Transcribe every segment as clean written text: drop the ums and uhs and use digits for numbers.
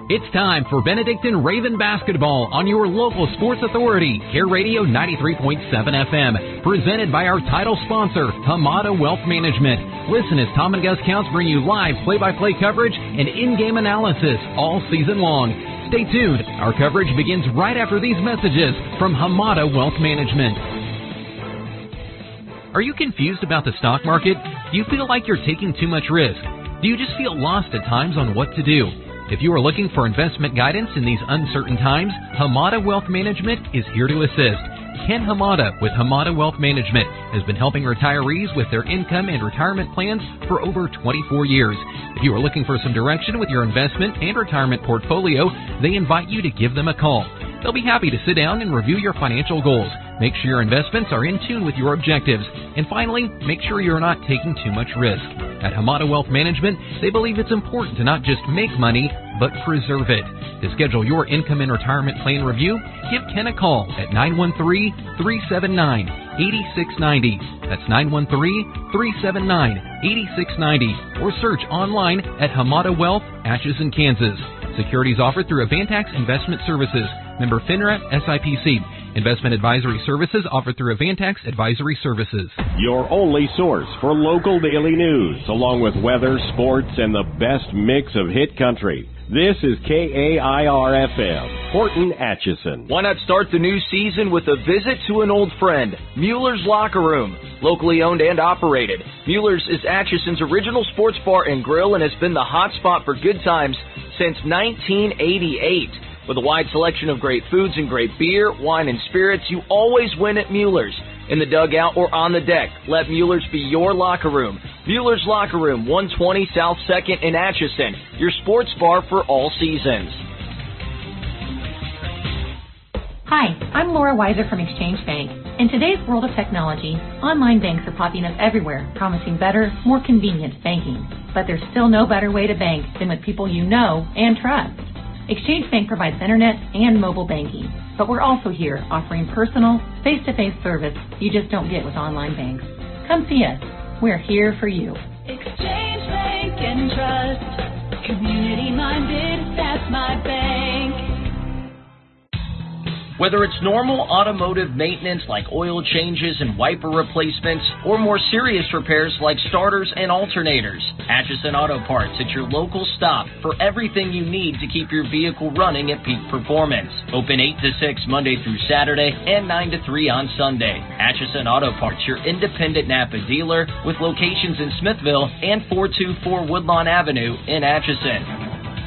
It's time for Benedictine Raven basketball on your local sports authority, Care Radio 93.7 FM, presented by our title sponsor, Hamada Wealth Management. Listen as Tom and Gus Counts bring you live play-by-play coverage and in-game analysis all season long. Stay tuned. Our coverage begins right after these messages from Hamada Wealth Management. Are you confused about the stock market? Do you feel like you're taking too much risk? Do you just feel lost at times on what to do? If you are looking for investment guidance in these uncertain times, Hamada Wealth Management is here to assist. Ken Hamada with Hamada Wealth Management has been helping retirees with their income and retirement plans for over 24 years. If you are looking for some direction with your investment and retirement portfolio, they invite you to give them a call. They'll be happy to sit down and review your financial goals. Make sure your investments are in tune with your objectives. And finally, make sure you're not taking too much risk. At Hamada Wealth Management, they believe it's important to not just make money, but preserve it. To schedule your income and retirement plan review, give Ken a call at 913-379-8690. That's 913-379-8690. Or search online at Hamada Wealth, Atchison, Kansas. Securities offered through Avantax Investment Services. Member FINRA, SIPC. Investment advisory services offered through Avantax Advisory Services. Your only source for local daily news, along with weather, sports, and the best mix of hit country. This is KAIR-FM, Horton, Atchison. Why not start the new season with a visit to an old friend, Mueller's Locker Room. Locally owned and operated, Mueller's is Atchison's original sports bar and grill and has been the hot spot for good times since 1988. With a wide selection of great foods and great beer, wine, and spirits, you always win at Mueller's. In the dugout or on the deck, let Mueller's be your locker room. Mueller's Locker Room, 120 South 2nd in Atchison, your sports bar for all seasons. Hi, I'm Laura Weiser from Exchange Bank. In today's world of technology, online banks are popping up everywhere, promising better, more convenient banking. But there's still no better way to bank than with people you know and trust. Exchange Bank provides internet and mobile banking, but we're also here offering personal, face-to-face service you just don't get with online banks. Come see us. We're here for you. Exchange Bank and Trust. Community-minded, that's my bank. Whether it's normal automotive maintenance like oil changes and wiper replacements, or more serious repairs like starters and alternators, Atchison Auto Parts is your local stop for everything you need to keep your vehicle running at peak performance. Open 8 to 6 Monday through Saturday and 9 to 3 on Sunday. Atchison Auto Parts, your independent Napa dealer with locations in Smithville and 424 Woodlawn Avenue in Atchison.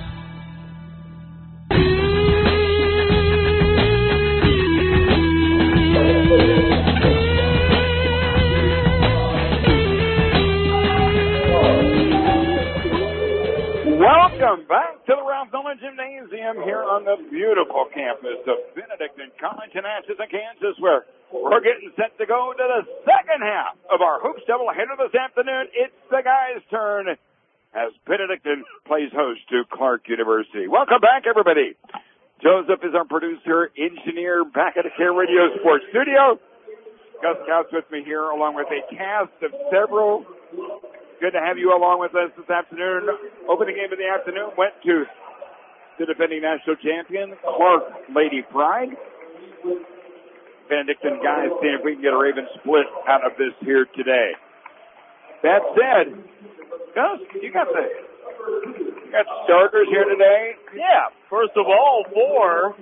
Welcome back to the Ralph Nolan Gymnasium here on the beautiful campus of Benedictine College in Atchison, Kansas, where we're getting set to go to the second half of our Hoops doubleheader this afternoon. It's the guys' turn as Benedictine plays host to Clark University. Welcome back, everybody. Joseph is our producer, engineer, back at the Care Radio Sports Studio. Gus Counts with me here, along with a cast of several. Good to have you along with us this afternoon. Opening game of the afternoon went to the defending national champion, Clark Lady Pride. Benedictine guys seeing if we can get a Raven split out of this here today. That said, Gus, you got the starters here today. Yeah, first of all, for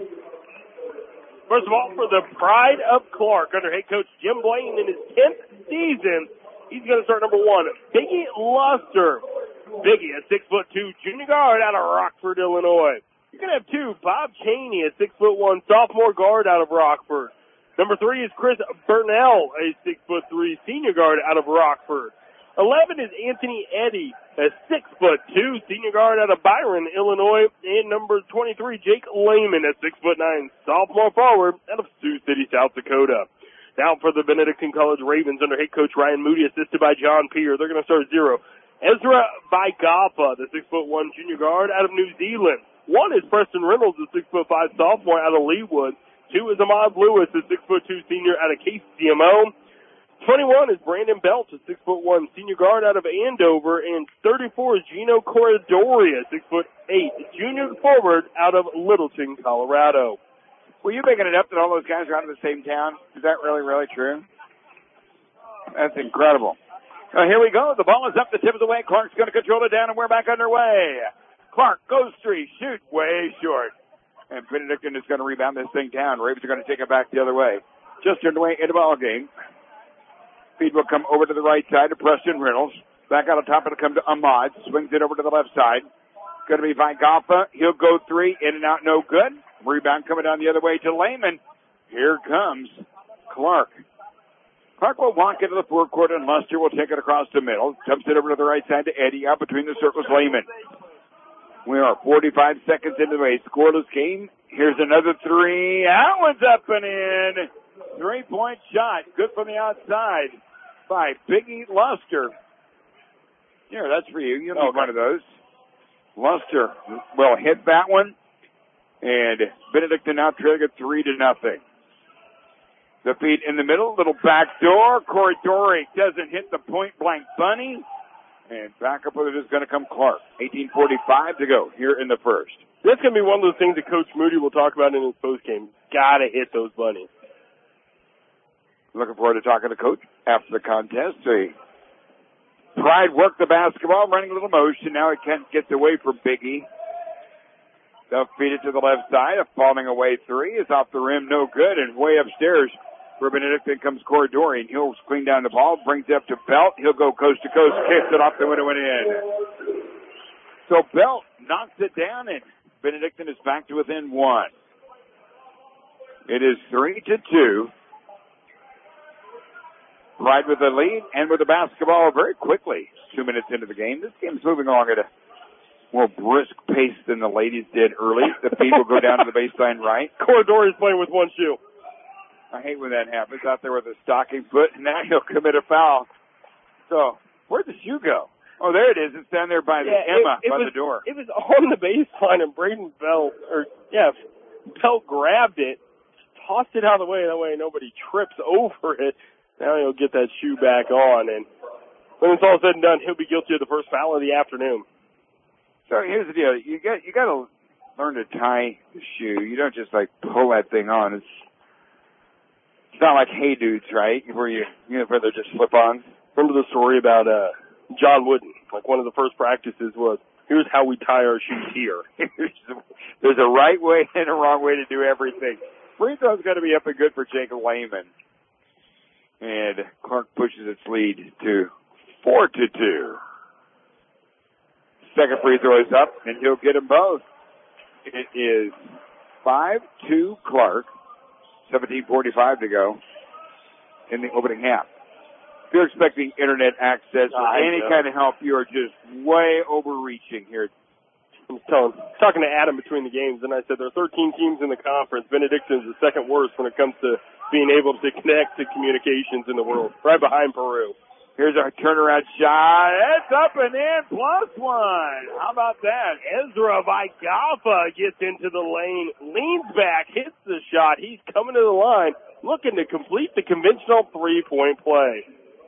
the Pride of Clark under head coach Jim Blaine in his 10th season, he's going to start number 1, Biggie Luster. Biggie, a 6'2" junior guard out of Rockford, Illinois. You're going to have 2, Bob Cheney, a 6'1" sophomore guard out of Rockford. Number 3 is Chris Burnell, a 6'3" senior guard out of Rockford. 11 is Anthony Eddy, a 6'2" senior guard out of Byron, Illinois. And number 23, Jake Lehman, a 6'9" sophomore forward out of Sioux City, South Dakota. Now for the Benedictine College Ravens under head coach Ryan Moody, assisted by John Peer. They're going to start 0. Ezra Vaigapa, the 6'1" junior guard out of New Zealand. 1 is Preston Reynolds, the 6'5" sophomore out of Leewood. 2 is Ahmad Lewis, the 6'2" senior out of KCMO. 21 is Brandon Belt, a 6'1" senior guard out of Andover. And 34 is Gino Corridori, a 6'8" junior forward out of Littleton, Colorado. Were you making it up that all those guys are out of the same town? Is that really, really true? That's incredible. Here we go. The ball is up the tip of the way. Clark's going to control it down, and we're back underway. Clark goes three, shoot, way short. And Benedictine is going to rebound this thing down. Ravens are going to take it back the other way. Just underway in the ball game. Feed will come over to the right side to Preston Reynolds. Back out on top, it'll come to Ahmad. Swings it over to the left side. Going to be Vigaffa. He'll go three, in and out, no good. Rebound coming down the other way to Lehman. Here comes Clark. Clark will walk into the forecourt, and Luster will take it across the middle. Dumps it over to the right side to Eddie. Out between the circles, Lehman. We are 45 seconds into a scoreless game. Here's another three. That one's up and in. 3-point shot. Good from the outside by Biggie Luster. Here, that's for you. You'll need one of those. Luster will hit that one. And Benedictine now trailing it 3-0. The feed in the middle, little back door. Corey Dory doesn't hit the point-blank bunny. And back up with it is going to come Clark. 18:45 to go here in the first. That's going to be one of those things that Coach Moody will talk about in his postgame. Got to hit those bunnies. Looking forward to talking to Coach after the contest. Pride worked the basketball, running a little motion. Now Kent gets away from Biggie. They'll feed it to the left side. A falling away three is off the rim, no good. And way upstairs for Benedictine comes Corey Dorian. He'll clean down the ball, brings it up to Belt. He'll go coast to coast, kicks it off the window and in. So Belt knocks it down, and Benedictine is back to within one. It is 3-2. Pride with the lead and with the basketball very quickly. 2 minutes into the game. This game's moving along at a more brisk pace than the ladies did early. The feed will go down to the baseline right. Corridor is playing with one shoe. I hate when that happens. Out there with a stocking foot, and now he'll commit a foul. So, where'd the shoe go? Oh, there it is. It's down there by Emma by the door. It was on the baseline, and Braden Belt grabbed it, tossed it out of the way. That way nobody trips over it. Now he'll get that shoe back on, and when it's all said and done, he'll be guilty of the first foul of the afternoon. So here's the deal: you got to learn to tie the shoe. You don't just pull that thing on. It's not like Hey Dudes, right? Where where they're just slip-ons. Remember the story about John Wooden? One of the first practices was, here's how we tie our shoes here. There's a right way and a wrong way to do everything. Free throw's going to be up and good for Jacob Lehman. And Clark pushes its lead to 4-2. Second free throw is up, and he'll get them both. It is 5-2 Clark. 17:45 to go in the opening half. If you're expecting internet access or any kind of help, you are just way overreaching here. I'm talking to Adam between the games, and I said there are 13 teams in the conference. Benedictine is the second worst when it comes to being able to connect to communications in the world, right behind Peru. Here's our turnaround shot. It's up and in, +1. How about that? Ezra Vigaffa gets into the lane, leans back, hits the shot. He's coming to the line, looking to complete the conventional three-point play.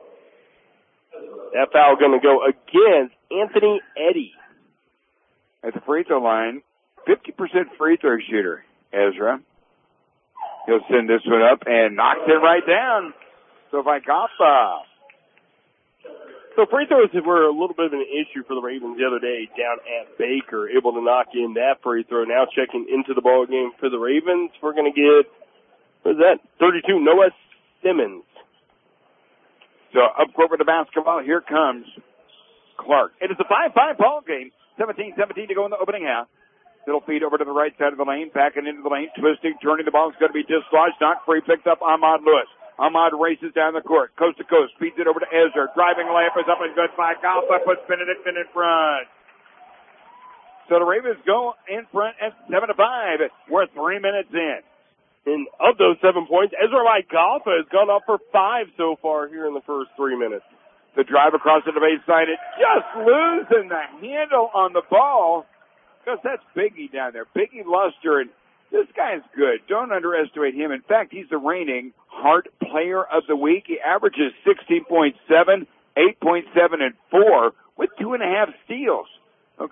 That foul going to go against Anthony Eddy. At the free throw line, 50% free throw shooter, Ezra. He'll send this one up and knocks it right down. So Vigaffa. So free throws were a little bit of an issue for the Ravens the other day down at Baker, able to knock in that free throw. Now checking into the ball game for the Ravens, we're going to get, what is that, 32, Noah Simmons. So up court with the basketball, here comes Clark. It is a 5-5 ball game, 17-17 to go in the opening half. It'll feed over to the right side of the lane, backing into the lane, twisting, turning the ball. It's going to be dislodged, not free, picked up Ahmad Lewis. Ahmad races down the court, coast to coast, feeds it over to Ezra. Driving layup is up and good by Galpa, puts Benedictine in front. So the Ravens go in front at 7-5. We're 3 minutes in. And of those 7 points, Ezra Galpa has gone up for 5 so far here in the first 3 minutes. The drive across to the baseline, it just losing the handle on the ball. Because that's Biggie down there, Biggie Luster, and this guy's good. Don't underestimate him. In fact, he's the reigning Hart Player of the Week. He averages 16.7, 8.7, and 4 with 2.5 steals. Okay?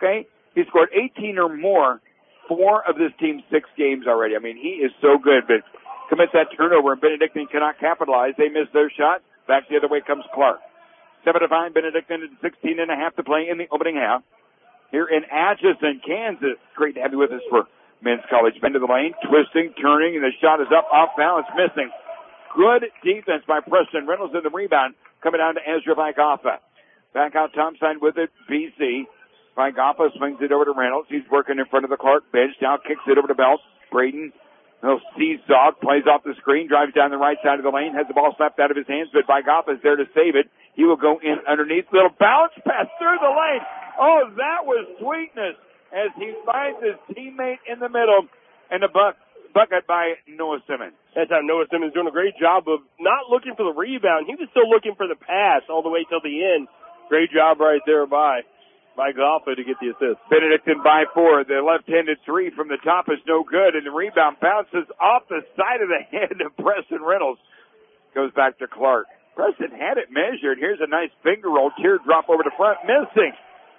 He scored 18 or more 4 of this team's 6 games already. I mean, he is so good, but commits that turnover, and Benedictine cannot capitalize. They miss their shot. Back the other way comes Clark. 7-5, Benedictine at 16.5 to play in the opening half. Here in Atchison, Kansas. Great to have you with us for men's college. Bend to the lane, twisting, turning, and the shot is up, off balance, missing. Good defense by Preston Reynolds in the rebound, coming down to Ezra Vigaffa. Back out topside with it, BC. Vigaffa swings it over to Reynolds. He's working in front of the Clark bench. Now kicks it over to Belt. Braden, little seesaw, plays off the screen, drives down the right side of the lane, has the ball slapped out of his hands, but Vigaffa is there to save it. He will go in underneath. Little bounce pass through the lane. Oh, that was sweetness as he finds his teammate in the middle, and the bucket by Noah Simmons. That time Noah Simmons doing a great job of not looking for the rebound. He was still looking for the pass all the way till the end. Great job right there by Golfa to get the assist. Benedictine by 4. The left-handed 3 from the top is no good, and the rebound bounces off the side of the head of Preston Reynolds. Goes back to Clark. Preston had it measured. Here's a nice finger roll, teardrop over the front, missing.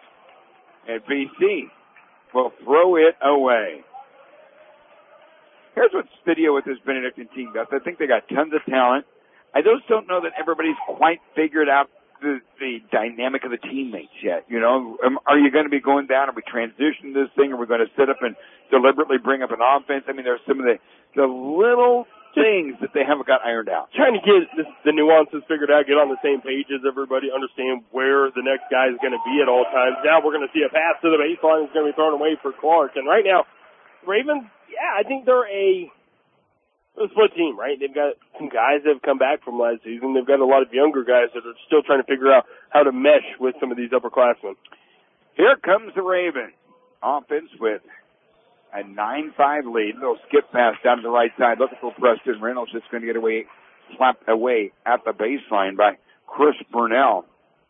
And BC will throw it away. Here's what's video with this Benedictine team does. I think they got tons of talent. I just don't know that everybody's quite figured out the dynamic of the teammates yet. You know, are you going to be going down? Are we transitioning this thing? Are we going to sit up and deliberately bring up an offense? I mean, there's some of the little things that they haven't got ironed out. Trying to get the nuances figured out, get on the same page as everybody, understand where the next guy is going to be at all times. Now we're going to see a pass to the baseline that's going to be thrown away for Clark. And right now, Ravens, yeah, I think they're a split team, right? They've got some guys that have come back from last season. They've got a lot of younger guys that are still trying to figure out how to mesh with some of these upperclassmen. Here comes the Ravens. Offense with a 9-5 lead. Little skip pass down to the right side. Looking for Preston Reynolds. It's going to get away, slapped away at the baseline by Chris Burnell.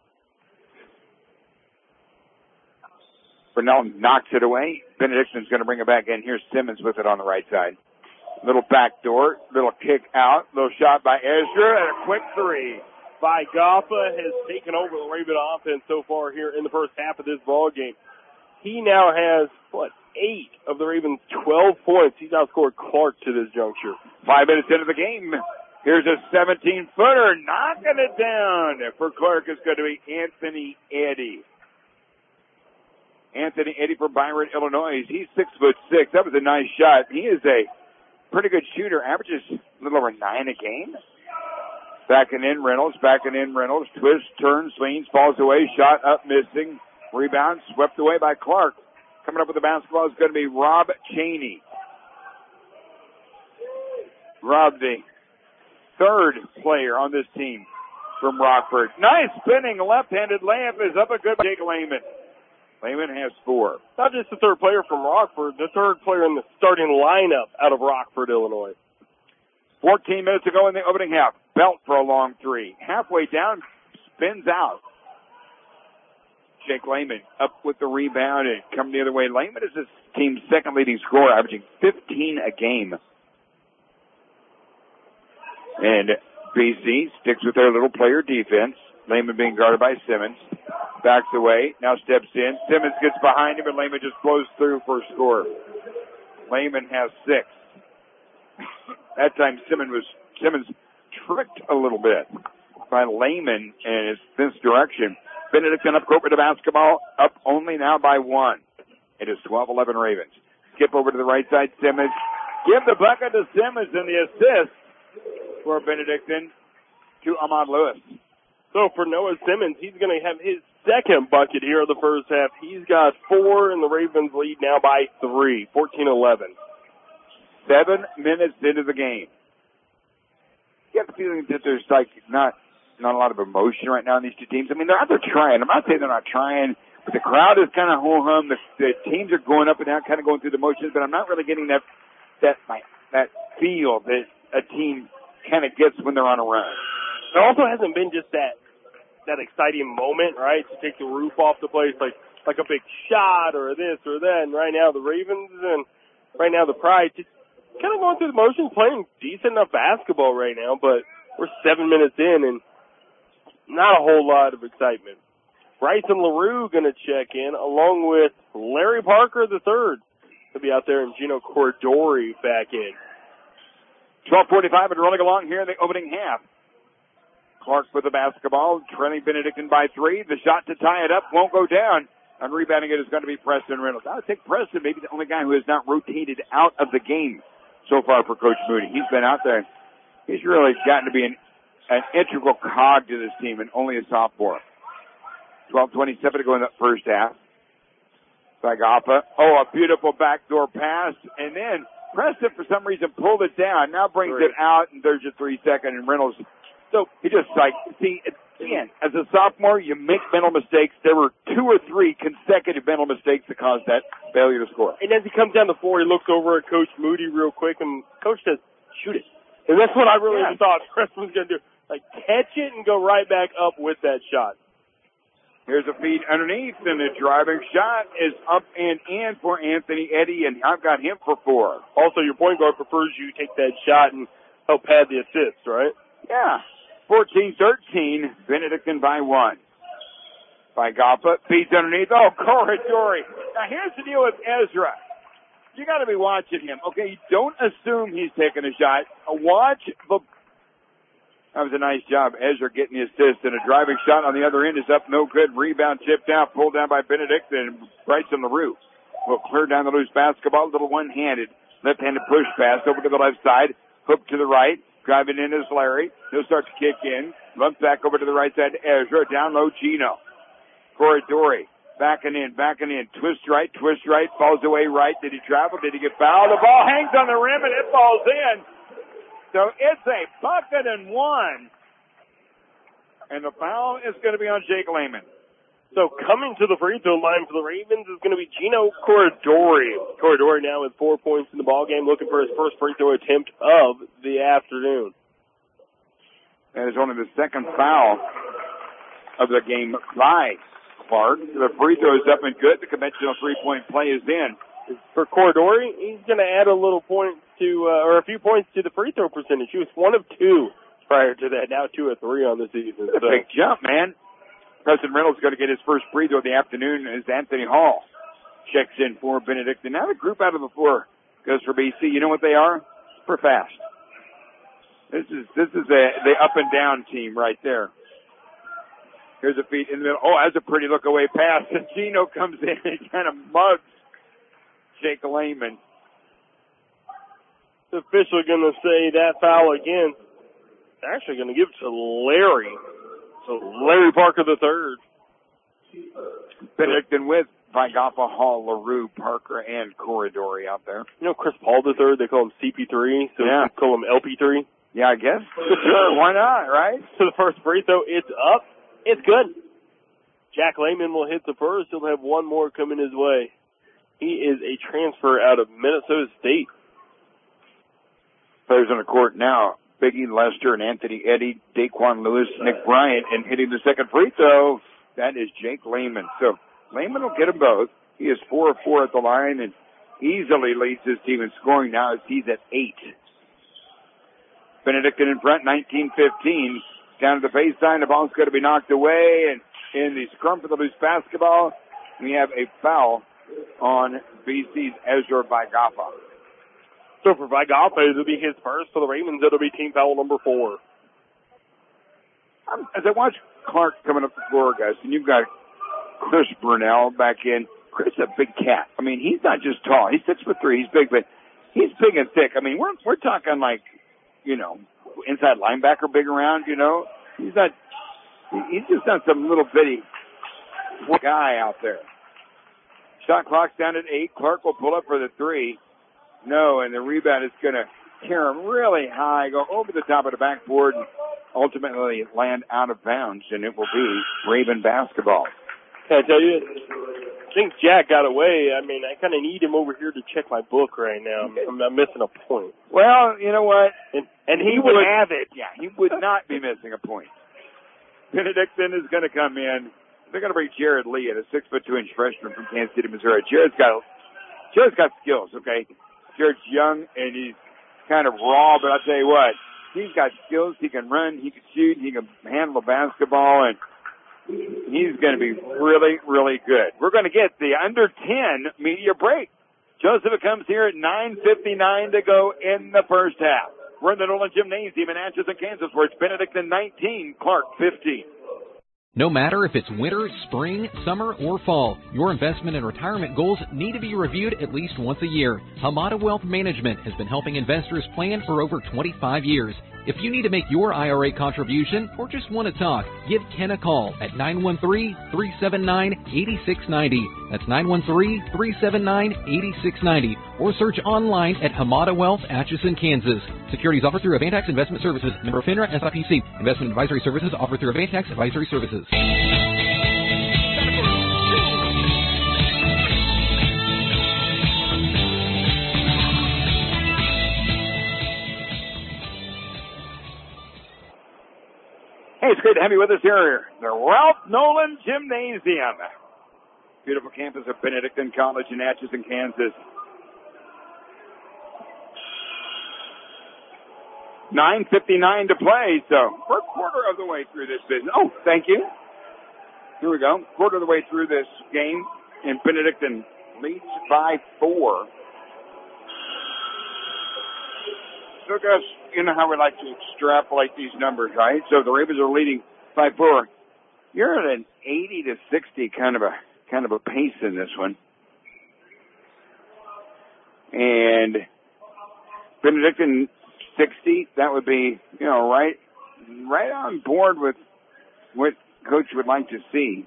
Burnell knocks it away. Benedictine's going to bring it back in. Here's Simmons with it on the right side. Little backdoor, little kick out, little shot by Ezra, and a quick 3. Vigaffa has taken over the Raven offense so far here in the first half of this ball game. He now has, 8 of the Ravens' 12 points. He's outscored Clark to this juncture. 5 minutes into the game. Here's a 17-footer, knocking it down. For Clark, it's going to be Anthony Eddy. Anthony Eddy from Byron, Illinois. He's 6'6". That was a nice shot. He is a pretty good shooter. Averages a little over 9 a game. Backing in Reynolds. Twist, turns, leans, falls away. Shot up, missing. Rebound, swept away by Clark. Coming up with the basketball is going to be Rob Cheney. Rob, the third player on this team from Rockford. Nice spinning left-handed layup is up a good Jake Lehman. Lehman has 4. Not just the third player from Rockford, the third player in the starting lineup out of Rockford, Illinois. 14 minutes to go in the opening half. Belt for a long 3. Halfway down, spins out. Jake Lehman up with the rebound and coming the other way. Lehman is his team's second leading scorer, averaging 15 a game. And BC sticks with their little player defense. Lehman being guarded by Simmons. Backs away, now steps in. Simmons gets behind him, and Lehman just blows through for a score. Lehman has 6. That time Simmons tricked a little bit by Lehman in this direction. Benedictine up court with the basketball, up only now by 1. It is 12-11 Ravens. Skip over to the right side, Simmons. Give the bucket to Simmons and the assist for Benedictine to Ahmad Lewis. So for Noah Simmons, he's going to have his second bucket here of the first half. He's got 4, and the Ravens lead now by 3, 14-11. 7 minutes into the game. You have the feeling that there's not a lot of emotion right now in these two teams. I mean, they're out there trying. I'm not saying they're not trying, but the crowd is kind of ho-hum. The teams are going up and down, kind of going through the motions, but I'm not really getting that feel that a team kind of gets when they're on a run. There also hasn't been just that exciting moment, right, to take the roof off the place, like a big shot or this or that. And right now the Ravens and right now the Pride just kind of going through the motions, playing decent enough basketball right now, but we're 7 minutes in and not a whole lot of excitement. Bryson LaRue going to check in, along with Larry Parker III. He'll be out there, and Gino Cordori back in. 12:45 and rolling along here in the opening half. Clark with the basketball, trailing Benedictine by 3. The shot to tie it up won't go down. And rebounding it is going to be Preston Reynolds. I would think Preston maybe the only guy who has not rotated out of the game so far for Coach Moody. He's been out there. He's really gotten to be an integral cog to this team, and only a sophomore. 12:27 to go in the first half. Sagapa. Oh, a beautiful backdoor pass. And then Preston, for some reason, pulled it down. Now brings it out, and there's your 3-second, and Reynolds. So he just again, as a sophomore, you make mental mistakes. There were 2 or 3 consecutive mental mistakes that caused that failure to score. And as he comes down the floor, he looks over at Coach Moody real quick, and Coach says, shoot it. And that's what I really thought Preston was going to do. Like, catch it and go right back up with that shot. Here's a feed underneath, and the driving shot is up and in for Anthony Eddy, and I've got him for 4. Also, your point guard prefers you take that shot and help pad the assist, right? Yeah. 14-13, Benedictine by 1. Sagapa feeds underneath. Oh, Corridori. Now, here's the deal with Ezra. You got to be watching him. Okay, don't assume he's taking a shot. Watch the... That was a nice job. Ezra getting the assist, and a driving shot on the other end is up, no good. Rebound tipped out, pulled down by Benedictine, and Bryson LaRue will clear down the loose basketball. Little one-handed, left-handed push pass over to the left side, hook to the right, driving in is Larry. He'll start to kick in, runs back over to the right side to Ezra, down low Gino. Corridori, backing in, twist right, falls away right. Did he travel? Did he get fouled? The ball hangs on the rim, and it falls in. So it's a bucket and 1. And the foul is going to be on Jake Lehman. So coming to the free throw line for the Ravens is going to be Gino Corridori. Corridori now with 4 points in the ballgame, looking for his first free throw attempt of the afternoon. That is only the second foul of the game by Clark. The free throw is up and good. The conventional three-point play is in. For Corridori, he's going to add a little point to, or a few points to the free throw percentage. He was 1 of 2 prior to that, now 2 of 3 on the season. That's a big jump, man. Preston Reynolds is going to get his first free throw of the afternoon as Anthony Hall checks in for Benedictine. Now the group out of the floor goes for BC. You know what they are? Super fast. This is the up and down team right there. Here's a feed in the middle. Oh, that's a pretty look away pass. And Gino comes in and kind of mugs Jake Lehman. The official going to say that foul again. They're actually going to give it to Larry. So Larry Parker III. Benedictine with Sagapa, Hall, LaRue, Parker, and Corridori out there. You know Chris Paul III, they call him CP3, so yeah. we call him LP3. Yeah, I guess. Sure, why not, right? So the first free throw, it's up. It's good. Jack Lehman will hit the first. He'll have one more coming his way. He is a transfer out of Minnesota State. Players on the court now. Biggie Lester and Anthony Eddy, Daquan Lewis, Nick Bryant, and hitting the second free throw, that is Jake Lehman. So Lehman will get them both. He is 4 of 4 at the line and easily leads his team in scoring now as he's at 8. Benedictine in front, 19-15. Down to the baseline, the ball's going to be knocked away, and in the scrum for the loose basketball, we have a foul on BC's Ezra Sagapa. So for Sagapa, it'll be his first. For the Ravens, it'll be team foul number 4. As I watch Clark coming up the floor, guys, and you've got Chris Burnell back in. Chris is a big cat. I mean, he's not just tall. He's 6'3". He's big, but he's big and thick. I mean, we're talking like, you know, inside linebacker big around, you know. He's just not some little bitty guy out there. Shot clock's down at 8. Clark will pull up for the 3. No, and the rebound is going to tear him really high, go over the top of the backboard, and ultimately land out of bounds, and it will be Raven basketball. Can I tell you, I think Jack got away. I mean, I kind of need him over here to check my book right now. I'm missing a point. Well, you know what? And he would have it. Yeah, he would not be missing a point. Benedictine is going to come in. They're going to bring Jared Lee, a 6'2" freshman from Kansas City, Missouri. Jared's got skills, okay? Jared's young, and he's kind of raw, but I'll tell you what, he's got skills. He can run, he can shoot, he can handle the basketball, and He's going to be really, really good. We're going to get the under 10 media break. Joseph, it comes here at 9:59 to go in the first half. We're in the Nolan Gymnasium in Atchison, Kansas, where it's Benedictine 19, Clark 15. No matter if it's winter, spring, summer, or fall, your investment and retirement goals need to be reviewed at least once a year. Hamada Wealth Management has been helping investors plan for over 25 years. If you need to make your IRA contribution or just want to talk, give Ken a call at 913-379-8690. That's 913-379-8690. Or search online at Hamada Wealth, Atchison, Kansas. Securities offered through Avantax Investment Services. Member FINRA SIPC. Investment advisory services offered through Avantax Advisory Services. Hey, it's great to have you with us here. The Ralph Nolan Gymnasium. Beautiful campus of Benedictine College in Atchison, Kansas. 9:59 to play, so we're a quarter of the way through this business. Oh, thank you. Here we go. Quarter of the way through this game, and Benedictine leads by 4. So, guys, you know how we like to extrapolate these numbers, right? So the Ravens are leading by 4. You're at an 80 to 60 kind of a pace in this one. And Benedictine 60, that would be, right on board with what Coach would like to see.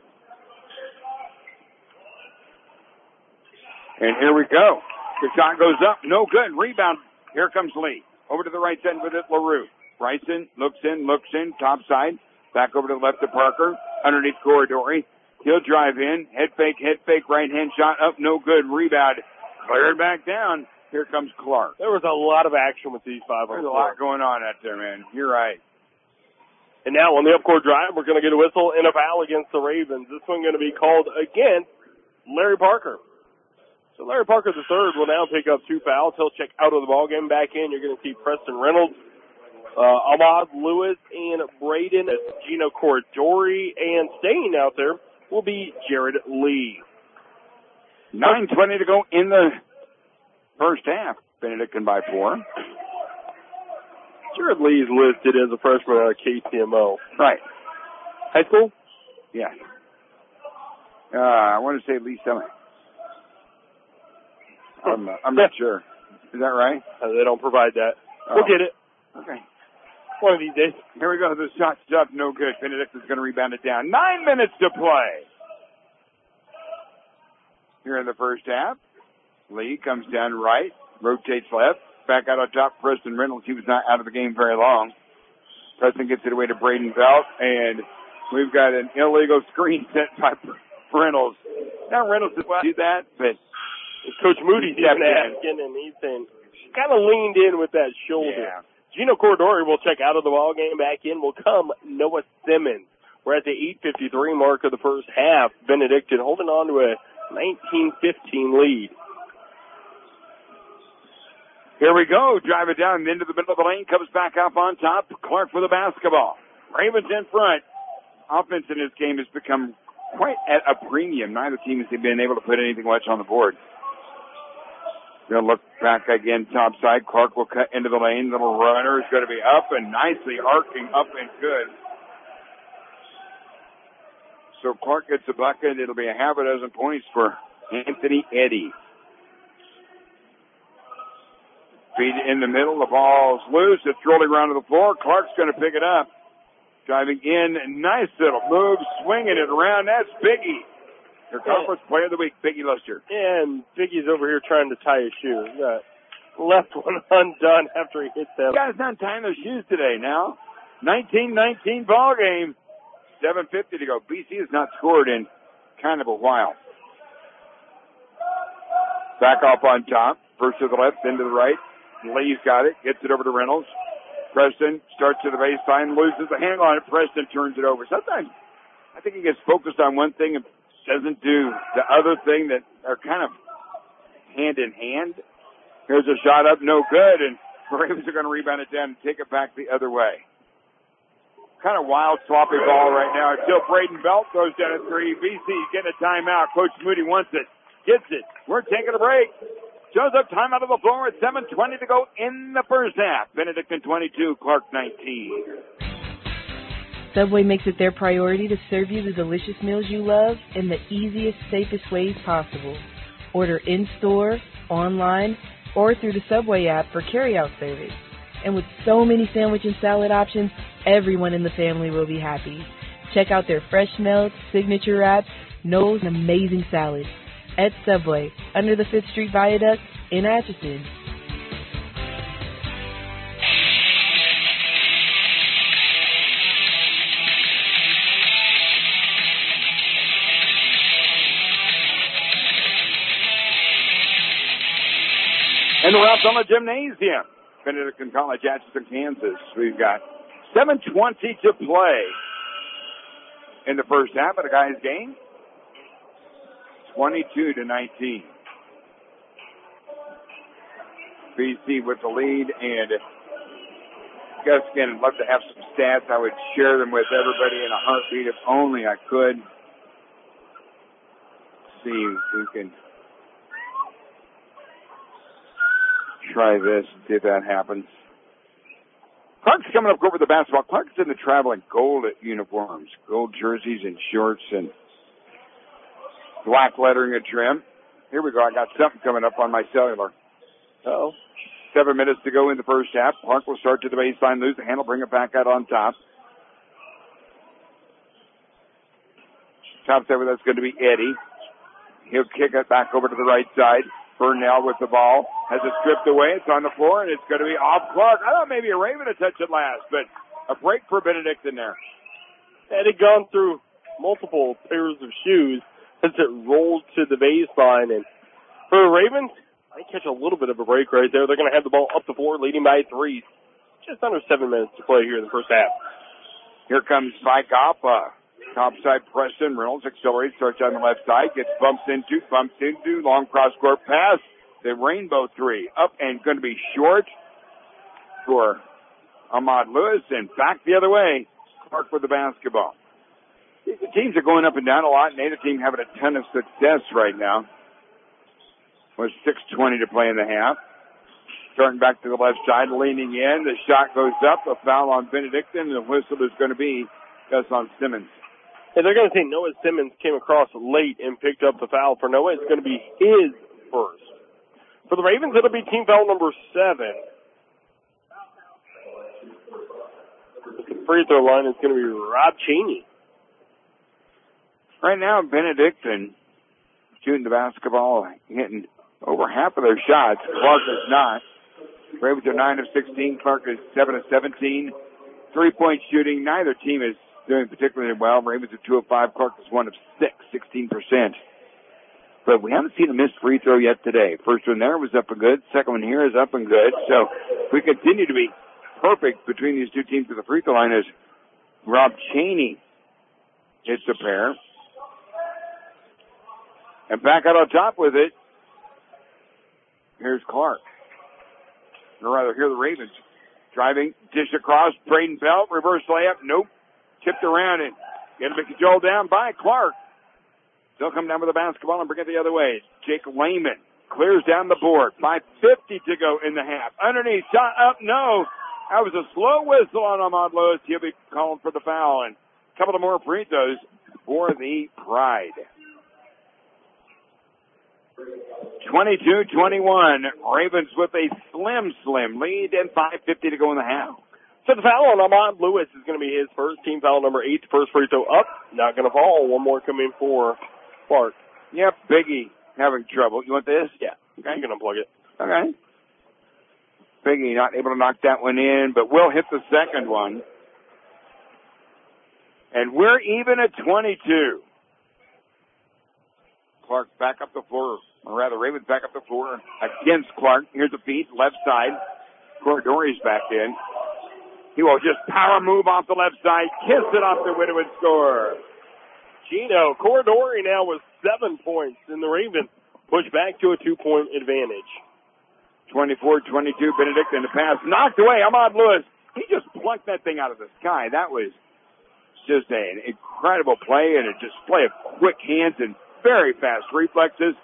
And here we go. The shot goes up. No good. Rebound. Here comes Lee. Over to the right side with it, LaRue. Bryson looks in, top side. Back over to the left to Parker. Underneath Corridori. He'll drive in. Head fake, right hand shot up. No good. Rebound. Cleared back down. Here comes Clark. There was a lot of action with these 5 on There's the a floor. lot going on out there, man. You're right. And now on the up-court drive, we're going to get a whistle and a foul against the Ravens. This one going to be called against Larry Parker. So Larry Parker III will now pick up 2 fouls. He'll check out of the ballgame. Back in, you're going to see Preston Reynolds, Ahmad Lewis, and Braden Gino Corridori. And staying out there will be Jared Lee. 9:20 to go in the first half. Benedictine by 4. Jared Lee is listed as a freshman out of KTMO. Right. High school? Yeah. I want to say Lee Summit. I'm not sure. Is that right? They don't provide that. Oh. We'll get it. Okay. One of these days. Here we go. The shot's up. No good. Benedictine's going to rebound it down. 9 minutes to play. Here in the first half. Lee comes down right. Rotates left. Back out on top. Preston Reynolds. He was not out of the game very long. Preston gets it away to Braden Belt. And we've got an illegal screen set by Reynolds. Now Reynolds does do that, but Coach Moody's even asking, and he's saying, kind of leaned in with that shoulder. Yeah. Gino Corridori will check out of the ball game. Back in will come Noah Simmons. We're at the 8:53 mark of the first half. Benedictine holding on to a 19-15 lead. Here we go. Drive it down into the middle of the lane. Comes back up on top. Clark for the basketball. Ravens in front. Offense in this game has become quite at a premium. Neither team has been able to put anything much on the board. They'll look back again, top side. Clark will cut into the lane. Little runner is going to be up and nicely arcing up and good. So Clark gets a bucket. It'll be a half a dozen points for Anthony Eddy. Feed in the middle. The ball's loose. It's rolling around to the floor. Clark's going to pick it up. Driving in. Nice little move. Swinging it around. That's Biggie. Your conference player of the week, Biggie Luster. And Biggie's over here trying to tie his shoe. Left one undone after he hit that. Guys not tying their shoes today now. 19-19 ball game. 7:50 to go. BC has not scored in kind of a while. Back off on top. First to the left, then to the right. Lee's got it. Gets it over to Reynolds. Preston starts to the baseline, loses the handle on it. Preston turns it over. Sometimes I think he gets focused on one thing and doesn't do the other thing that are kind of hand in hand. Here's a shot up, no good, and the Ravens are going to rebound it down and take it back the other way. kind of wild, sloppy ball right now. Until Braden Belt throws down a three. BC getting a timeout. Coach Moody wants it. Gets it. We're taking a break. Shows up timeout of the floor at 7:20 to go in the first half. Benedictine 22, Clark 19. Subway makes it their priority to serve you the delicious meals you love in the easiest, safest ways possible. Order in-store, online, or through the Subway app for carry-out service. And with so many sandwich and salad options, everyone in the family will be happy. Check out their fresh melts, signature wraps, Knowles, and amazing salads at Subway, under the 5th Street Viaduct in Atchison. And we're up on the gymnasium. Benedictine College, Atchison, Kansas. We've got 7:20 to play in the first half of the guys' game. 22-19. BC with the lead, and I guess again, I'd love to have some stats. I would share them with everybody in a heartbeat if only I could. See if we can try this, see if that happens. Clark's coming up over the basketball. Clark's in the traveling gold uniforms, gold jerseys and shorts and black lettering and trim. Here we go. I got something coming up on my cellular. 7 minutes to go in the first half. Clark will start to the baseline, lose the handle, bring it back out on top. Top seven, that's going to be Eddie. He'll kick it back over to the right side. Burnell with the ball. Has it stripped away. It's on the floor, and it's going to be off Clark. I thought maybe a Raven would touch it last, but a break for Benedictine there. Had it gone through multiple pairs of shoes as it rolled to the baseline. And for the Ravens, they catch a little bit of a break right there. They're going to have the ball up the floor, leading by 3. Just under 7 minutes to play here in the first half. Here comes Spike up. Topside Preston. Reynolds accelerates, starts on the left side, gets bumps into, long cross-court pass. The rainbow three up and going to be short for Ahmad Lewis, and back the other way. Clark with the basketball. The teams are going up and down a lot. Neither team having a ton of success right now. With 6:20 to play in the half. Starting back to the left side, leaning in. The shot goes up. A foul on Benedictine, and the whistle is going to be just on Simmons. And they're going to say Noah Simmons came across late and picked up the foul. For Noah, it's going to be his first. For the Ravens, it'll be team foul number 7. The free throw line is going to be Rob Cheney. Right now, Benedictine shooting the basketball, hitting over half of their shots. Clark is not. Ravens are 9 of 16. Clark is 7 of 17. 3-point shooting. Neither team is doing particularly well. Ravens are 2 of 5. Clark is 1 of 6, 16%. But we haven't seen a missed free throw yet today. First one there was up and good. Second one here is up and good. So we continue to be perfect between these two teams at the free throw line as Rob Cheney hits a pair. And back out on top with it, here's Clark. Or rather, here are the Ravens. Driving, dish across, Braden Belt, reverse layup, nope. Tipped around and getting the control down by Clark. Still come down with the basketball and bring it the other way. Jake Lehman clears down the board. 5:50 to go in the half. Underneath, shot up, no. That was a slow whistle on Ahmad Lewis. He'll be calling for the foul. And a couple of more free throws for the Pride. 22-21. Ravens with a slim lead and 5:50 to go in the half. So the foul on Ahmad Lewis is going to be his first. Team foul number 8. First free throw up. Not going to fall. One more coming for Clark. Yep, Biggie having trouble. You want this? Yeah. Okay. You can unplug it. Okay. Biggie not able to knock that one in, but will hit the second one. And we're even at 22. Clark back up the floor, or rather Ravens back up the floor against Clark. Here's a feed, left side. Corridori's back in. He will just power move off the left side, kiss it off the window and score. Gino Corridori now with 7 points, and the Ravens push back to a 2-point advantage. 24-22, Benedictine, the pass knocked away. Ahmad Lewis, he just plucked that thing out of the sky. That was just an incredible play and a display of quick hands and very fast reflexes.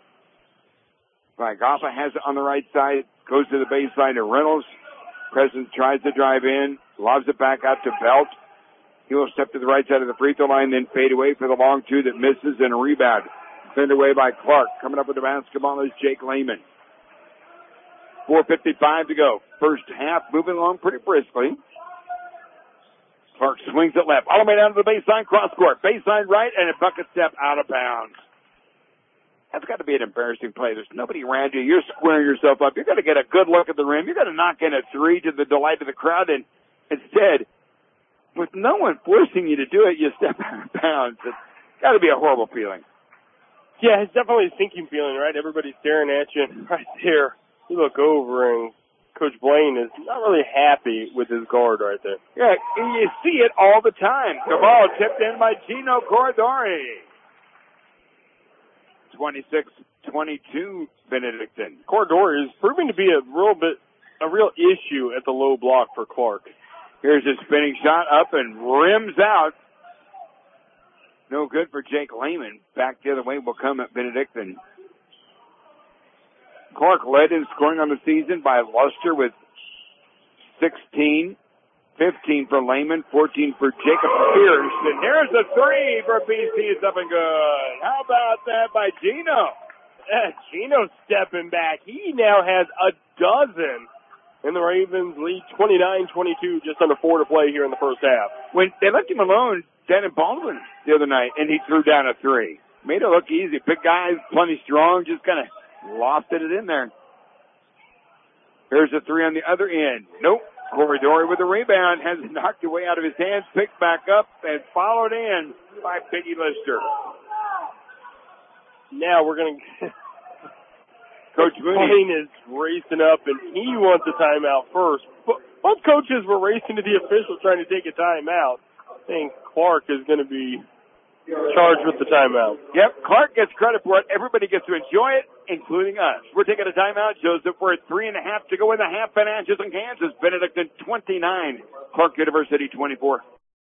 Goffa has it on the right side, goes to the baseline to Reynolds. Presence tries to drive in, lobs it back out to Belt. He will step to the right side of the free throw line, then fade away for the long two that misses, and a rebound. Sent away by Clark. Coming up with the basketball is Jake Lehman. 4:55 to go. First half moving along pretty briskly. Clark swings it left, all the way down to the baseline, cross court. Baseline right, and a bucket step out of bounds. That's got to be an embarrassing play. There's nobody around you. You're squaring yourself up. You're going to get a good look at the rim. You're going to knock in a three to the delight of the crowd, and instead, with no one forcing you to do it, you step out of bounds. It's got to be a horrible feeling. Yeah, it's definitely a sinking feeling, right? Everybody's staring at you right there. You look over, and Coach Blaine is not really happy with his guard right there. Yeah, and you see it all the time. The ball tipped in by Gino Corridori. 26-22 Benedictine. Corridori is proving to be a real issue at the low block for Clark. Here's a spinning shot up and rims out. No good for Jake Lehman. Back the other way will come at Benedictine. Clark led in scoring on the season by Luster with 16. 15 for Lehman, 14 for Jacob Pierce. And here's the three for BC. It's up and good. How about that by Gino? Gino stepping back. He now has a dozen. And the Ravens lead 29-22, just under 4 to play here in the first half. When they left him alone, Denton Baldwin the other night, and he threw down a three. Made it look easy. Big guy, plenty strong, just kind of lofted it in there. Here's a three on the other end. Nope. Corridori with the rebound has knocked away out of his hands, picked back up, and followed in by Biggie Lister. Now we're going to... Coach Mooney is racing up, and he wants a timeout first. But both coaches were racing to the official trying to take a timeout. I think Clark is going to be charged with the timeout. Yep, Clark gets credit for it. Everybody gets to enjoy it, including us. We're taking a timeout. Joseph, we're at 3.5 to go in the half. Ben Atchison, Kansas. Benedictine 29. Clark University 24.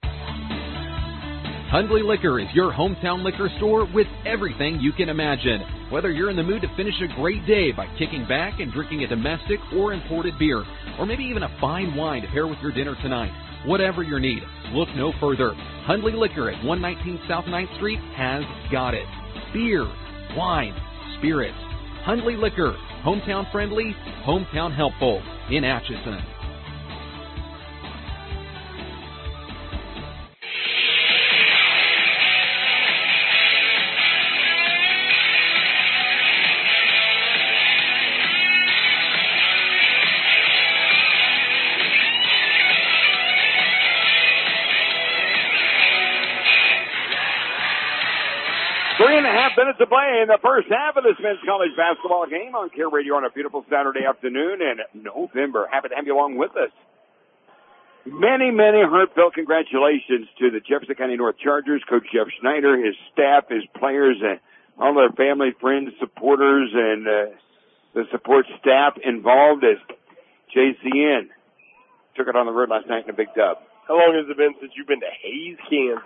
Hundley Liquor is your hometown liquor store with everything you can imagine. Whether you're in the mood to finish a great day by kicking back and drinking a domestic or imported beer, or maybe even a fine wine to pair with your dinner tonight, whatever your need, look no further. Hundley Liquor at 119 South 9th Street has got it. Beer, wine, spirits. Hundley Liquor, hometown friendly, hometown helpful in Atchison. Minutes to play in the first half of this men's college basketball game on Care Radio on a beautiful Saturday afternoon in November. Happy to have you along with us. Many, many heartfelt congratulations to the Jefferson County North Chargers, Coach Jeff Schneider, his staff, his players, and all their family, friends, supporters, and the support staff involved as JCN took it on the road last night in a big dub. How long has it been since you've been to Hayes,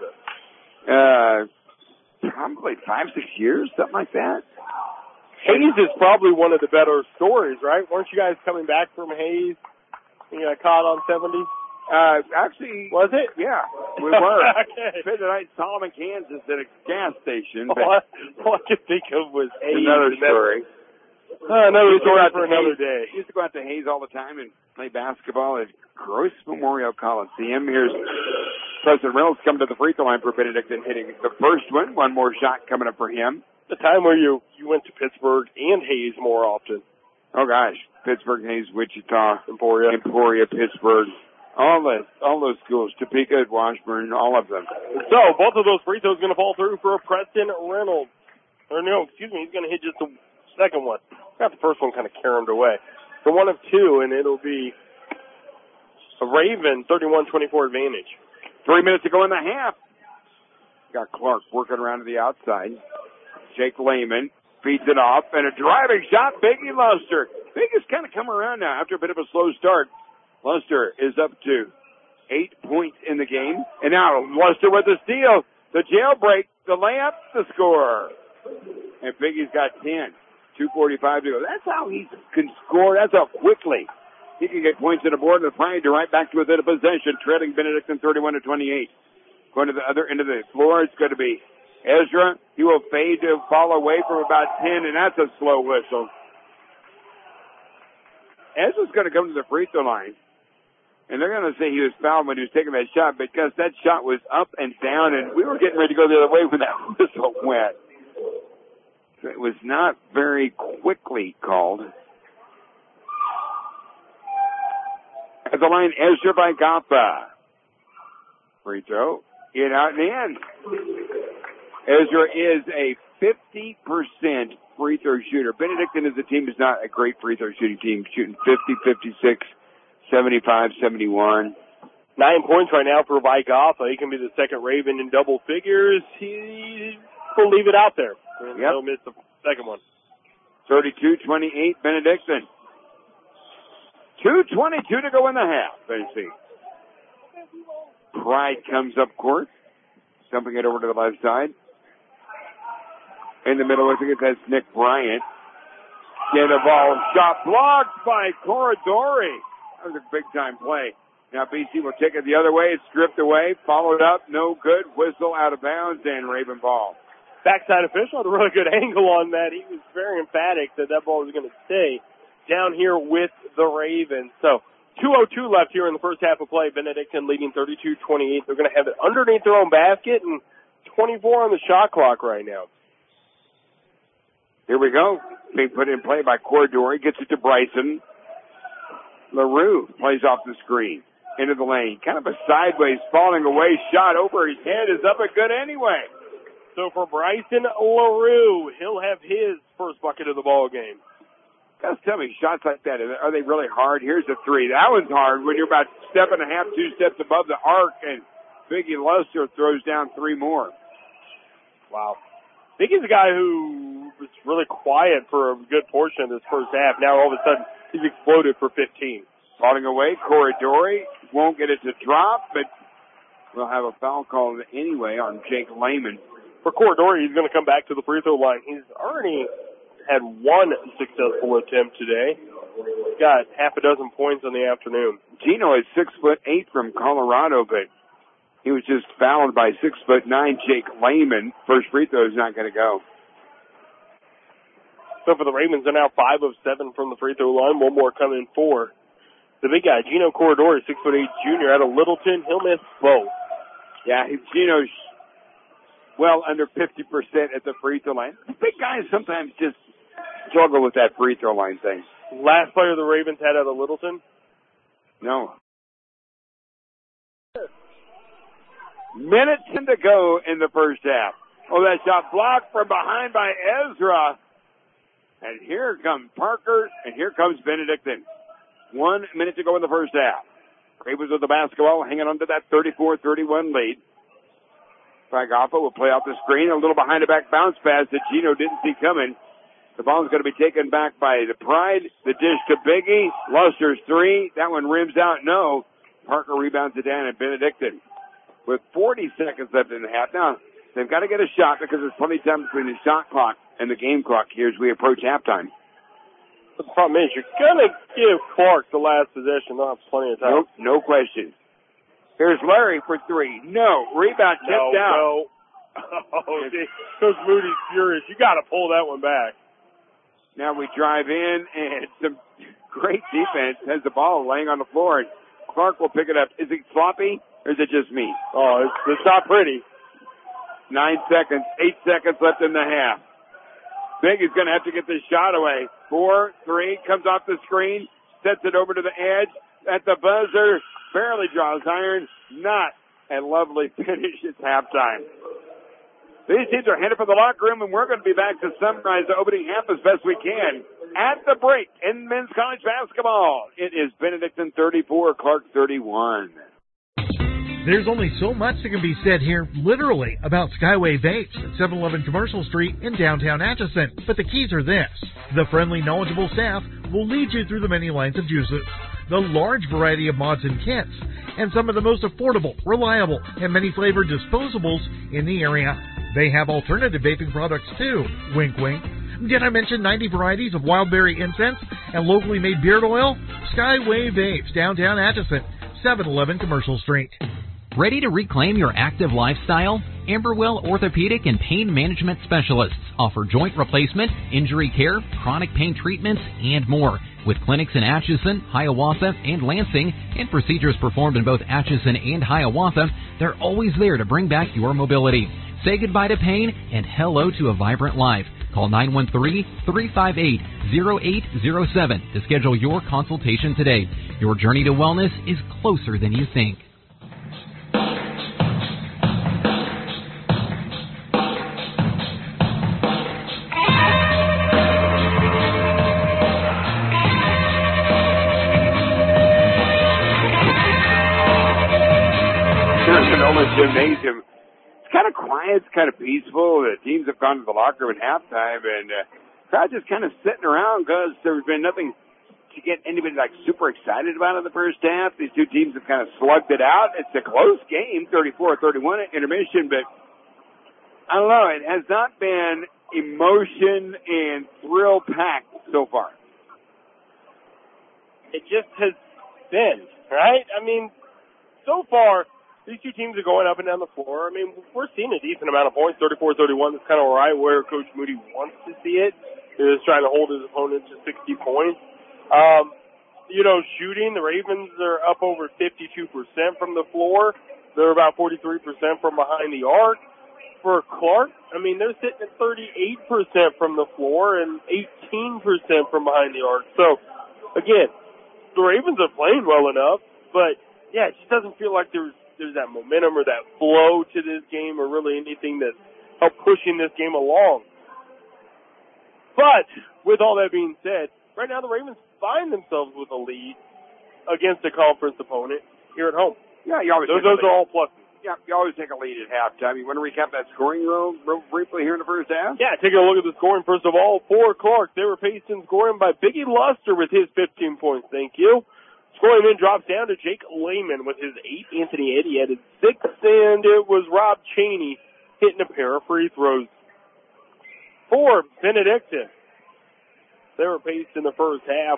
Kansas? Probably 5-6 years, something like that. Hayes is probably one of the better stories, right? Weren't you guys coming back from Hayes when you got caught on 70? Actually. Was it? Yeah, we were. Okay. Spent the night in Solomon, Kansas at a gas station. All I could think of was Hayes. Another story. Another story for another day. Used to go out to Hayes all the time and play basketball at Gross Memorial Coliseum. Here's President Reynolds coming to the free throw line for Benedictine, hitting the first one. One more shot coming up for him. The time where you went to Pittsburgh and Hayes more often. Oh gosh, Pittsburgh, Hayes, Wichita, Emporia, Pittsburgh, all those schools, Topeka, Washburn, all of them. So both of those free throws going to fall through for Preston Reynolds. He's going to hit just the second one. Got the first one kind of carried away. So 1 of 2, and it'll be a Raven 31-24 advantage. 3 minutes to go in the half. Got Clark working around to the outside. Jake Lehman feeds it off, and a driving shot, Biggie Luster. Biggie's kind of come around now after a bit of a slow start. Luster is up to 8 points in the game. And now Luster with the steal, the jailbreak, the layup, the score. And Biggie's got 10. 2:45 to go. That's how he can score. That's how quickly he can get points on the board, and the Pride right back to within a possession, trailing Benedictine 31-28. Going to the other end of the floor, it's going to be Ezra. He will fade to fall away from about 10, and that's a slow whistle. Ezra's going to come to the free throw line, and they're going to say he was fouled when he was taking that shot because that shot was up and down, and we were getting ready to go the other way when that whistle went. So it was not very quickly called. At the line, Ezra Vaigapa. Free throw. In, out, and in. Ezra is a 50% free throw shooter. Benedictine as a team is not a great free throw shooting team, shooting 50, 56, 75, 71. 9 points right now for Vaigapa. He can be the second Raven in double figures. He'll leave it out there. Yep. He'll miss the second one. 32-28 Benedictine. 2:22 to go in the half. Let's see. Pride comes up court, dumping it over to the left side. In the middle, I think that's Nick Bryant. Get the ball. Shot blocked by Corridori. That was a big-time play. Now BC will take it the other way. It's stripped away. Followed up. No good. Whistle out of bounds and Raven ball. Backside official had a really good angle on that. He was very emphatic that ball was going to stay down here with the Ravens. So 2:02 left here in the first half of play. Benedictine leading 32-28. They're going to have it underneath their own basket and 24 on the shot clock right now. Here we go. Being put in play by Corridori. Gets it to Bryson. LaRue plays off the screen. Into the lane. Kind of a sideways falling away shot over his head is up and good anyway. So for Bryson LaRue, he'll have his first bucket of the ball game. Guys, tell me, shots like that, are they really hard? Here's a three. That one's hard when you're about a step and a half, 2 steps above the arc, and Biggie Luster throws down 3 more. Wow. Biggie's a guy who was really quiet for a good portion of this first half. Now all of a sudden, he's exploded for 15. Falling away, Corridori won't get it to drop, but we'll have a foul called anyway on Jake Lehman. For Corridori, he's going to come back to the free throw line. He's already had 1 successful attempt today. He's got half a dozen points in the afternoon. Gino is 6'8" from Colorado, but he was just fouled by 6'9" Jake Lehman. First free throw is not going to go. So for the Ravens, they're now 5 of 7 from the free throw line. 1 more coming for the big guy, Gino Corridori, 6'8" junior out of Littleton. He'll miss both. Yeah, Gino's well under 50% at the free throw line. The big guys sometimes just struggle with that free throw line thing. Last player the Ravens had out of Littleton? No. Minutes to go in the first half. Oh, that shot blocked from behind by Ezra. And here comes Parker, and here comes Benedictine. 1 minute to go in the first half. Ravens with the basketball, hanging on to that 34-31 lead. Vaigapa will play off the screen, a little behind the back bounce pass that Gino didn't see coming. The ball is going to be taken back by the Pride. The dish to Biggie. Luster's 3. That one rims out. No. Parker rebounds it down, and Benedictine with 40 seconds left in the half. Now, they've got to get a shot because there's plenty of time between the shot clock and the game clock here as we approach halftime. But the problem is you're going to give Clark the last possession. They'll have plenty of time. Nope, no question. Here's Larry for 3. No. Rebound tipped out. No. Oh, Coach Moody's furious. You got to pull that one back. Now we drive in, and some great defense has the ball laying on the floor. And Clark will pick it up. Is it sloppy, or is it just me? Oh, it's not pretty. 9 seconds, 8 seconds left in the half. Big is going to have to get this shot away. 4-3, comes off the screen, sets it over to the edge. At the buzzer, barely draws iron. Not a lovely finish. It's halftime. These teams are headed for the locker room, and we're going to be back to summarize the opening half as best we can. At the break in men's college basketball, it is Benedictine 34, Clark 31. There's only so much that can be said here, literally, about Skyway Vapes at 711 Commercial Street in downtown Atchison. But the keys are this. The friendly, knowledgeable staff will lead you through the many lines of juices. the large variety of mods and kits, and some of the most affordable, reliable, and many-flavored disposables in the area. They have alternative vaping products too. Wink, wink. Did I mention 90 varieties of wildberry incense and locally made beard oil? Skyway Vapes, downtown Atchison, 711 Commercial Street. Ready to reclaim your active lifestyle? Amberwell Orthopedic and Pain Management Specialists offer joint replacement, injury care, chronic pain treatments, and more. With clinics in Atchison, Hiawatha, and Lansing, and procedures performed in both Atchison and Hiawatha, they're always there to bring back your mobility. Say goodbye to pain and hello to a vibrant life. Call 913-358-0807 to schedule your consultation today. Your journey to wellness is closer than you think. Gymnasium. It's kind of quiet. It's kind of peaceful. The teams have gone to the locker room at halftime, and crowd just kind of sitting around because there's been nothing to get anybody like super excited about in the first half. These two teams have kind of slugged it out. It's a close game, 34-31 at intermission, but I don't know. It has not been emotion and thrill packed so far. It just has been, right? I mean, so far, these two teams are going up and down the floor. I mean, we're seeing a decent amount of points, 34-31. That's kind of right where Coach Moody wants to see it. He's trying to hold his opponent to 60 points. Shooting, the Ravens are up over 52% from the floor. They're about 43% from behind the arc. For Clark, I mean, they're sitting at 38% from the floor and 18% from behind the arc. So, again, the Ravens are playing well enough, but, yeah, it just doesn't feel like there's that momentum or that flow to this game or really anything that's helped pushing this game along. But with all that being said, right now the Ravens find themselves with a lead against a conference opponent here at home. Yeah, you always those are all pluses. Yeah, you always take a lead at halftime. You want to recap that scoring real briefly here in the first half? Yeah, taking a look at the scoring. First of all, for Clark, they were paced in scoring by Biggie Luster with his 15 points. Thank you. Scoring then drops down to Jake Lehman with his 8. Anthony Eddy added 6, and it was Rob Cheney hitting a pair of free throws. For Benedictine, they were paced in the first half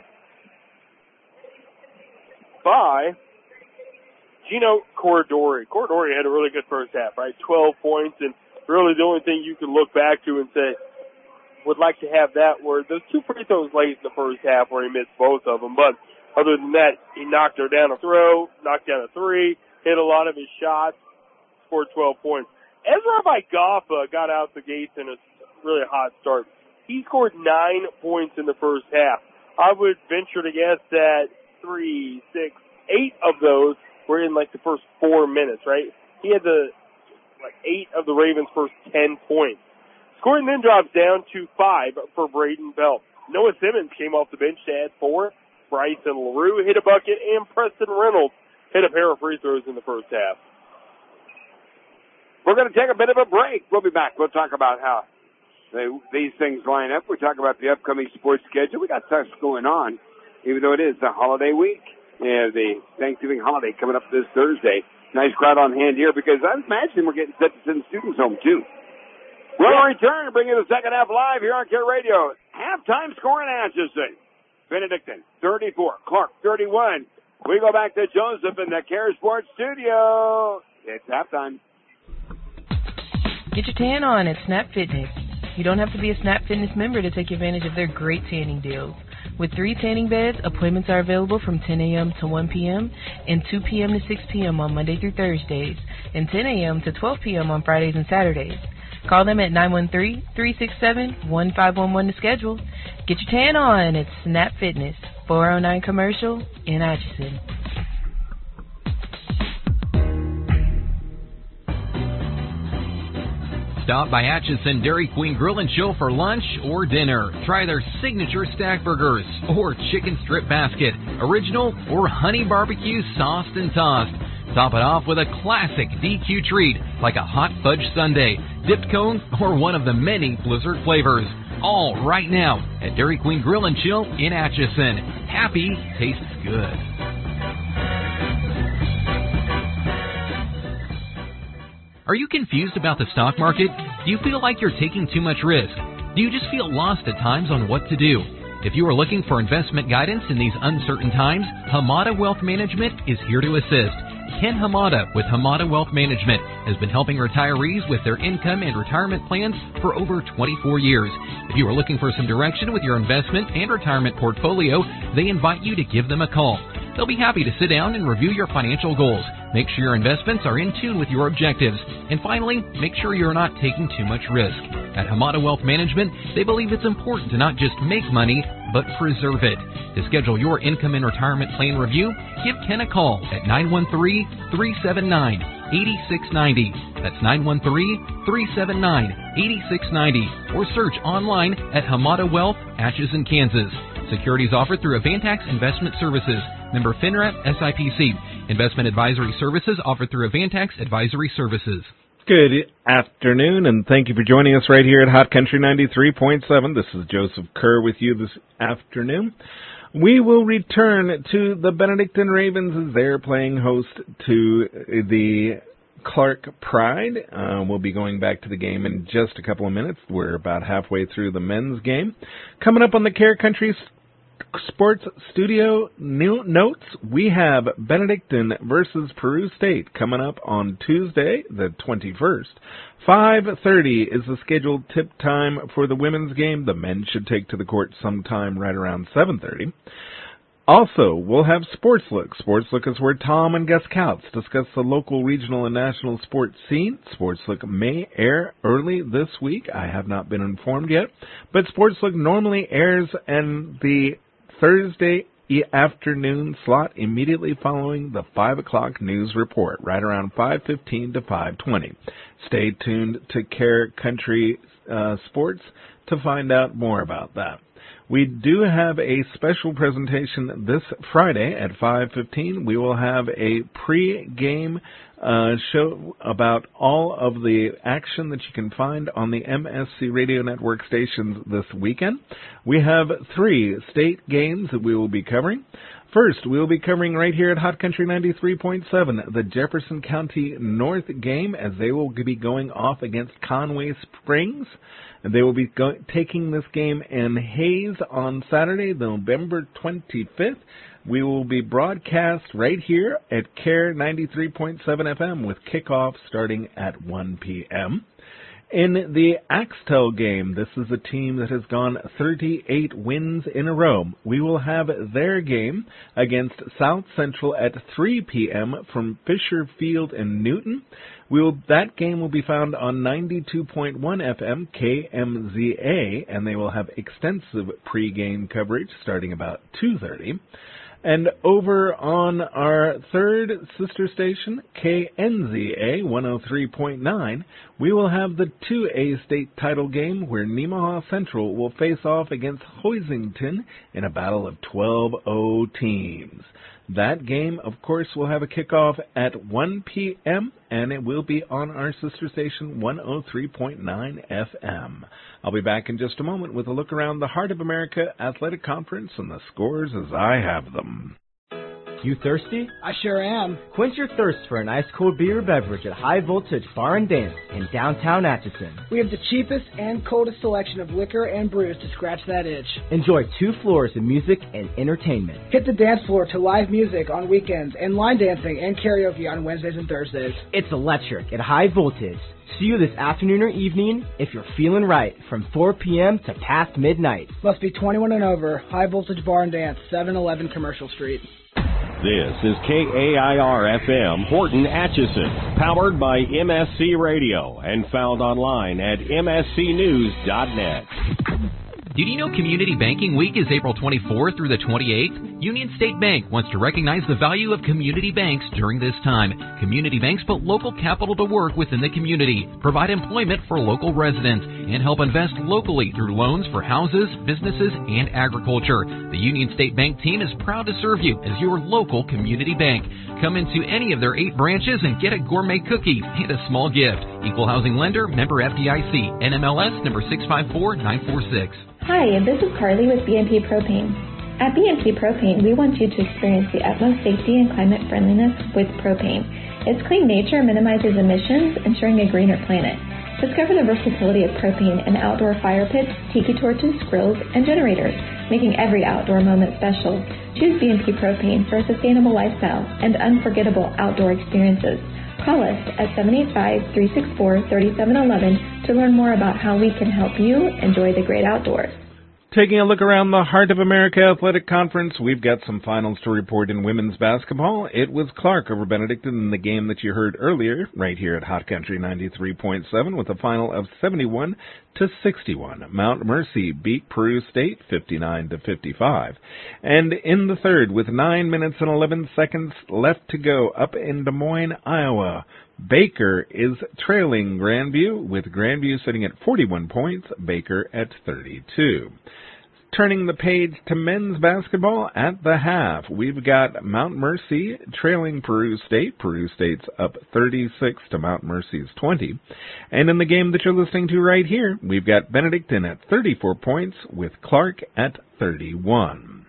by Gino Corridori. Corridori had a really good first half, right? 12 points, and really the only thing you can look back to and say, would like to have that were those 2 free throws late in the first half where he missed both of them, but other than that, he knocked her down a throw, knocked down a 3, hit a lot of his shots, scored 12 points. Ezra Vaigaffa got out the gates in a really hot start. He scored 9 points in the first half. I would venture to guess that 3, 6, 8 of those were in like the first 4 minutes, right? He had 8 of the Ravens' first 10 points. Scoring then drops down to 5 for Braden Bell. Noah Simmons came off the bench to add 4. Bryson LaRue hit a bucket, and Preston Reynolds hit a pair of free throws in the first half. We're going to take a bit of a break. We'll be back. We'll talk about how these things line up. We'll talk about the upcoming sports schedule. We got stuff going on, even though it is the holiday week. Yeah, the Thanksgiving holiday coming up this Thursday. Nice crowd on hand here because I imagine we're getting set to send students home, too. We'll return to bring you the second half live here on Care Radio. Halftime scoring Atchison. Benedictine, 34. Clark, 31. We go back to Joseph in the Care Sports Studio. It's halftime. Get your tan on at Snap Fitness. You don't have to be a Snap Fitness member to take advantage of their great tanning deals. With 3 tanning beds, appointments are available from 10 a.m. to 1 p.m. and 2 p.m. to 6 p.m. on Monday through Thursdays, and 10 a.m. to 12 p.m. on Fridays and Saturdays. Call them at 913-367-1511 to schedule. Get your tan on at Snap Fitness, 409 Commercial in Atchison. Stop by Atchison Dairy Queen Grill and Chill for lunch or dinner. Try their signature stack burgers or chicken strip basket, original or honey barbecue sauced and tossed. Top it off with a classic DQ treat like a hot fudge sundae, dipped cone, or one of the many Blizzard flavors. All right now at Dairy Queen Grill and Chill in Atchison. Happy tastes good. Are you confused about the stock market? Do you feel like you're taking too much risk? Do you just feel lost at times on what to do? If you are looking for investment guidance in these uncertain times, Hamada Wealth Management is here to assist. Ken Hamada with Hamada Wealth Management has been helping retirees with their income and retirement plans for over 24 years. If you are looking for some direction with your investment and retirement portfolio, they invite you to give them a call. They'll be happy to sit down and review your financial goals. Make sure your investments are in tune with your objectives. And finally, make sure you're not taking too much risk. At Hamada Wealth Management, they believe it's important to not just make money, but preserve it. To schedule your income and retirement plan review, give Ken a call at 913-379-8690. That's 913-379-8690. Or search online at Hamada Wealth, Atchison, Kansas. Securities offered through Avantax Investment Services. Member FINRA SIPC. Investment advisory services offered through Avantax Advisory Services. Good afternoon, and thank you for joining us right here at Hot Country 93.7. This is Joseph Kerr with you this afternoon. We will return to the Benedictine Ravens as they're playing host to the Clark Pride. We'll be going back to the game in just a couple of minutes. We're about halfway through the men's game. Coming up on the Care Country Sports Studio notes, we have Benedictine versus Peru State coming up on Tuesday, the 21st. 5:30 is the scheduled tip time for the women's game. The men should take to the court sometime right around 7:30. Also, we'll have Sports Look. Sports Look is where Tom and Gus Kautz discuss the local, regional, and national sports scene. Sports Look may air early this week. I have not been informed yet. But Sports Look normally airs in the Thursday afternoon slot immediately following the 5 o'clock news report, right around 5:15 to 5:20. Stay tuned to Care Country Sports to find out more about that. We do have a special presentation this Friday at 5:15. We will have a pre-game show about all of the action that you can find on the MSC Radio Network stations this weekend. We have 3 state games that we will be covering. First, we'll be covering right here at Hot Country 93.7 the Jefferson County North game as they will be going off against Conway Springs. And they will be taking this game in Hayes on Saturday, November 25th. We will be broadcast right here at CARE 93.7 FM with kickoff starting at 1 p.m. In the Axtell game, this is a team that has gone 38 wins in a row. We will have their game against South Central at 3 p.m. from Fisher Field in Newton. That game will be found on 92.1 FM KMZA, and they will have extensive pregame coverage starting about 2:30. And over on our third sister station, KNZA 103.9, we will have the 2A state title game where Nemaha Central will face off against Hoisington in a battle of 12-0 teams. That game, of course, will have a kickoff at 1 p.m., and it will be on our sister station, 103.9 FM. I'll be back in just a moment with a look around the Heart of America Athletic Conference and the scores as I have them. You thirsty? I sure am. Quench your thirst for an ice-cold beer or beverage at High Voltage Bar and Dance in downtown Atchison. We have the cheapest and coldest selection of liquor and brews to scratch that itch. Enjoy 2 floors of music and entertainment. Hit the dance floor to live music on weekends and line dancing and karaoke on Wednesdays and Thursdays. It's electric at High Voltage. See you this afternoon or evening if you're feeling right from 4 p.m. to past midnight. Must be 21 and over. High Voltage Bar and Dance, 711 Commercial Street. This is KAIR-FM Horton Atchison, powered by MSC Radio and found online at mscnews.net. Did you know Community Banking Week is April 24th through the 28th? Union State Bank wants to recognize the value of community banks during this time. Community banks put local capital to work within the community, provide employment for local residents, and help invest locally through loans for houses, businesses, and agriculture. The Union State Bank team is proud to serve you as your local community bank. Come into any of their 8 branches and get a gourmet cookie and a small gift. Equal housing lender, member FDIC, NMLS number 654946. Hi, this is Carly with BNP Propane. At BNP Propane, we want you to experience the utmost safety and climate friendliness with propane. Its clean nature minimizes emissions, ensuring a greener planet. Discover the versatility of propane in outdoor fire pits, tiki torches, grills, and generators, making every outdoor moment special. Choose BNP Propane for a sustainable lifestyle and unforgettable outdoor experiences. Call us at 785-364-3711 to learn more about how we can help you enjoy the great outdoors. Taking a look around the Heart of America Athletic Conference, we've got some finals to report in women's basketball. It was Clark over Benedictine in the game that you heard earlier, right here at Hot Country 93.7, with a final of 71-61. Mount Mercy beat Peru State 59-55. And in the third, with 9 minutes and 11 seconds left to go, up in Des Moines, Iowa, Baker is trailing Grandview, with Grandview sitting at 41 points, Baker at 32. Turning the page to men's basketball at the half, we've got Mount Mercy trailing Peru State. Peru State's up 36 to Mount Mercy's 20. And in the game that you're listening to right here, we've got Benedictine at 34 points with Clark at 31.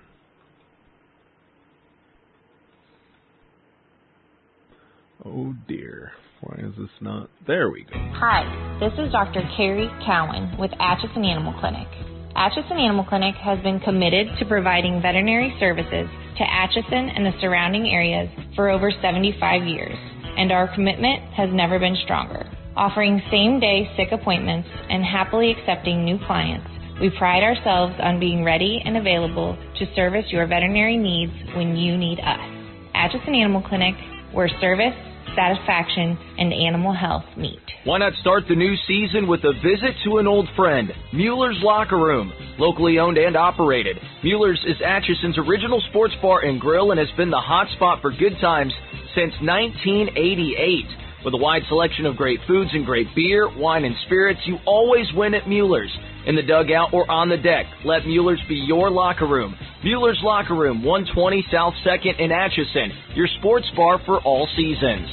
Oh dear, why is this not? There we go. Hi, this is Dr. Carrie Cowan with Atchison Animal Clinic. Atchison Animal Clinic has been committed to providing veterinary services to Atchison and the surrounding areas for over 75 years, and our commitment has never been stronger. Offering same-day sick appointments and happily accepting new clients, we pride ourselves on being ready and available to service your veterinary needs when you need us. Atchison Animal Clinic, where service, satisfaction, and animal health meet. Why not start the new season with a visit to an old friend, Mueller's Locker Room. Locally owned and operated, Mueller's is Atchison's original sports bar and grill and has been the hot spot for good times since 1988. With a wide selection of great foods and great beer, wine, and spirits, you always win at Mueller's. In the dugout or on the deck, let Mueller's be your locker room. Mueller's Locker Room, 120 South 2nd in Atchison, your sports bar for all seasons.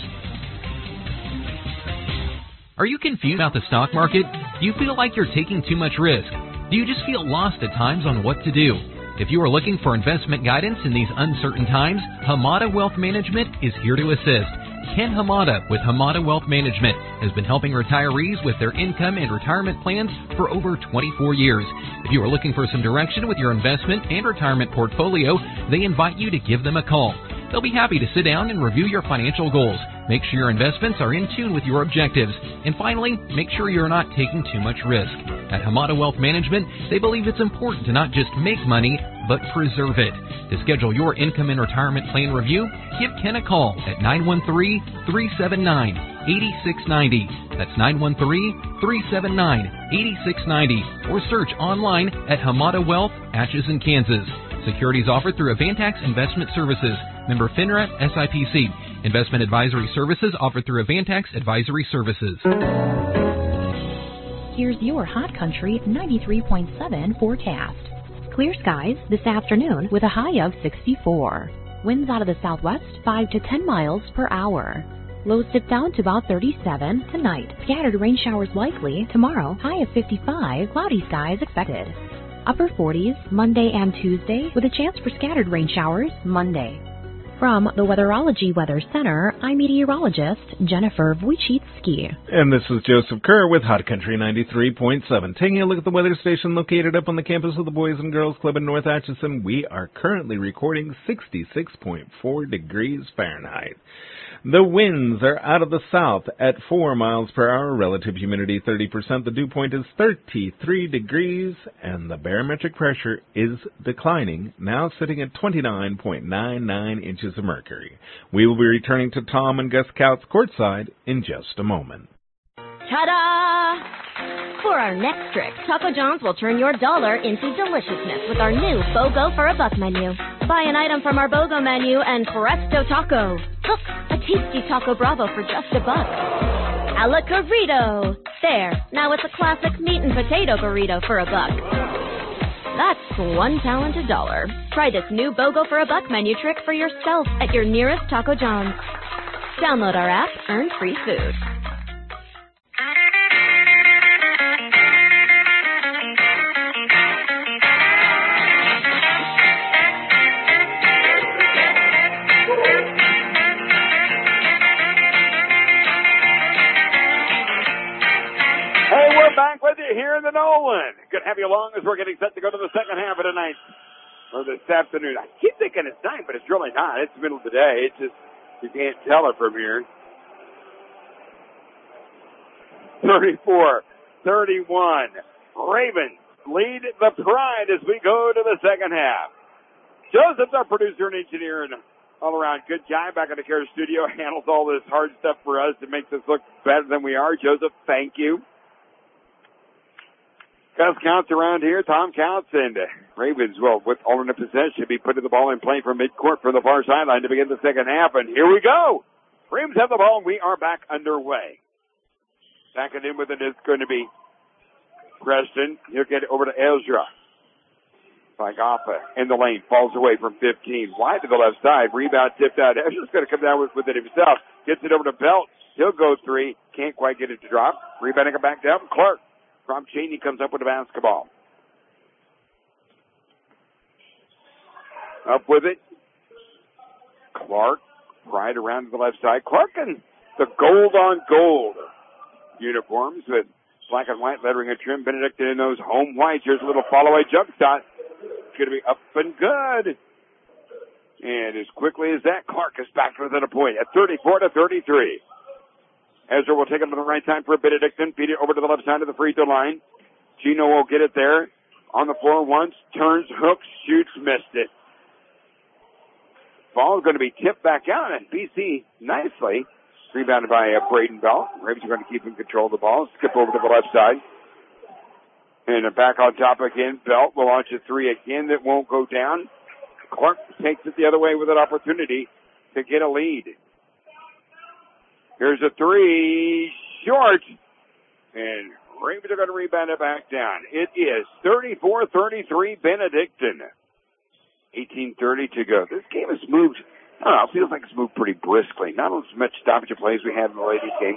Are you confused about the stock market? Do you feel like you're taking too much risk? Do you just feel lost at times on what to do? If you are looking for investment guidance in these uncertain times, Hamada Wealth Management is here to assist. Ken Hamada with Hamada Wealth Management has been helping retirees with their income and retirement plans for over 24 years. If you are looking for some direction with your investment and retirement portfolio, they invite you to give them a call. They'll be happy to sit down and review your financial goals. Make sure your investments are in tune with your objectives. And finally, make sure you're not taking too much risk. At Hamada Wealth Management, they believe it's important to not just make money, but preserve it. To schedule your income and retirement plan review, give Ken a call at 913-379-8690. That's 913-379-8690. Or search online at Hamada Wealth, Atchison, Kansas. Securities offered through Avantax Investment Services. Member FINRA SIPC. Investment advisory services offered through Avantax Advisory Services. Here's your Hot Country 93.7 forecast. Clear skies this afternoon with a high of 64. Winds out of the southwest 5 to 10 miles per hour. Lows dip down to about 37 tonight. Scattered rain showers likely tomorrow. High of 55. Cloudy skies expected. Upper 40s Monday and Tuesday with a chance for scattered rain showers Monday. From the Weatherology Weather Center, I'm meteorologist Jennifer Wojcicki. And this is Joseph Kerr with Hot Country 93.7. Taking a look at the weather station located up on the campus of the Boys and Girls Club in North Atchison, we are currently recording 66.4 degrees Fahrenheit. The winds are out of the south at 4 miles per hour, relative humidity 30%. The dew point is 33 degrees, and the barometric pressure is declining, now sitting at 29.99 inches of mercury. We will be returning to Tom and Gus Couts courtside in just a moment. Ta-da! For our next trick, Taco John's will turn your dollar into deliciousness with our new BOGO for a Buck menu. Buy an item from our BOGO menu and presto taco. Look, a tasty Taco Bravo for just $1. A la Corrido. There, now it's a classic meat and potato burrito for $1. That's one talented dollar. Try this new BOGO for a Buck menu trick for yourself at your nearest Taco John's. Download our app, earn free food. here in the Nolan. Good to have you along as we're getting set to go to the second half of tonight, or this afternoon. I keep thinking it's night, but it's really not. It's the middle of the day. It's just, you can't tell it from here. 34-31. Ravens lead the Pride as we go to the second half. Joseph's our producer and engineer and all around good guy back in the Care studio. Handles all this hard stuff for us that makes us look better than we are. Joseph, thank you. Gus Counts around here. Tom Counts and Ravens will, with alternate possession, be putting the ball in play from midcourt for the far sideline to begin the second half. And here we go. Ravens have the ball and we are back underway. Backing in with it is going to be Preston. He'll get it over to Ezra. Fagapa in the lane. Falls away from 15. Wide to the left side. Rebound tipped out. Ezra's going to come down with it himself. Gets it over to Belt. He'll go three. Can't quite get it to drop. Rebounding it back down. Clark. Rob Cheney comes up with the basketball. Up with it. Clark. Right around to the left side. Clark and the gold on gold uniforms with black and white lettering and trim. Benedictine in those home whites. Here's a little follow-away jump shot. It's going to be up and good. And as quickly as that, Clark is back within a point at 34-33. Ezra will take it to the right side for Benedictine. Feed it over to the left side of the free throw line. Gino will get it there. On the floor once. Turns, hooks, shoots, missed it. Ball is going to be tipped back out, and BC nicely rebounded by Braden Bell. Ravens are going to keep in control of the ball. Skip over to the left side. And back on top again. Belt will launch a three again that won't go down. Clark takes it the other way with an opportunity to get a lead. Here's a three. Short. And Ravens are going to rebound it back down. It is 34-33 Benedictine. 18:30 to go. This game has moved, I don't know, it feels like it's moved pretty briskly. Not as much stoppage of plays we had in the ladies game.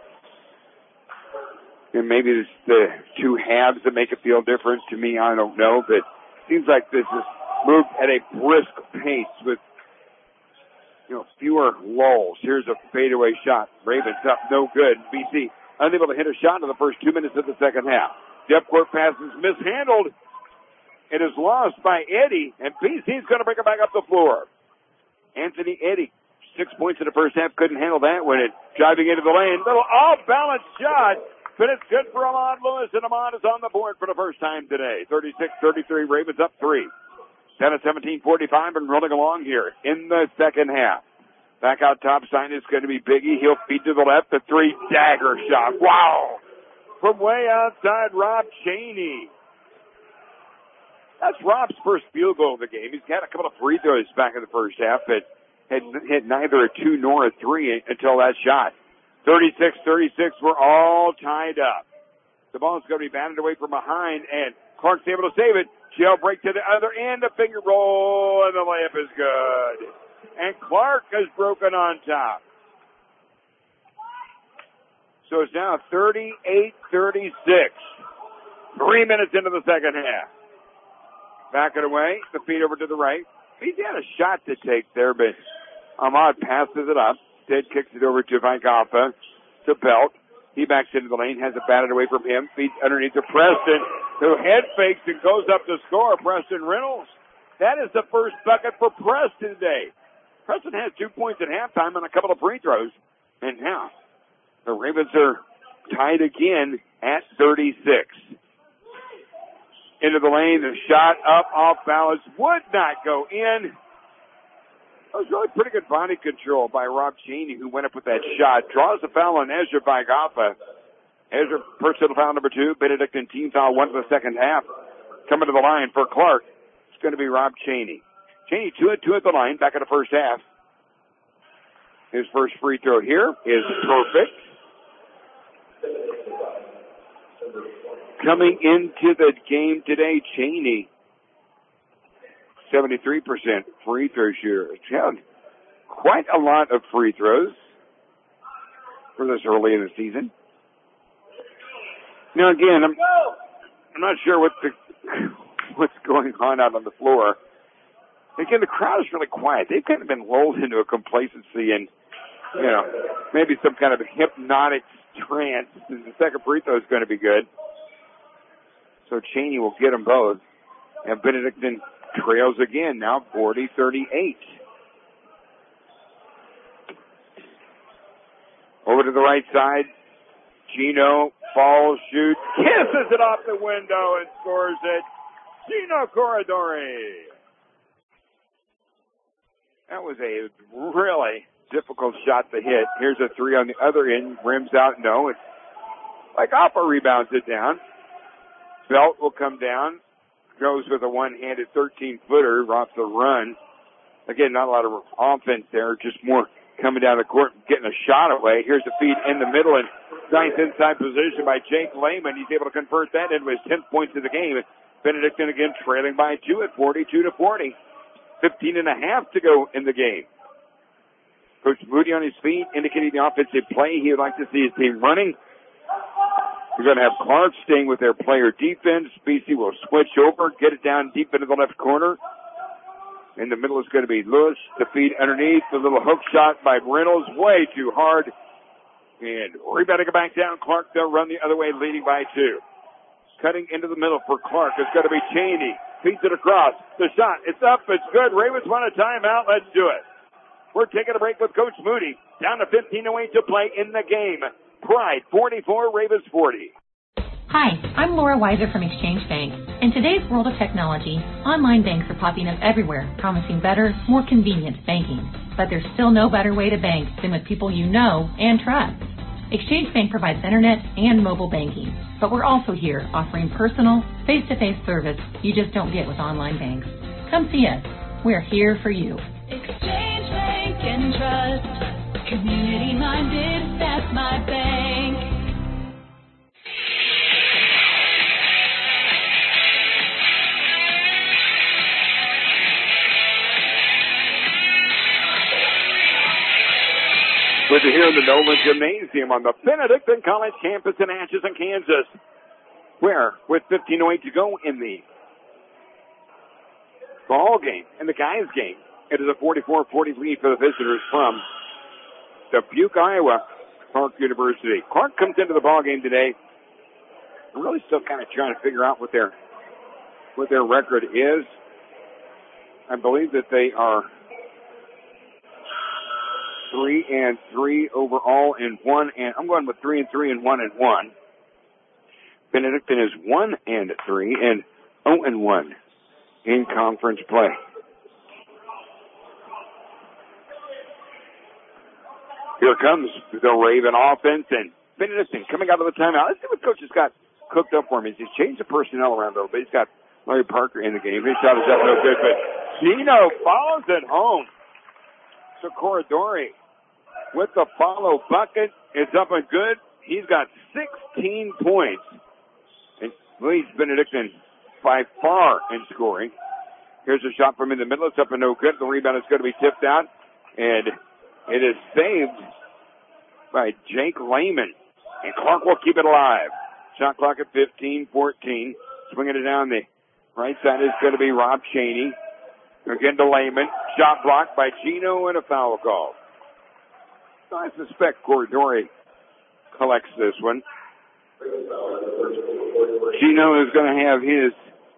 And maybe it's the two halves that make it feel different to me. I don't know, but it seems like this has moved at a brisk pace with, fewer lulls. Here's a fadeaway shot. Ravens up, no good. BC unable to hit a shot in the first 2 minutes of the second half. Depth court pass is mishandled. It is lost by Eddy, and BC's going to bring it back up the floor. Anthony Eddy, 6 points in the first half, couldn't handle that when it driving into the lane. Little off-balance shot, but it's good for Ahmad Lewis, and Ahmad is on the board for the first time today. 36-33, Ravens up 3. 10-17-45 and rolling along here in the second half. Back out top side is going to be Biggie. He'll feed to the left, the three dagger shot. Wow! From way outside, Rob Cheney. That's Rob's first field goal of the game. He's had a couple of free throws back in the first half, but had hit neither a 2 nor a 3 until that shot. 36-36, we're all tied up. The ball is going to be batted away from behind, and Clark's able to save it. Jailbreak to the other end, a finger roll, and the layup is good. And Clark has broken on top. So it's now 38-36. 3 minutes into the second half. Back it away, the feed over to the right. He had a shot to take there, but Ahmad passes it up. Instead kicks it over to Vaigapa, to Belt. He backs into the lane, has it batted away from him, feeds underneath to Preston, who head fakes and goes up to score. Preston Reynolds. That is the first bucket for Preston today. Preston has 2 points at halftime and a couple of free throws. And now, the Ravens are tied again at 36. Into the lane, the shot up off balance would not go in. That was really pretty good body control by Rob Cheney, who went up with that shot. Draws the foul on Ezra Vaigapa. Ezra, personal foul number 2. Benedictine team foul 1 for the second half. Coming to the line for Clark, it's going to be Rob Cheney. Cheney 2 at 2 at the line, back in the first half. His first free throw here is perfect. Coming into the game today, Cheney, 73% free throw shooter. Had quite a lot of free throws for this early in the season. Now again, I'm not sure what's going on out on the floor. Again, the crowd is really quiet. They've kind of been lulled into a complacency and, maybe some kind of hypnotic trance. The second free throw is going to be good. So Cheney will get them both. And Benedictine trails again, now 40-38. Over to the right side. Gino falls, shoots, kisses it off the window and scores it. Gino Corridori. That was a really difficult shot to hit. Here's a three on the other end. Rims out. No. It's like Oppa rebounds it down. Belt will come down. Goes with a one-handed 13-footer off the run. Again, not a lot of offense there. Just more coming down the court and getting a shot away. Here's the feed in the middle and nice inside position by Jake Lehman. He's able to convert that into his 10th points of the game. Benedictine again trailing by 2 at 42-40. 15 and a half to go in the game. Coach Moody on his feet, indicating the offensive play he would like to see his team running. We're going to have Clark staying with their player defense. BC will switch over, get it down deep into the left corner. In the middle is going to be Lewis to feed underneath. The little hook shot by Reynolds, way too hard. And rebounding it back down. Clark, they'll run the other way, leading by 2. Cutting into the middle for Clark is going to be Cheney. Feeds it across. The shot, it's up, it's good. Ravens want a timeout. Let's do it. We're taking a break with Coach Moody. Down to 15:08 to play in the game. Pride 44, Ravens 40. Hi, I'm Laura Weiser from Exchange Bank. In today's world of technology, online banks are popping up everywhere, promising better, more convenient banking. But there's still no better way to bank than with people you know and trust. Exchange Bank provides internet and mobile banking, but we're also here offering personal, face-to-face service you just don't get with online banks. Come see us. We're here for you. Exchange Bank and Trust. Community-minded, that's my bank. We're here in the Nolan Gymnasium on the Benedictine College campus in Atchison, Kansas, where with 15:08 to go in the ball game, in the guys' game, it is a 44-40 lead for the visitors from Dubuque, Iowa, Clark University. Clark comes into the ball game today. I'm really still kind of trying to figure out what their record is. I believe that they are 3-3 overall and 1, and I'm going with 3-3 and 1-1. Benedictine is 1-3 and 0-1 in conference play. Here comes the Raven offense, and Benedictine coming out of the timeout. Let's see what Coach has got cooked up for him. He's changed the personnel around a little bit. He's got Larry Parker in the game. His shot is up no good, but Gino follows it home. So Corridori with the follow bucket. It's up and good. He's got 16 points and leads Benedictine by far in scoring. Here's a shot from in the middle. It's up and no good. The rebound is going to be tipped out, and it is saved by Jake Lehman. And Clark will keep it alive. Shot clock at 15-14. Swinging it down the right side is going to be Rob Cheney. Again to Lehman. Shot blocked by Gino and a foul call. So I suspect Corridori collects this one. Gino is going to have his,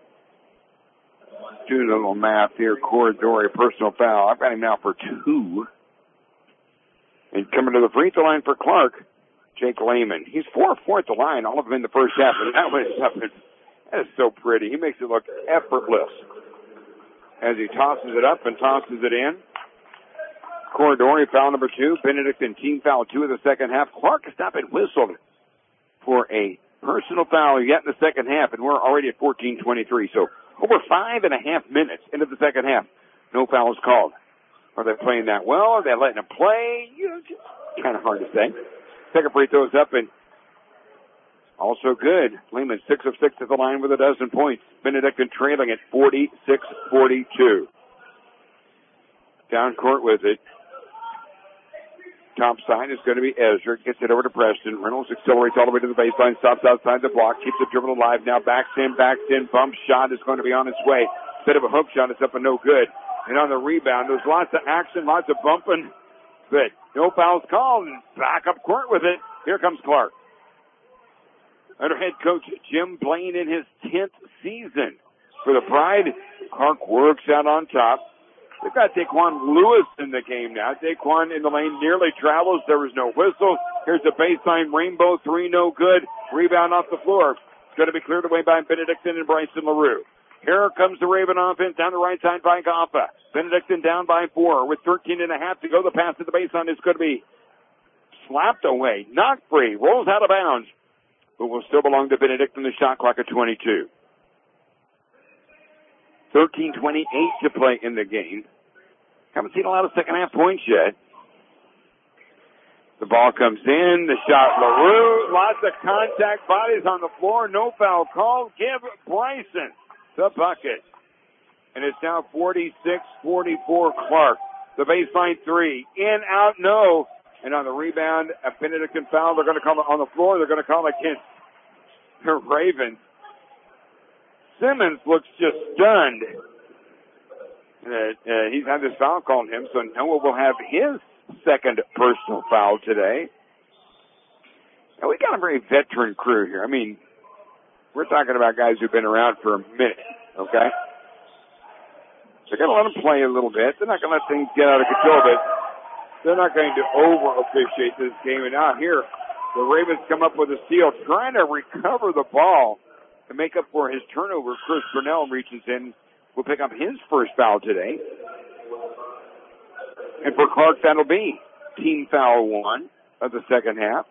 doing a little math here, Corridori personal foul. I've got him now for 2. And coming to the free throw line for Clark, Jake Lehman. He's 4-4 at the line, all of them in the first half. And that is so pretty. He makes it look effortless as he tosses it up and tosses it in. Corridori foul number 2. Benedictine team foul 2 of the second half. Clark has not been whistled for a personal foul yet in the second half, and we're already at 14-23. So over 5.5 minutes into the second half, no fouls called. Are they playing that well? Are they letting them play? Just kind of hard to say. Second free throw is up and also good. Lehman 6 of 6 at the line with 12 points. Benedictine trailing at 46-42. Down court with it. Top side is going to be Ezra. Gets it over to Preston. Reynolds accelerates all the way to the baseline. Stops outside the block. Keeps the dribble alive. Now backs in. Bump shot is going to be on its way. Bit of a hook shot. It's up and no good. And on the rebound, there's lots of action, lots of bumping. But no fouls called. And back up court with it. Here comes Clark. under head coach Jim Blaine in his 10th season for the Pride. Clark works out on top. They've got Daquan Lewis in the game now. Daquan in the lane nearly travels. There was no whistle. Here's a baseline rainbow three, no good. Rebound off the floor. It's going to be cleared away by Benedictine and Bryson LaRue. Here comes the Raven offense down the right side by Goffa. Benedictine down by 4 with 13 and a half to go. The pass to the baseline is going to be slapped away, knocked free, rolls out of bounds, but will still belong to Benedictine. The shot clock at 22. 13:28 to play in the game. Haven't seen a lot of second half points yet. The ball comes in. The shot, LaRue. Lots of contact, bodies on the floor. No foul call. Give Bryson the bucket. And it's now 46-44 Clark. The baseline three. In, out, no. And on the rebound, a Benedictine foul. They're going to call it on the floor. They're going to call it against the Ravens. Simmons looks just stunned. He's had this foul called him, so Noah will have his second personal foul today. And we got a very veteran crew here. I mean, we're talking about guys who've been around for a minute, okay? They're going to let them play a little bit. They're not going to let things get out of control, but they're not going to over-officiate this game. And now here, the Ravens come up with a steal, trying to recover the ball to make up for his turnover. Chris Burnell reaches in, will pick up his first foul today. And for Clark, that'll be team foul 1 of the second half.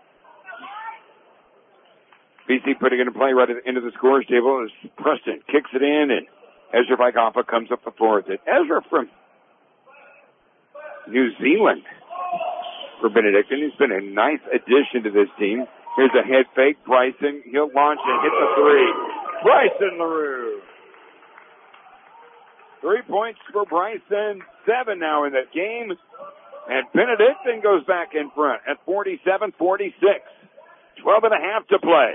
BC putting it in play right into the scores table as Preston kicks it in, and Ezra Vigaffa comes up the floor with it. Ezra from New Zealand for Benedictine. He's been a nice addition to this team. Here's a head fake. Bryson, he'll launch and hit the three. Bryson LaRue. 3 points for Bryson. 7 now in that game. And Benedictine goes back in front at 47-46. 12 and a half to play.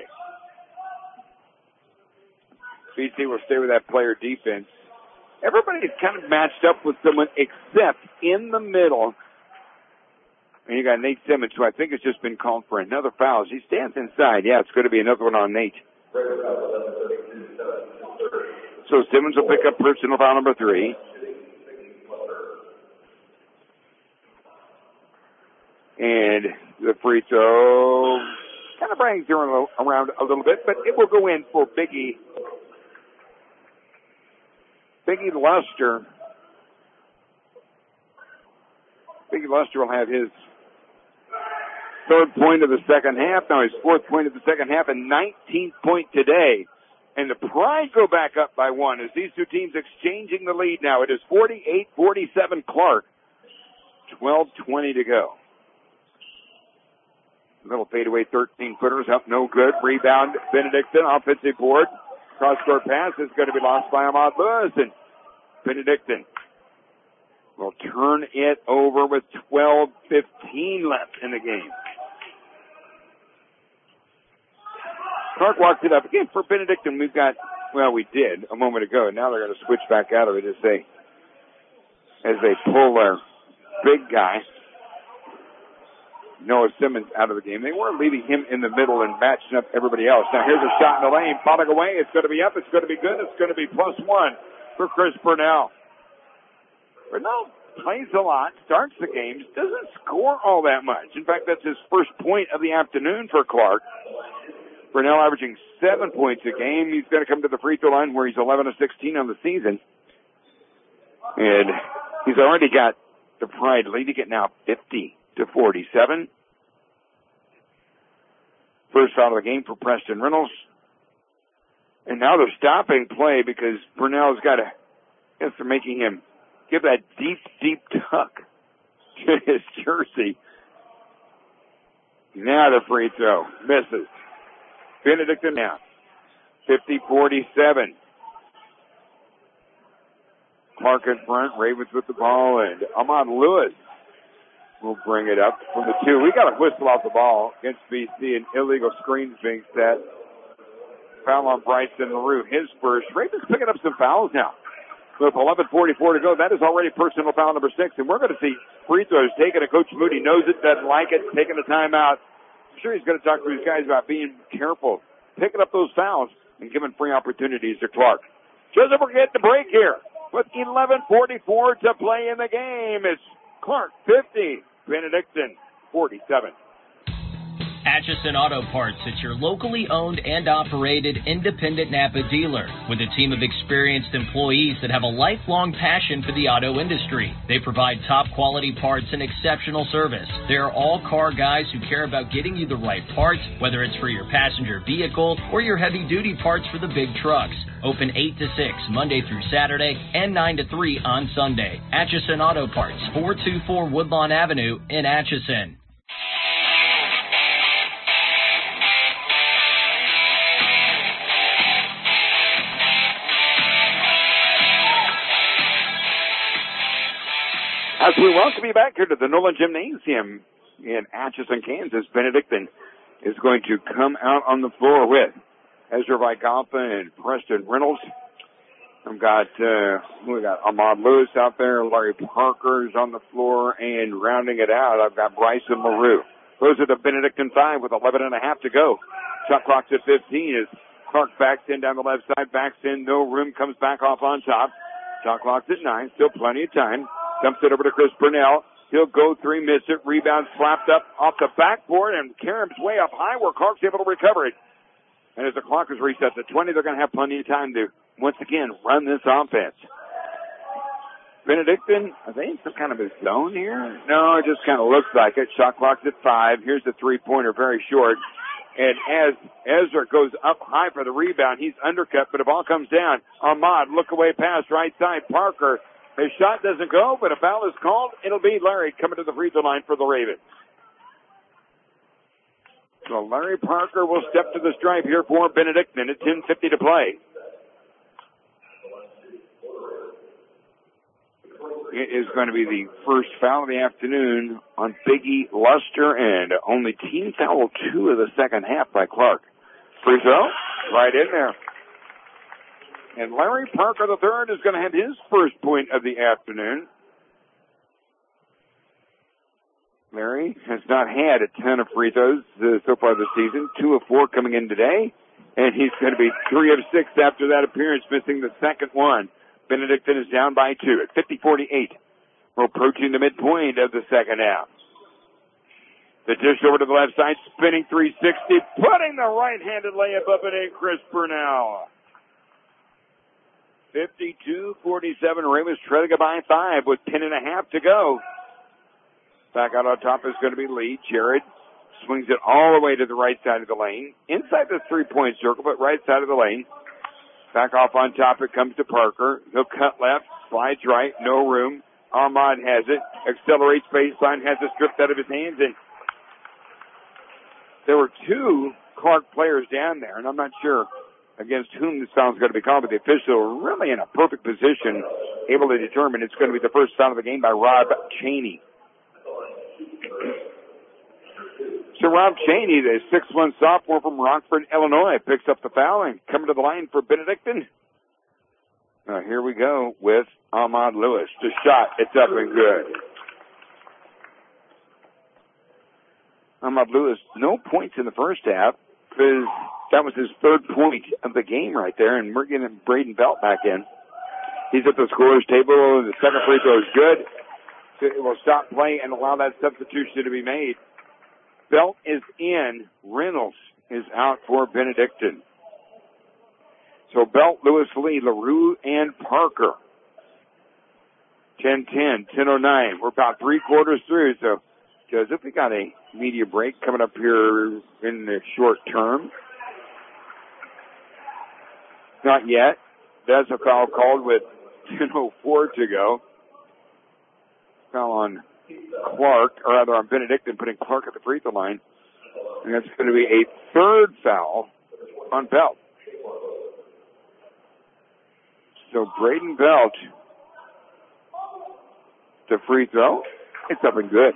BC will stay with that player defense. Everybody's kind of matched up with someone except in the middle. And you got Nate Simmons, who I think has just been called for another foul. As he stands inside. Yeah, it's going to be another one on Nate. So Simmons will pick up personal foul number 3. And the free throw kind of brings her around a little bit, but it will go in for Biggie Luster. Biggie Luster will have his third point of the second half. Now his fourth point of the second half and 19th point today. And the Pride go back up by 1 as these two teams exchanging the lead now. It is 48-47 Clark. 12:20 to go. Little fadeaway 13-footers up, no good. Rebound, Benedictine, offensive board. Cross-court pass is going to be lost by Ahmad Lewis. And Benedictine will turn it over with 12:15 left in the game. Clark walked it up. Again, for Benedictine, we did a moment ago, and now they're going to switch back out of it as they pull their big guy, Noah Simmons, out of the game. They weren't leaving him in the middle and matching up everybody else. Now here's a shot in the lane, falling away. It's going to be up. It's going to be good. It's going to be +1 for Chris Burnell. Burnell plays a lot, starts the games, doesn't score all that much. In fact, that's his first point of the afternoon for Clark. Burnell averaging 7 points a game. He's going to come to the free throw line where he's 11 of 16 on the season. And he's already got the Pride leading it now 50-47. First foul of the game for Preston Reynolds. And now they're stopping play because Burnell's got to, they're making him give that deep tuck to his jersey. Now the free throw misses. Benedictine now 50-47. Clark in front, Ravens with the ball, and Ahmad Lewis will bring it up from the 2. We got a whistle off the ball against BC, and illegal screens being set. Foul on Bryson LaRue, his first. Ravens picking up some fouls now. With 11:44 to go, that is already personal foul number 6, and we're going to see free throws taken, and Coach Moody knows it, doesn't like it, taking a timeout I'm sure he's going to talk to his guys about being careful, picking up those fouls, and giving free opportunities to Clark. Joseph, we're getting the break here with 11:44 to play in the game. It's Clark 50, Benedictine 47. Atchison Auto Parts, it's your locally owned and operated independent Napa dealer with a team of experienced employees that have a lifelong passion for the auto industry. They provide top quality parts and exceptional service. They are all car guys who care about getting you the right parts, whether it's for your passenger vehicle or your heavy duty parts for the big trucks. Open 8 to 6 Monday through Saturday and 9 to 3 on Sunday. Atchison Auto Parts, 424 Woodlawn Avenue in Atchison. As we welcome you back here to the Nolan Gymnasium in Atchison, Kansas, Benedictine is going to come out on the floor with Ezra Vigalpa and Preston Reynolds. We got Ahmad Lewis out there, Larry Parker's on the floor, and rounding it out, I've got Bryson LaRue. Those are the Benedictine 5 with 11 and a half to go. Shot clock's at 15 as Clark backs in down the left side, backs in, no room, comes back off on top. Shot clock's at 9, still plenty of time. Dumps it over to Chris Burnell. He'll go three, miss it. Rebound slapped up off the backboard, and Karam's way up high where Clark's able to recover it. And as the clock is reset to 20, they're going to have plenty of time to, once again, run this offense. Benedictine, are they in some kind of a zone here? No, it just kind of looks like it. Shot clock's at 5. Here's the three-pointer, very short. And as Ezra goes up high for the rebound, he's undercut, but the ball comes down. Ahmad, look away pass, right side. Parker. His shot doesn't go, but a foul is called. It'll be Larry coming to the free throw line for the Ravens. So Larry Parker will step to the stripe here for Benedictine at 10:50 to play. It is going to be the first foul of the afternoon on Biggie Luster, and only team foul 2 of the second half by Clark. Free throw, right in there. And Larry Parker III is going to have his first point of the afternoon. Larry has not had a ton of free throws so far this season. 2 of 4 coming in today. And he's going to be 3 of 6 after that appearance, missing the second one. Benedictine is down by 2 at 50-48. We're approaching the midpoint of the second half. The dish over to the left side, spinning 360, putting the right-handed layup up and in, Chris Burnell. 52-47, Ravens trailing by 5 with 10 and a half to go. Back out on top is going to be Lee. Jared swings it all the way to the right side of the lane. Inside the three-point circle, but right side of the lane. Back off on top, it comes to Parker. He'll cut left, slides right, no room. Ahmad has it, accelerates baseline, has it stripped out of his hands, and there were 2 Clark players down there, and I'm not sure against whom this foul is going to be called, but the official really in a perfect position, able to determine it's going to be the first foul of the game by Rob Cheney. So Rob Cheney, the 6'1" sophomore from Rockford, Illinois, picks up the foul and coming to the line for Benedictine. Now here we go with Ahmad Lewis. The shot, it's up and good. Ahmad Lewis, no points in the first half. That was his third point of the game right there, and we're getting Braden Belt back in. He's at the scorer's table. The second free throw is good. So it will stop play and allow that substitution to be made. Belt is in. Reynolds is out for Benedictine. So Belt, Lewis, Lee, LaRue, and Parker. 10-10, 10:09. We're about 3 quarters through. So, Joseph, we got a media break coming up here in the short term. Not yet. That's a foul called with 10:04 to go. Foul on Clark, or rather on Benedictine, putting Clark at the free throw line. And that's going to be a third foul on Belt. So Braden Belt, the free throw, it's up and good.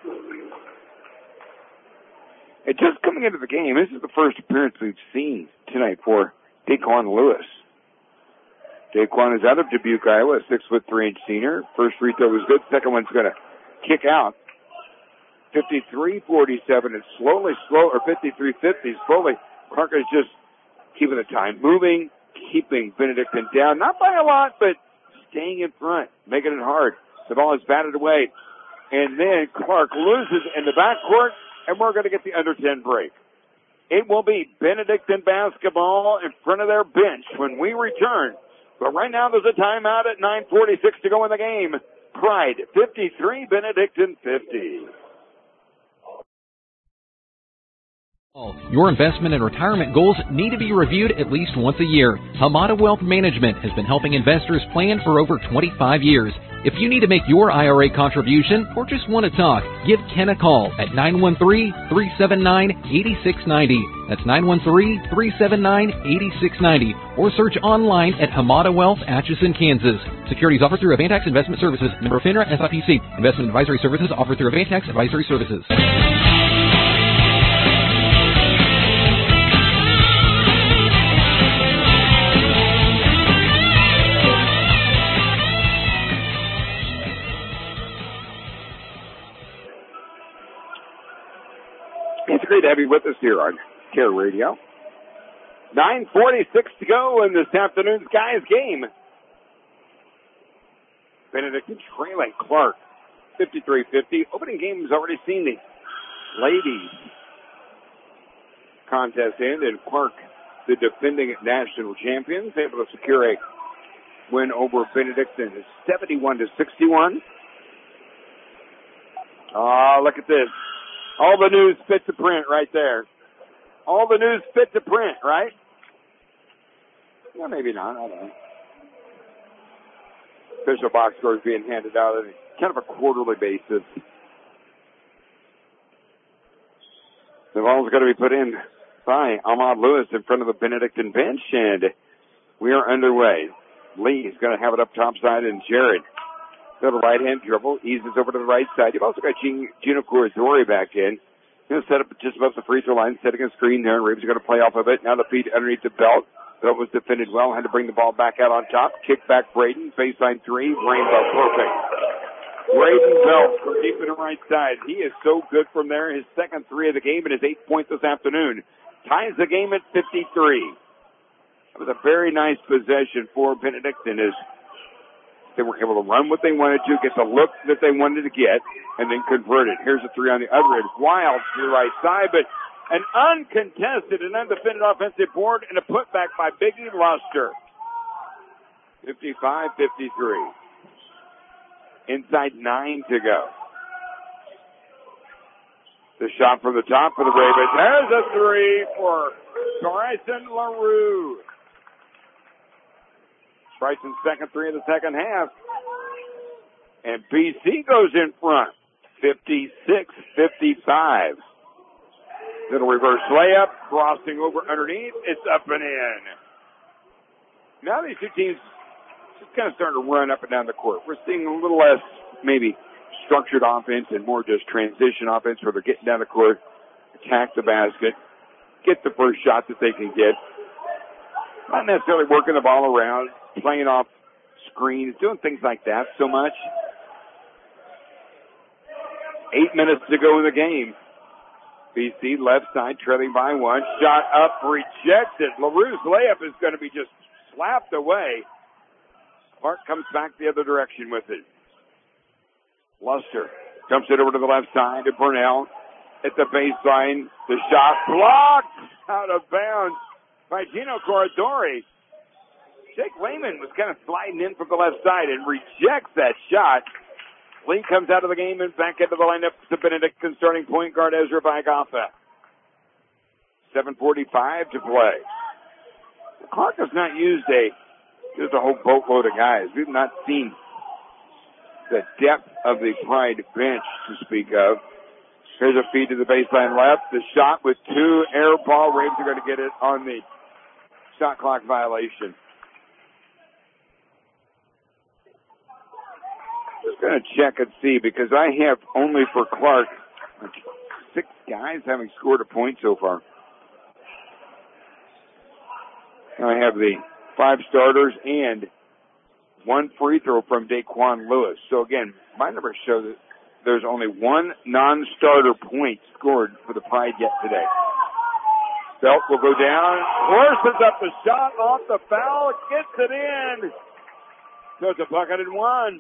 And just coming into the game, this is the first appearance we've seen tonight for Daquan Lewis. Daquan is out of Dubuque, Iowa, 6'3" senior. First free throw was good. Second one's going to kick out. 53-47. And slowly, or 53-50, slowly, Clark is just keeping the time moving, keeping Benedictine down. Not by a lot, but staying in front, making it hard. The ball is batted away. And then Clark loses in the backcourt, and we're going to get the under 10 break. It will be Benedictine basketball in front of their bench when we return. But right now there's a timeout at 9:46 to go in the game. Pride 53, Benedictine 50. Your investment and retirement goals need to be reviewed at least once a year. Hamada Wealth Management has been helping investors plan for over 25 years. If you need to make your IRA contribution or just want to talk, give Ken a call at 913-379-8690. That's 913-379-8690. Or search online at Hamada Wealth, Atchison, Kansas. Securities offered through Avantax Investment Services. Member FINRA SIPC. Investment advisory services offered through Avantax Advisory Services. It's great to have you with us here on Care Radio. 9:46 to go in this afternoon's guys game. Benedictine trailing Clark 53-50. Opening game has already seen the ladies contest end, and Clark, the defending national champions, able to secure a win over Benedictine 71-61. Oh, look at this. All the news fit to print right there. All the news fit to print, right? Well, maybe not. I don't know. Official box scores being handed out on kind of a quarterly basis. The ball's going to be put in by Ahmad Lewis in front of the Benedictine bench, and we are underway. Lee is going to have it up top side, and Jared. Got a right-hand dribble, eases over to the right side. You've also got Gino Corridori back in. He'll set up just above the free throw line, setting a screen there, and Reeves are going to play off of it. Now the feed underneath the belt. Belt was defended well, had to bring the ball back out on top. Kick back Braden, baseline three, rainbow, perfect. Braden Belt from deep in the right side. He is so good from there. His second three of the game and his 8 points this afternoon. Ties the game at 53. That was a very nice possession for Benedictine as they were able to run what they wanted to, get the look that they wanted to get, and then convert it. Here's a three on the other end. Wild to the right side, but an uncontested and undefended offensive board and a putback by Biggie Luster. 55-53. Inside 9 to go. The shot from the top for the Ravens. There's a three for Bryson LaRue. Bryson's second three of the second half. And BC goes in front. 56-55. Little reverse layup, crossing over underneath. It's up and in. Now these two teams just kind of starting to run up and down the court. We're seeing a little less maybe structured offense and more just transition offense where they're getting down the court, attack the basket, get the first shot that they can get. Not necessarily working the ball around, playing off screens, doing things like that so much. 8 minutes to go in the game. BC left side trailing by one. Shot up, rejected. LaRue's layup is going to be just slapped away. Clark comes back the other direction with it. Luster dumps it over to the left side to Burnell at the baseline. The shot blocked out of bounds by Gino Corridori. Jake Lehman was kind of sliding in from the left side and rejects that shot. Lee comes out of the game and back into the lineup to Benedictine starting point guard Ezra Bagaffa. 7:45 to play. Clark has not used just a whole boatload of guys. We've not seen the depth of the Pride bench to speak of. Here's a feed to the baseline left. The shot with two air ball. Ravens are going to get it on the shot clock violation. Just going to check and see because I have only for Clark 6 guys having scored a point so far. Now I have the 5 starters and 1 free throw from Daquan Lewis. So again, my numbers show that there's only one non-starter point scored for the Pride yet today. Belt will go down. Forces up the shot off the foul. Gets it in. So it's a bucket and one.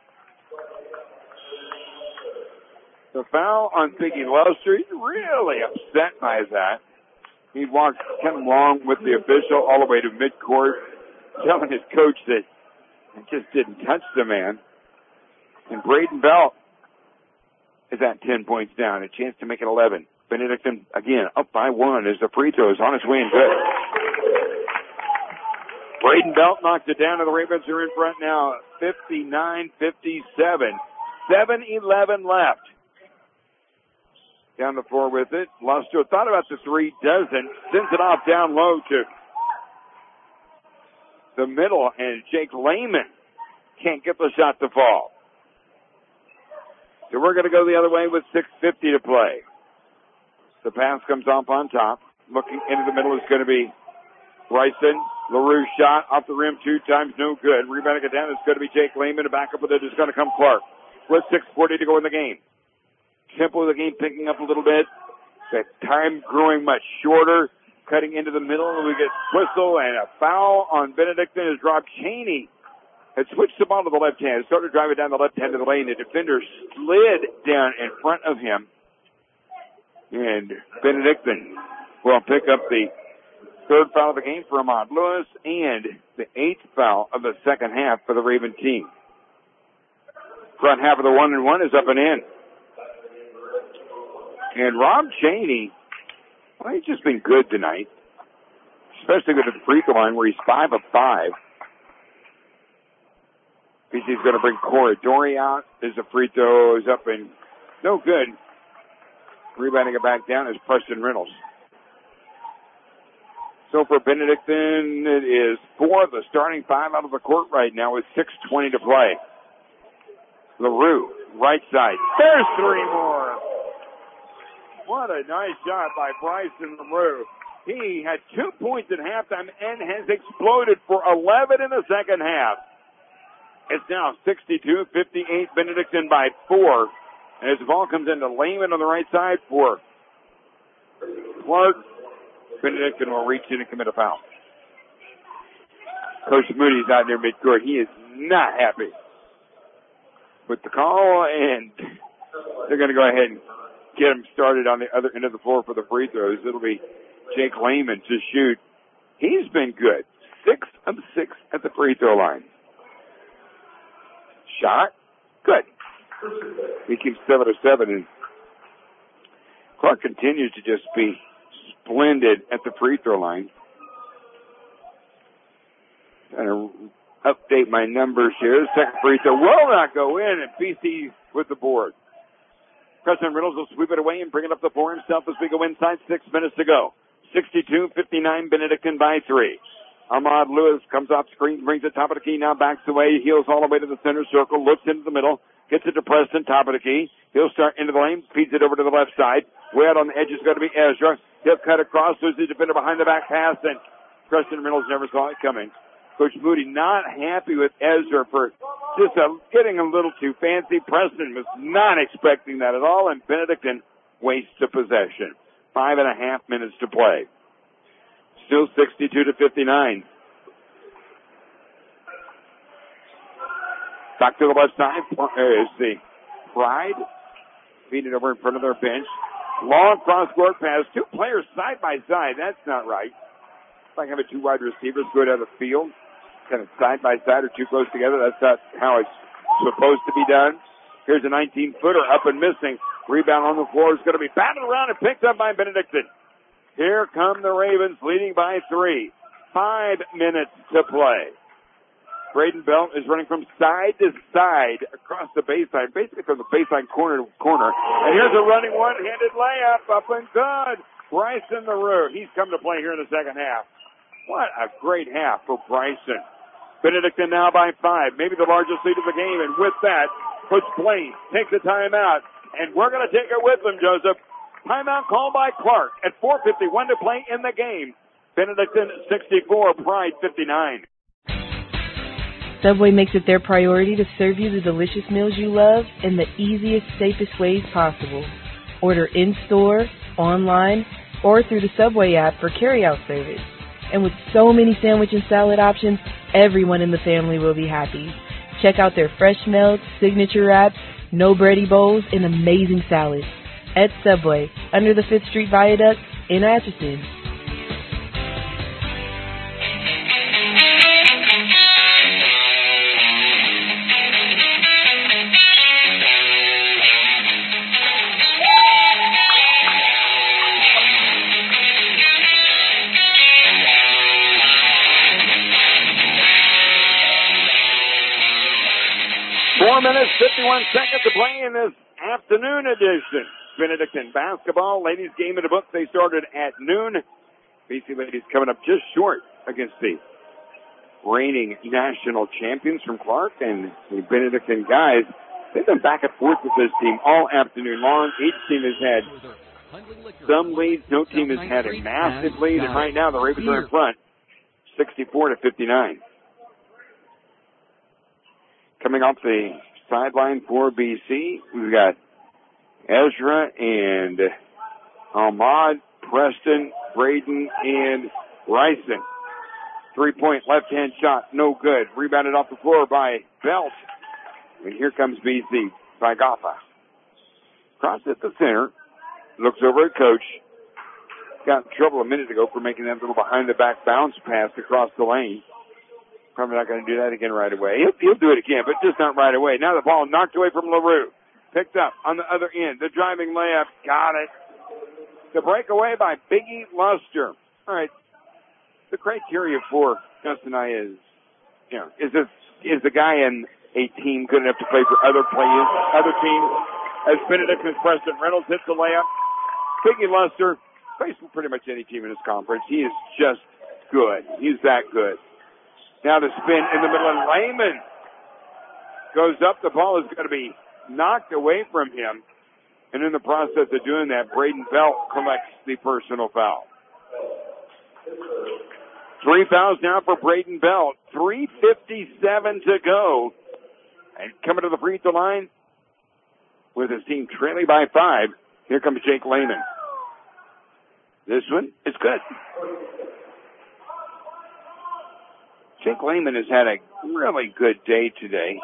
The foul on Biggie Luster. He's really upset by that. He walked kind of along with the official all the way to midcourt, telling his coach that he just didn't touch the man. And Braden Belt is at 10 points down. A chance to make it 11. Benedictine, again, up by one as the free throw is on its way and good. Braden Belt knocked it down, and the Ravens are in front now, 59-57. 7-11 left. Down the floor with it. Luster thought about the three, doesn't. Sends it off down low to the middle, and Jake Lehman can't get the shot to fall. So we're going to go the other way with 6:50 to play. The pass comes off on top. Looking into the middle is going to be Bryson. LaRue shot off the rim 2 times, no good. Rebounding it down is going to be Jake Lehman. A back up with it is going to come Clark. With 6:40 to go in the game. Tempo of the game picking up a little bit. The time growing much shorter. Cutting into the middle, and we get whistle and a foul on Benedictine as Rob Cheney had switched the ball to the left hand. Started driving down the left hand of the lane. The defender slid down in front of him. And Benedictine will pick up the third foul of the game for Ahmad Lewis and the 8th foul of the second half for the Raven team. Front half of the 1-and-1 is up and in. And Rob Cheney, well, he's just been good tonight, especially with the free throw line where he's 5 of 5. BC's going to bring Corey Dory out as the free throw is up and no good. Rebounding it back down is Preston Reynolds. So for Benedictine, it is 4 of the starting 5 out of the court right now with 6:20 to play. LaRue, right side. There's 3 more. What a nice shot by Bryson LaRue. He had 2 points at halftime and has exploded for 11 in the second half. It's now 62-58, Benedictine by 4. And as the ball comes into Lehman on the right side for Clark, Benedictine will reach in and commit a foul. Coach Moody's out there midcourt. He is not happy with the call, and they're going to go ahead and get him started on the other end of the floor for the free throws. It'll be Jake Lehman to shoot. He's been good. 6 of 6 at the free throw line. Shot. Good. He keeps 7 of 7, and Clark continues to just be splendid at the free throw line. Trying to update my numbers here. Second free throw will not go in, and BC with the board. Preston Reynolds will sweep it away and bring it up the floor himself as we go inside. 6 minutes to go. 62-59, Benedictine by 3. Ahmad Lewis comes off screen, brings it top of the key, now backs away, heels all the way to the center circle, looks into the middle, gets it to Preston, top of the key. He'll start into the lane, feeds it over to the left side. Way out on the edge is going to be Ezra. He'll cut across, there's the defender behind the back pass, and Preston Reynolds never saw it coming. Coach Moody not happy with Ezra for just getting a little too fancy. Preston was not expecting that at all, and Benedictine wastes the possession. 5.5 minutes to play. Still 62-59. Back to the left side. There's the Pride. Feed it over in front of their bench. Long cross-court pass. 2 players side by side. That's not right. It's like having 2 wide receivers go down the field, kind of side by side or too close together. That's not how it's supposed to be done. Here's a 19-footer up and missing. Rebound on the floor is going to be batted around and picked up by Benedictine. Here come the Ravens leading by 3. 5 minutes to play. Braden Belt is running from side to side across the baseline, basically from the baseline corner to corner. And here's a running one-handed layup up and good. Bryson LaRue, he's come to play here in the second half. What a great half for Bryson. Benedictine now by 5, maybe the largest lead of the game. And with that, Coach Blaine takes a timeout. And we're going to take it with them, Joseph. Timeout called by Clark at 4:51 to play in the game. Benedictine 64, Pride 59. Subway makes it their priority to serve you the delicious meals you love in the easiest, safest ways possible. Order in-store, online, or through the Subway app for carry-out service. And with so many sandwich and salad options, everyone in the family will be happy. Check out their fresh melts, signature wraps, no bready bowls, and amazing salads. At Subway, under the 5th Street Viaduct in Atchison. 4 minutes, 51 seconds to play in this afternoon edition. Benedictine basketball, ladies game in the book. They started at noon. BC ladies coming up just short against the reigning national champions from Clark, and the Benedictine guys, they've been back and forth with this team all afternoon long. Each team has had some leads. No team has had a massive lead, and right now the Ravens are in front, 64-59. Coming off the sideline for BC, we've got Ezra and Ahmad, Preston, Braden, and Bryson. 3-point left-hand shot, no good. Rebounded off the floor by Belt. And here comes BC by Gaffa. Cross at the center. Looks over at Coach. Got in trouble a minute ago for making that little behind-the-back bounce pass across the lane. Probably not going to do that again right away. He'll do it again, but just not right away. Now the ball knocked away from LaRue. Picked up on the other end. The driving layup. Got it. The breakaway by Biggie Luster. All right. The criteria for Justin and I is, is the guy in a team good enough to play for other teams? As Benedictine Preston Reynolds hits the layup. Biggie Luster plays for pretty much any team in this conference. He is just good. He's that good. Now the spin in the middle, and Lehman goes up. The ball is going to be knocked away from him. And in the process of doing that, Braden Belt collects the personal foul. 3 fouls now for Braden Belt. 3:57 to go. And coming to the free throw line with his team trailing by 5. Here comes Jake Lehman. This one is good. Jake Lehman has had a really good day today.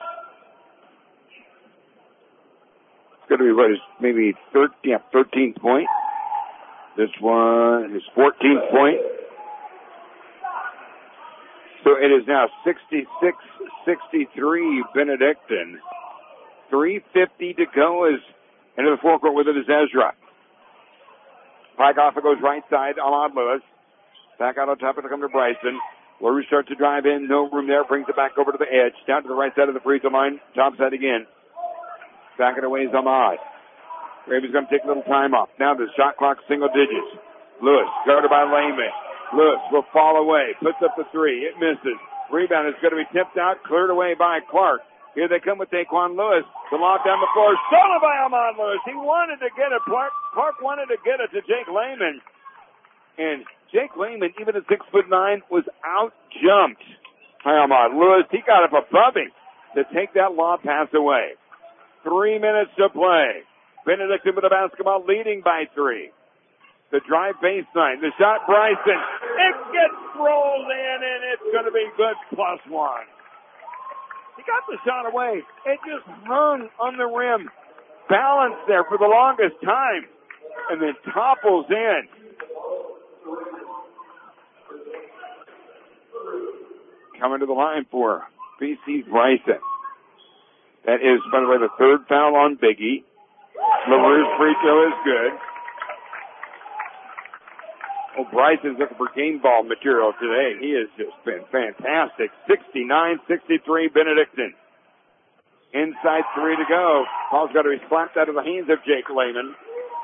It's going to be maybe 13th point. This one is 14th point. So it is now 66-63 Benedictine. 3:50 to go is into the forecourt with it is Ezra. Pygoffa goes right side. Ahmad Lewis. Back out on top. It'll come to Bryson. LaRue starts to drive in. No room there. Brings it back over to the edge. Down to the right side of the free throw line. Top side again. Back it away is Ahmad. Ravens going to take a little time off. Now the shot clock single digits. Lewis guarded by Lehman. Lewis will fall away. Puts up the 3. It misses. Rebound is going to be tipped out. Cleared away by Clark. Here they come with Daquan Lewis. The lob down the floor. Stolen by Ahmad Lewis. He wanted to get it. Clark wanted to get it to Jake Lehman. And Jake Lehman, even at 6'9", was out-jumped by Ahmad Lewis. He got up above him to take that lob pass away. 3 minutes to play. Benedictine with the basketball, leading by 3. The drive baseline. The shot, Bryson. It gets rolled in, and it's going to be good, +1. He got the shot away. It just hung on the rim. Balanced there for the longest time. And then topples in. Coming to the line for BC's Bryson. That is, by the way, the 3rd foul on Biggie. LaRue's free throw is good. Well, Bryson's looking for game ball material today. He has just been fantastic. 69-63 Benedictine. Inside 3 to go. Ball's got to be slapped out of the hands of Jake Lehman.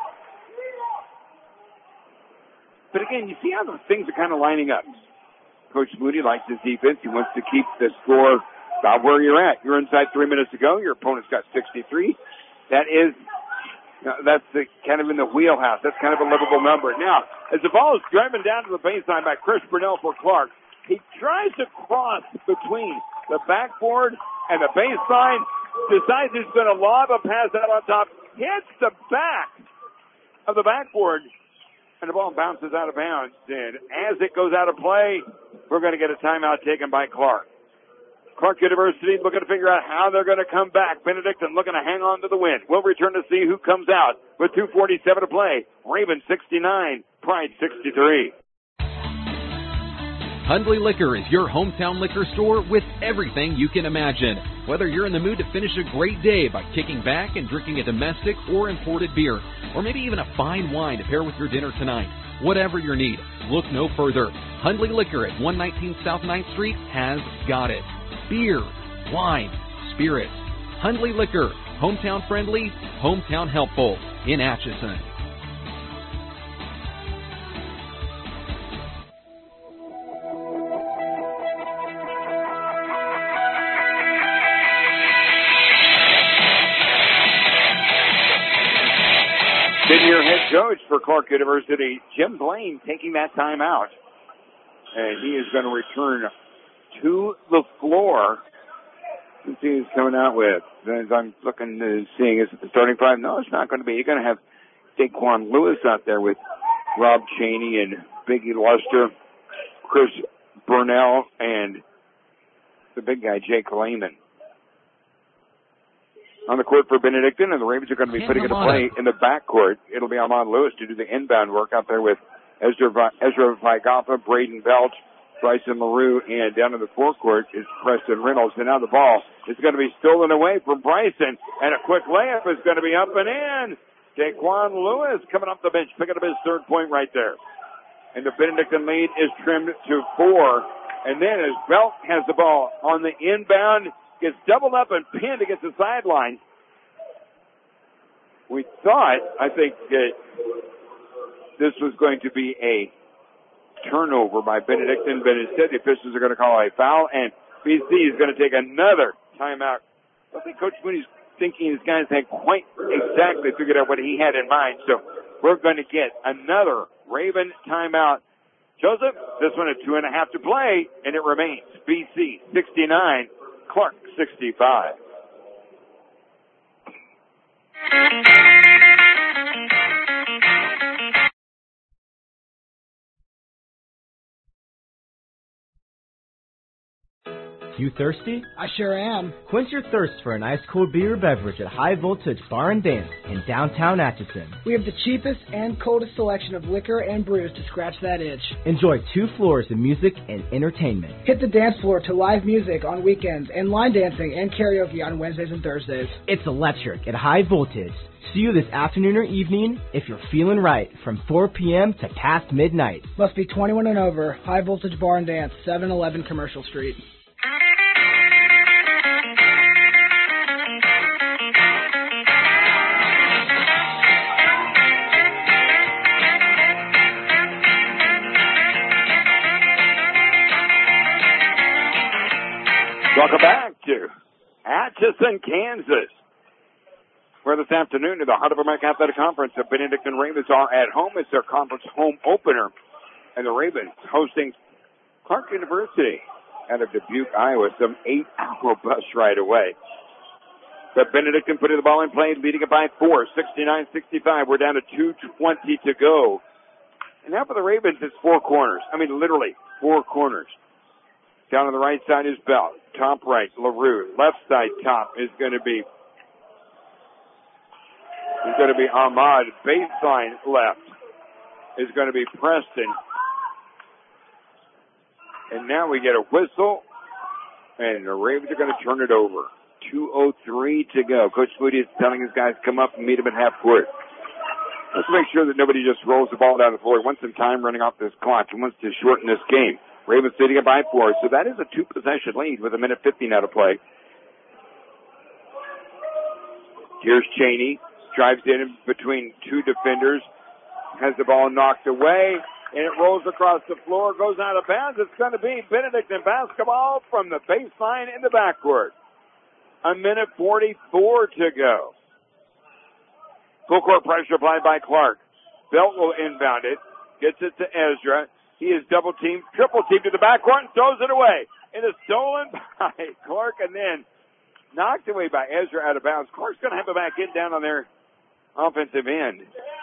But again, you see how those things are kind of lining up. Coach Moody likes his defense. He wants to keep the score about where you're at. You're inside 3 minutes to go. Your opponent's got 63. That's kind of in the wheelhouse. That's kind of a livable number. Now, as the ball is driven down to the baseline by Chris Burnell for Clark, he tries to cross between the backboard, and the baseline. Decides he's going to lob a pass out on top. Hits the back of the backboard, and the ball bounces out of bounds. And as it goes out of play, we're going to get a timeout taken by Clark. Clark University looking to figure out how they're going to come back. Benedictine looking to hang on to the win. We'll return to see who comes out with 2:47 to play. Ravens 69, Pride 63. Hundley Liquor is your hometown liquor store with everything you can imagine. Whether you're in the mood to finish a great day by kicking back and drinking a domestic or imported beer, or maybe even a fine wine to pair with your dinner tonight, whatever your need, look no further. Hundley Liquor at 119 South 9th Street has got it. Beer, wine, spirits. Hundley Liquor, hometown friendly, hometown helpful in Atchison. Senior head coach for Clark University, Jim Blaine, taking that time out. And he is going to return to the floor. Let's see who's coming out with. As I'm looking to seeing, is it the starting five? No, it's not going to be. You're going to have Daquan Lewis out there with Rob Cheney and Biggie Luster, Chris Burnell, and the big guy, Jake Lehman. On the court for Benedictine, and the Ravens are going to be putting it to play in the backcourt. It'll be Ahmad Lewis to do the inbound work out there with Ezra Vigaffa, Braden Belt, Bryson LaRue, and down in the forecourt is Preston Reynolds. And now the ball is going to be stolen away from Bryson, and a quick layup is going to be up and in. Daquan Lewis coming off the bench, picking up his third point right there. And the Benedictine lead is trimmed to 4. And then as Belt has the ball on the inbound, gets doubled up and pinned against the sideline. We thought, I think, that this was going to be a turnover by Benedictine, but instead the officials are going to call a foul, and BC is going to take another timeout. I think Coach Moody's thinking his guys had quite exactly figured out what he had in mind, so we're going to get another Raven timeout. Joseph, this one at 2.5 to play, and it remains BC 69, Clark 65. You thirsty? I sure am. Quench your thirst for an ice-cold beer or beverage at High Voltage Bar and Dance in downtown Atchison. We have the cheapest and coldest selection of liquor and brews to scratch that itch. Enjoy 2 floors of music and entertainment. Hit the dance floor to live music on weekends and line dancing and karaoke on Wednesdays and Thursdays. It's electric at High Voltage. See you this afternoon or evening if you're feeling right from 4 p.m. to past midnight. Must be 21 and over. High Voltage Bar and Dance, 711 Commercial Street. Welcome back to Atchison, Kansas, where this afternoon in the Heart of America Athletic Conference, the Benedictine Ravens are at home. It's their conference home opener, and the Ravens hosting Clark University out of Dubuque, Iowa, some 8-hour bus ride away. But Benedictine putting the ball in play, leading it by 4, 69-65. We're down to 2:20 to go. And now for the Ravens, it's 4 corners. I mean, literally 4 corners. Down on the right side is Belt. Top right, LaRue. Left side top is going to be Ahmad. Baseline left is going to be Preston. And now we get a whistle, and the Ravens are going to turn it over. 2:03 to go. Coach Moody is telling his guys come up and meet him at half court. Let's make sure that nobody just rolls the ball down the floor. He wants some time running off this clock. He wants to shorten this game. Ravens sitting it by 4. So that is a 2-possession lead with 1:15 out of play. Here's Cheney. Drives in between 2 defenders. Has the ball knocked away. And it rolls across the floor. Goes out of bounds. It's going to be Benedictine basketball from the baseline in the backcourt. 1:44 to go. Full court pressure applied by Clark. Belt will inbound it. Gets it to Ezra. He is double-teamed, triple-teamed to the backcourt and throws it away. It is stolen by Clark and then knocked away by Ezra out of bounds. Clark's going to have it back in down on their offensive end.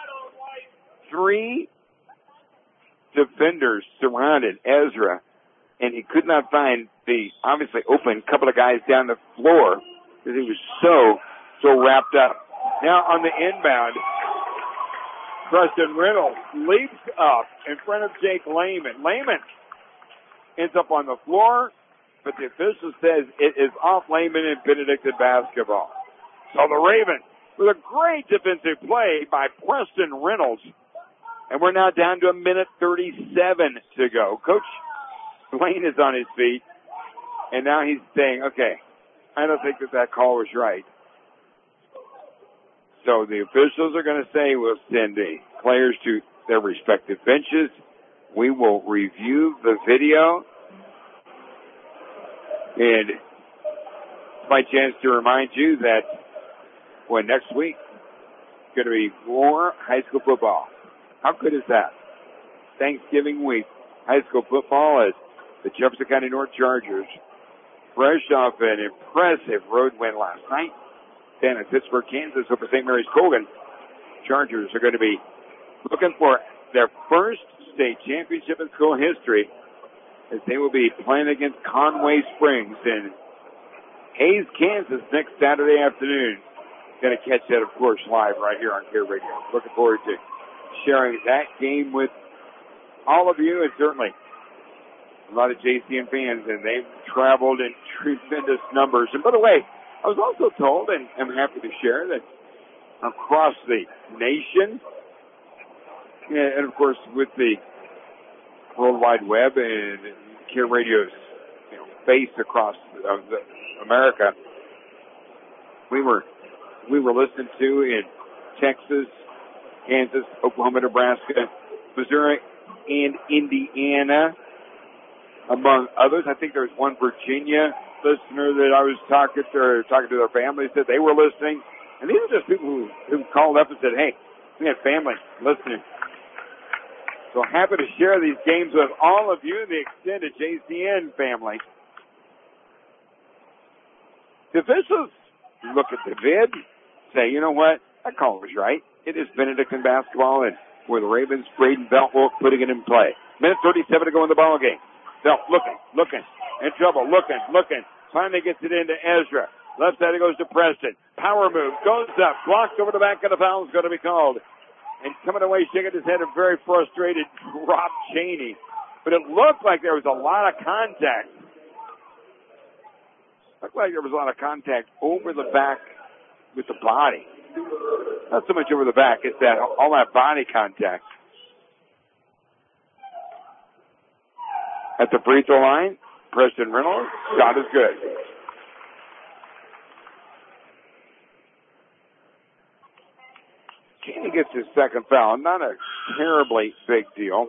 3 defenders surrounded Ezra, and he could not find the obviously open couple of guys down the floor because he was so wrapped up. Now on the inbound, Preston Reynolds leaps up in front of Jake Lehman. Lehman ends up on the floor, but the official says it is off Lehman and Benedictine basketball. So the Ravens with a great defensive play by Preston Reynolds. And we're now down to 1:37 to go. Coach Lane is on his feet, and now he's saying, okay, I don't think that call was right. So the officials are going to say we'll send the players to their respective benches. We will review the video. And it's my chance to remind you that next week is going to be more high school football. How good is that? Thanksgiving week, high school football as the Jefferson County North Chargers, fresh off an impressive road win last night, down in Pittsburgh, Kansas, over St. Mary's Colgan. Chargers are going to be looking for their first state championship in school history as they will be playing against Conway Springs in Hayes, Kansas next Saturday afternoon. Going to catch that, of course, live right here on Care Radio. Looking forward to sharing that game with all of you, and certainly a lot of JCN fans, and they've traveled in tremendous numbers. And by the way, I was also told, and I'm happy to share, that across the nation, and of course with the World Wide Web and Care Radio's face across America, we were listened to in Texas, Kansas, Oklahoma, Nebraska, Missouri, and Indiana, among others. I think there was one Virginia listener that I was talking to their family, said they were listening. And these are just people who called up and said, hey, we have family listening. So happy to share these games with all of you, the extended JCN family. The officials look at the vid, say, you know what, that call was right. It is Benedictine basketball, and for the Ravens, Braden Beltwolf putting it in play. 1:37 to go in the ball game. Belt looking, in trouble, looking. Finally gets it into Ezra. Left side it goes to Preston. Power move, goes up, blocks over the back of the foul is going to be called. And coming away, shaking his head, a very frustrated Rob Cheney. But it looked like there was a lot of contact. Looked like there was a lot of contact over the back with the body. Not so much over the back, it's that all that body contact. At the free throw line, Preston Reynolds, shot is good. Cheney gets his second foul. Not a terribly big deal.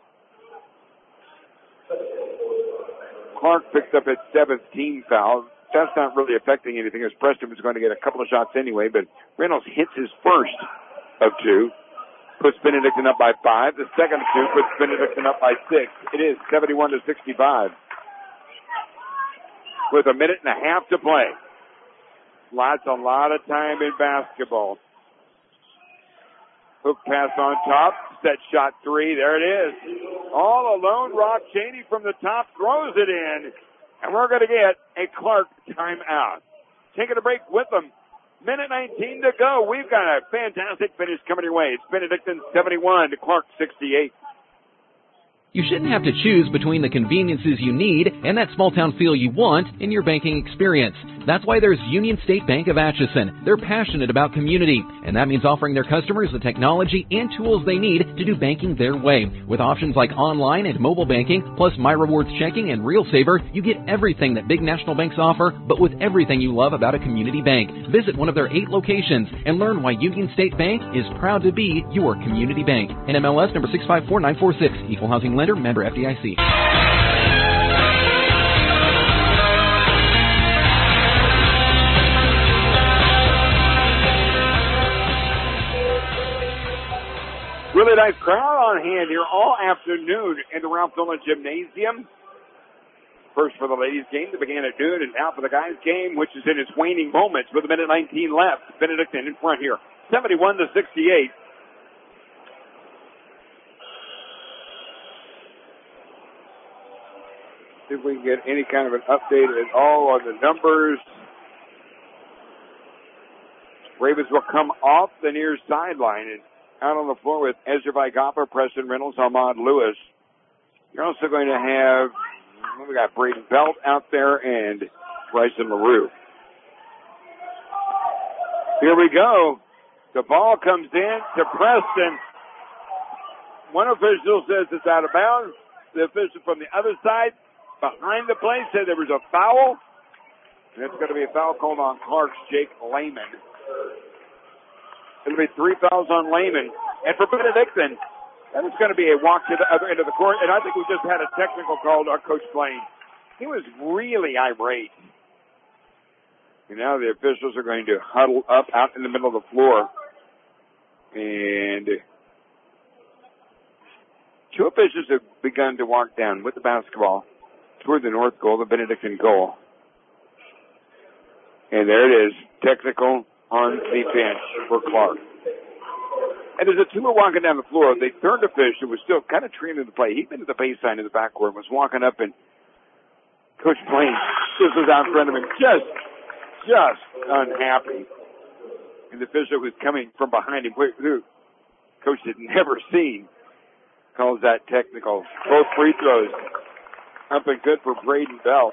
Clark picks up his 17th foul. That's not really affecting anything, as Preston was going to get a couple of shots anyway, but Reynolds hits his first of 2. Puts Benedictine up by 5. The second of 2 puts Benedictine up by 6. It is 71-65. With a minute and a half to play. A lot of time in basketball. Hook pass on top. Set shot 3. There it is. All alone, Rob Cheney from the top throws it in. And we're going to get a Clark timeout. Taking a break with them. Minute 19 to go. We've got a fantastic finish coming your way. It's Benedictine 71 to Clark 68. You shouldn't have to choose between the conveniences you need and that small-town feel you want in your banking experience. That's why there's Union State Bank of Atchison. They're passionate about community, and that means offering their customers the technology and tools they need to do banking their way. With options like online and mobile banking, plus My Rewards checking and RealSaver, you get everything that big national banks offer, but with everything you love about a community bank. Visit one of their 8 locations and learn why Union State Bank is proud to be your community bank. NMLS number 654946, Equal Housing Lender, member FDIC. Really nice crowd on hand here all afternoon in the Ralph Nolan Gymnasium First for the ladies' game that began at noon, and now for the guys' game, which is in its waning moments with a minute 19 left. Benedictine in front here, 71-68. See if we can get any kind of an update at all on the numbers. Ravens will come off the near sideline and out on the floor with Ezra Vigopper, Preston Reynolds, Ahmad Lewis. You're also going to have, we got Braden Belt out there and Bryson LaRue. Here we go. The ball comes in to Preston. One official says it's out of bounds. The official from the other side behind the play said there was a foul. And it's going to be a foul called on Clark's Jake Lehman. It'll be 3 fouls on Lehman. And for Benedictine, that is going to be a walk to the other end of the court. And I think we just had a technical called on Coach Blaine. He was really irate. And now the officials are going to huddle up out in the middle of the floor. And two officials have begun to walk down with the basketball toward the north goal, the Benedictine goal. And there it is, technical on the bench for Clark. And as the two were walking down the floor, the third official was still kind of treating the play. He'd been to the baseline in the backcourt, was walking up, and Coach Blaine just was out in front of him, just unhappy. And the official was coming from behind him, who Coach had never seen, calls that technical. Both free throws up and good for Braden Bell.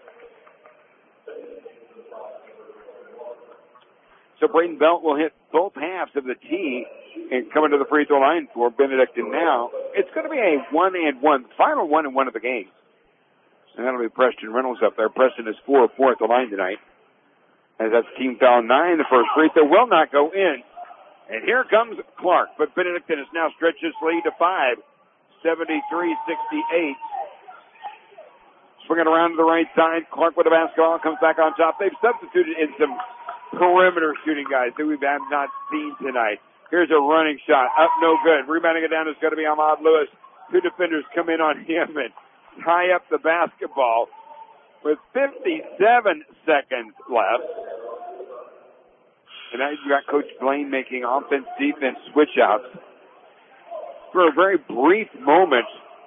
So Braden Belt will hit both halves of the tee and come into the free throw line for Benedictine now. It's going to be a 1-and-1, final 1-and-1 of the game. And that'll be Preston Reynolds up there. Preston is 4 of 4 at the line tonight. As that's team foul 9, the first free throw will not go in. And here comes Clark, but Benedictine has now stretched his lead to 5, 73-68. Swinging around to the right side, Clark with the basketball, comes back on top. They've substituted in some perimeter shooting guys that we have not seen tonight. Here's a running shot, up no good. Rebounding it down is going to be Ahmad Lewis. Two defenders come in on him and tie up the basketball with 57 seconds left. And now you've got Coach Blaine making offense-defense switch-outs. For a very brief moment,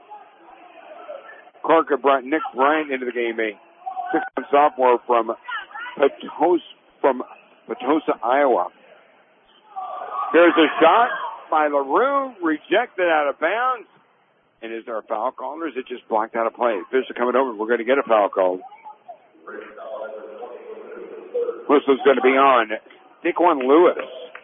Clark had brought Nick Bryant into the game, a 6'1" sophomore from Potosa, Iowa. There's a shot by LaRue, rejected out of bounds. And is there a foul call, or is it just blocked out of play? Fish are coming over. We're going to get a foul call. Whistle's going to be on Daquan Lewis.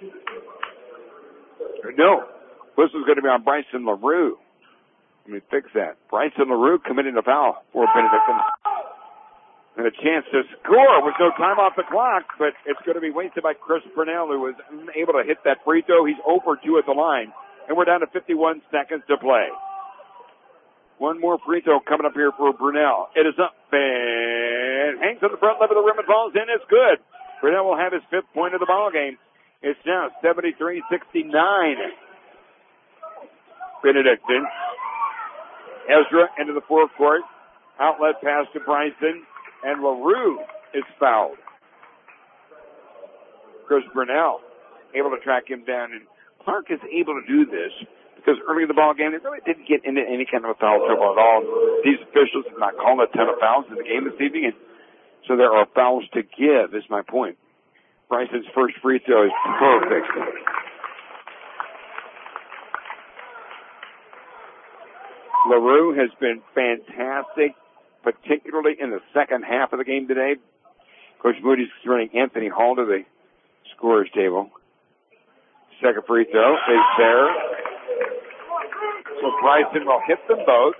No, whistle's going to be on Bryson LaRue. Let me fix that. Bryson LaRue committing a foul for Benedictine. And a chance to score with no time off the clock, but it's going to be wasted by Chris Brunell, who was unable to hit that free throw. He's 0 for 2 at the line, and we're down to 51 seconds to play. One more free throw coming up here for Brunell. It is up and hangs on the front left of the rim and falls in. It's good. Brunell will have his 5th point of the ball game. It's now 73-69. Benedictine. Ezra into the forecourt. Outlet pass to Bryson. And LaRue is fouled. Chris Brunell able to track him down. And Clark is able to do this because early in the ball game, they really didn't get into any kind of a foul trouble at all. These officials have not called a ton of fouls in the game this evening, and so there are fouls to give, is my point. Bryson's first free throw is perfect. LaRue has been fantastic, particularly in the second half of the game today. Coach Moody's running Anthony Hall to the scorer's table. Second free throw is there. So Bryson will hit them both.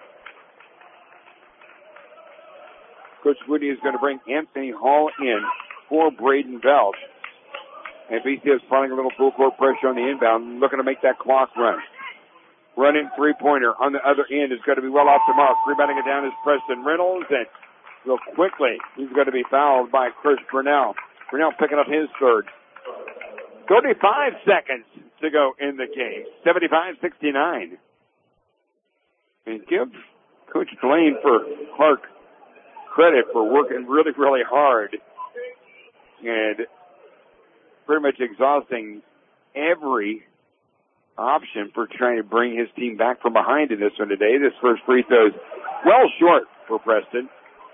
Coach Moody is going to bring Anthony Hall in for Braden Belt. And BC is applying a little full court pressure on the inbound, looking to make that clock run. Running three-pointer on the other end is going to be well off the mark. Rebounding it down is Preston Reynolds, and real quickly, he's going to be fouled by Chris Brunell. Brunell picking up his third. 35 seconds to go in the game. 75-69. And give Coach Blaine for Clark credit for working really, really hard and pretty much exhausting every option for trying to bring his team back from behind in this one today. This first free throw is well short for Preston.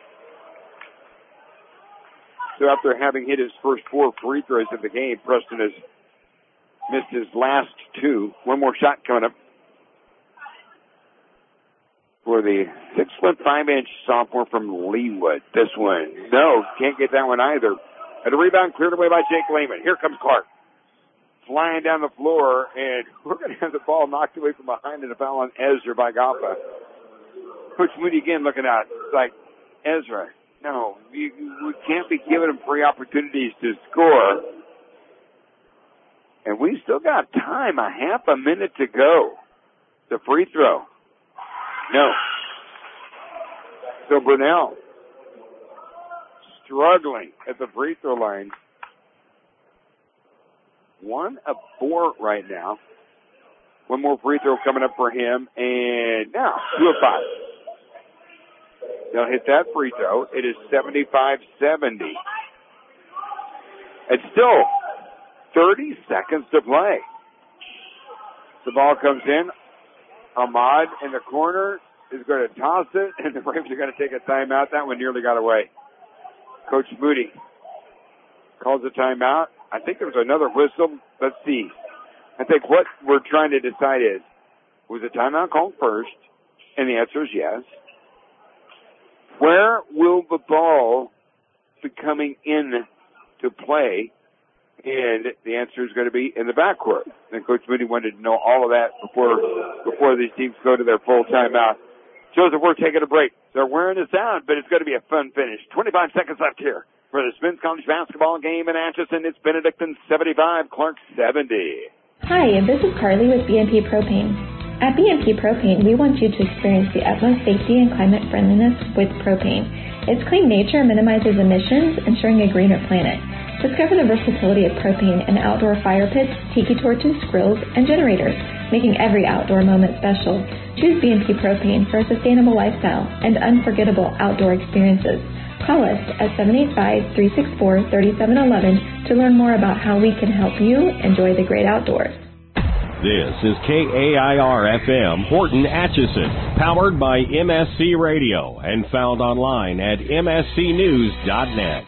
So after having hit his first 4 free throws of the game, Preston has missed his last 2. One more shot coming up for the 6'5" sophomore from Leawood. This one, no, can't get that one either. And a rebound cleared away by Jake Lehman. Here comes Clark. Flying down the floor, and we're going to have the ball knocked away from behind and a foul on Ezra by Gaffa. Coach Moody again looking out. It's like, Ezra, no, we can't be giving him free opportunities to score. And we still got time, a half a minute to go. The free throw. No. So Brunel struggling at the free throw line. 1 of 4 right now. One more free throw coming up for him, and now 2 of 5. They'll hit that free throw. It is 75-70. It's still 30 seconds to play. The ball comes in. Ahmad in the corner is going to toss it, and the Braves are going to take a timeout. That one nearly got away. Coach Moody calls a timeout. I think there was another whistle. Let's see. I think what we're trying to decide is, was a timeout called first? And the answer is yes. Where will the ball be coming in to play? And the answer is going to be in the backcourt. And Coach Moody wanted to know all of that before these teams go to their full timeout. Joseph, we're taking a break. They're wearing us out, but it's going to be a fun finish. 25 seconds left here for the Spence College basketball game in Atchison. It's Benedictine 75, Clark 70. Hi, this is Carly with BNP Propane. At BNP Propane, we want you to experience the utmost safety and climate friendliness with propane. Its clean nature minimizes emissions, ensuring a greener planet. Discover the versatility of propane in outdoor fire pits, tiki torches, grills, and generators, making every outdoor moment special. Choose BNP Propane for a sustainable lifestyle and unforgettable outdoor experiences. Call us at 785-364-3711 to learn more about how we can help you enjoy the great outdoors. This is KAIR-FM Horton Atchison, powered by MSC Radio and found online at mscnews.net.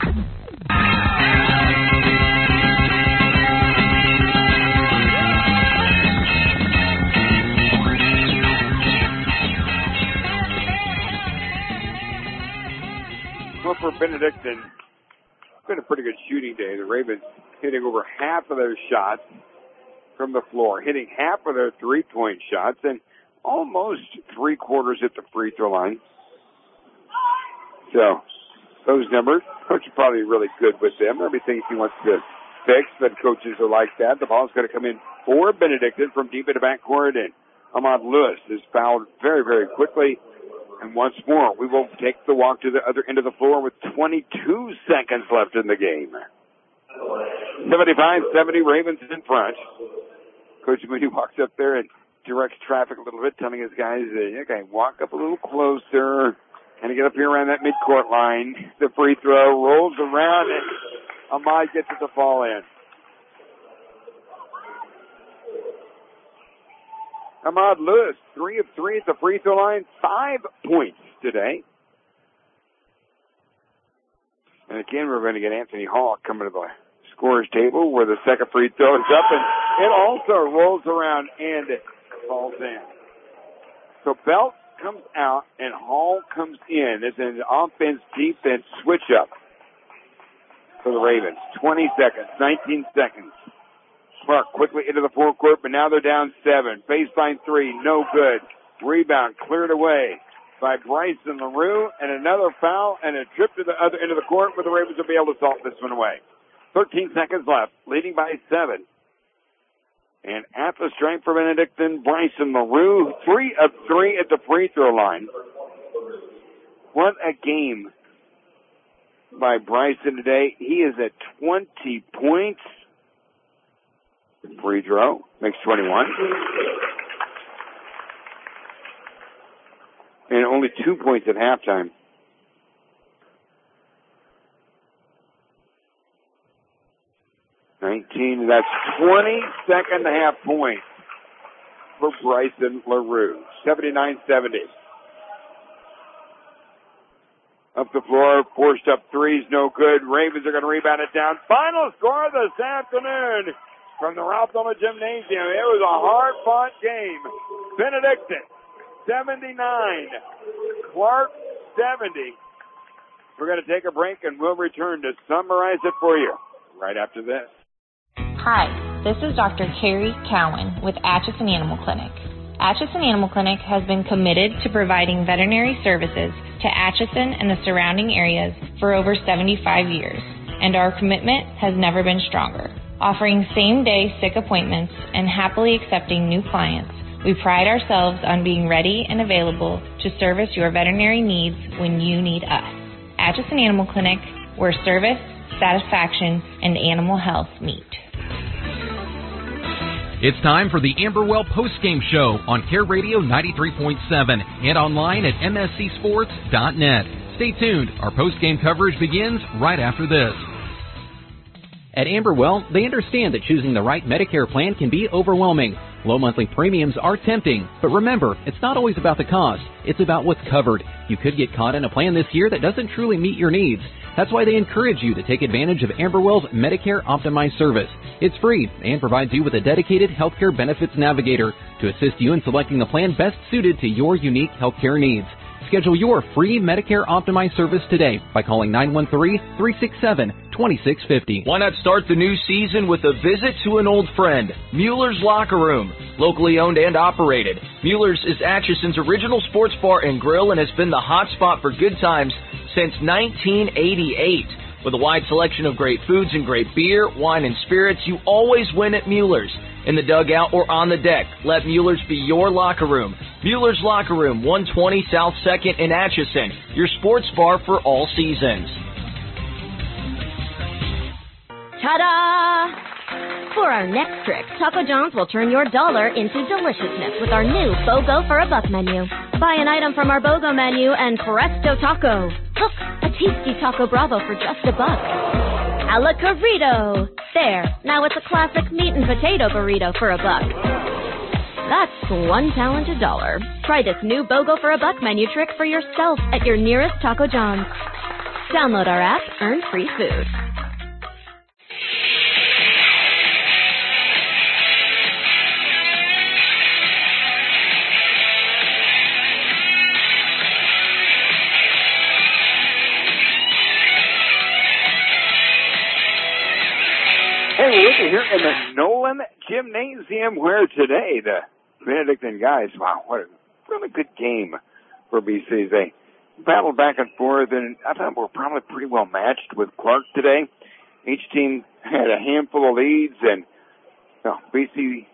Well, for Benedictine, it's been a pretty good shooting day. The Ravens hitting over half of their shots from the floor, hitting half of their three-point shots, and almost 3/4 at the free throw line. So, those numbers, coach is probably really good with them. There'll be things he wants to fix, but coaches are like that. The ball's going to come in for Benedictine from deep in the backcourt, and Ahmad Lewis is fouled very, very quickly. And once more, we will take the walk to the other end of the floor with 22 seconds left in the game. 75-70, Ravens in front. Coach Moody walks up there and directs traffic a little bit, telling his guys, okay, walk up a little closer, kind of get up here around that midcourt line. The free throw rolls around, and Ahmad gets it to fall in. Ahmad Lewis, 3 of 3 at the free throw line, 5 points today. And again, we're going to get Anthony Hall coming to the scorer's table where the second free throw is up, and it also rolls around and falls in. So Belt comes out and Hall comes in. It's an offense-defense switch-up for the Ravens. 20 seconds, 19 seconds. Clark quickly into the forecourt, but now they're down 7. Baseline 3, no good. Rebound cleared away by Bryson LaRue, and another foul and a trip to the other end of the court where the Ravens will be able to salt this one away. 13 seconds left, leading by 7. And at the stripe for Benedictine, Bryson LaRue, 3 of 3 at the free throw line. What a game by Bryson today. He is at 20 points. Free throw makes 21. And only 2 points at halftime. 19. That's 20 second-half points for Bryson LaRue. 79-70. Up the floor, forced up threes, no good. Ravens are going to rebound it down. Final score this afternoon from the Ralph Dillon Gymnasium. It was a hard-fought game. Benedictine, 79. Clark, 70. We're going to take a break and we'll return to summarize it for you right after this. Hi, this is Dr. Carrie Cowan with Atchison Animal Clinic. Atchison Animal Clinic has been committed to providing veterinary services to Atchison and the surrounding areas for over 75 years, and our commitment has never been stronger. Offering same-day sick appointments and happily accepting new clients, we pride ourselves on being ready and available to service your veterinary needs when you need us. Atchison Animal Clinic, where service, satisfaction, and animal health meet. It's time for the Amberwell postgame show on Care Radio 93.7 and online at mscsports.net. Stay tuned. Our postgame coverage begins right after this. At Amberwell, they understand that choosing the right Medicare plan can be overwhelming. Low monthly premiums are tempting, but remember, it's not always about the cost. It's about what's covered. You could get caught in a plan this year that doesn't truly meet your needs. That's why they encourage you to take advantage of Amberwell's Medicare Optimized service. It's free and provides you with a dedicated healthcare benefits navigator to assist you in selecting the plan best suited to your unique healthcare needs. Schedule your free Medicare Optimized service today by calling 913-367-2650. Why not start the new season with a visit to an old friend, Mueller's Locker Room. Locally owned and operated, Mueller's is Atchison's original sports bar and grill and has been the hot spot for good times since 1988. With a wide selection of great foods and great beer, wine, and spirits, you always win at Mueller's. In the dugout or on the deck, let Mueller's be your locker room. Mueller's Locker Room, 120 South 2nd in Atchison, your sports bar for all seasons. Ta-da! For our next trick, Taco John's will turn your dollar into deliciousness with our new BOGO for a Buck menu. Buy an item from our BOGO menu and presto taco. Look, a tasty Taco Bravo for just $1. A la Corrido. There, now it's a classic meat and potato burrito for $1. That's one talented dollar. Try this new BOGO for a Buck menu trick for yourself at your nearest Taco John's. Download our app, earn free food. Hey, we're here in the Nolan Gymnasium where today the Benedictine guys, wow, what a really good game for BC. They battled back and forth, and I thought we were probably pretty well matched with Clark today. Each team had a handful of leads, and BC,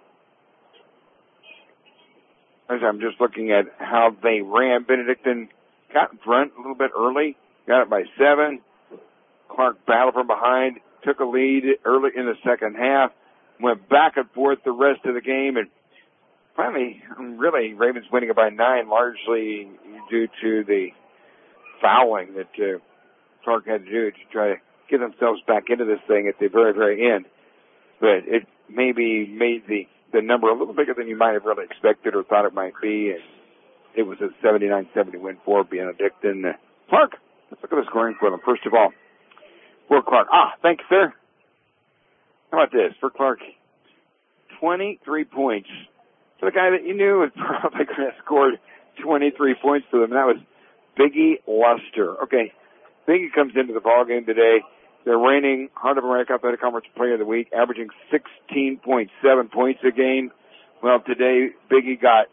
as I'm just looking at how they ran, Benedictine got in front a little bit early, got it by 7. Clark battled from behind, took a lead early in the second half, went back and forth the rest of the game, and finally, really, Ravens winning it by 9, largely due to the fouling that Clark had to do to try to get themselves back into this thing at the very, very end. But it maybe made the number a little bigger than you might have really expected or thought it might be, and it was a 79-70 win for Benedictine. Clark, let's look at the scoring for them. First of all, for Clark. Thank you, sir. How about this? For Clark, 23 points. For the guy that you knew was probably going to score 23 points for them, and that was Biggie Luster. Okay, Biggie comes into the ballgame today. They're reigning Heart of America Athletic Conference Player of the Week, averaging 16.7 points a game. Well, today, Biggie got,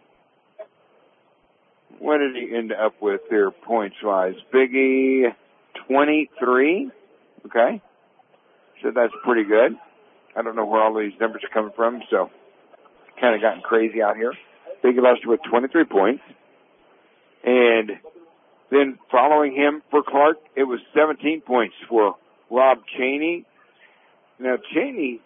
what did he end up with there points-wise? Biggie, 23. Okay. So that's pretty good. I don't know where all these numbers are coming from, so kind of gotten crazy out here. Biggie Luster with 23 points. And then following him for Clark, it was 17 points for Rob Cheney. Now, Cheney,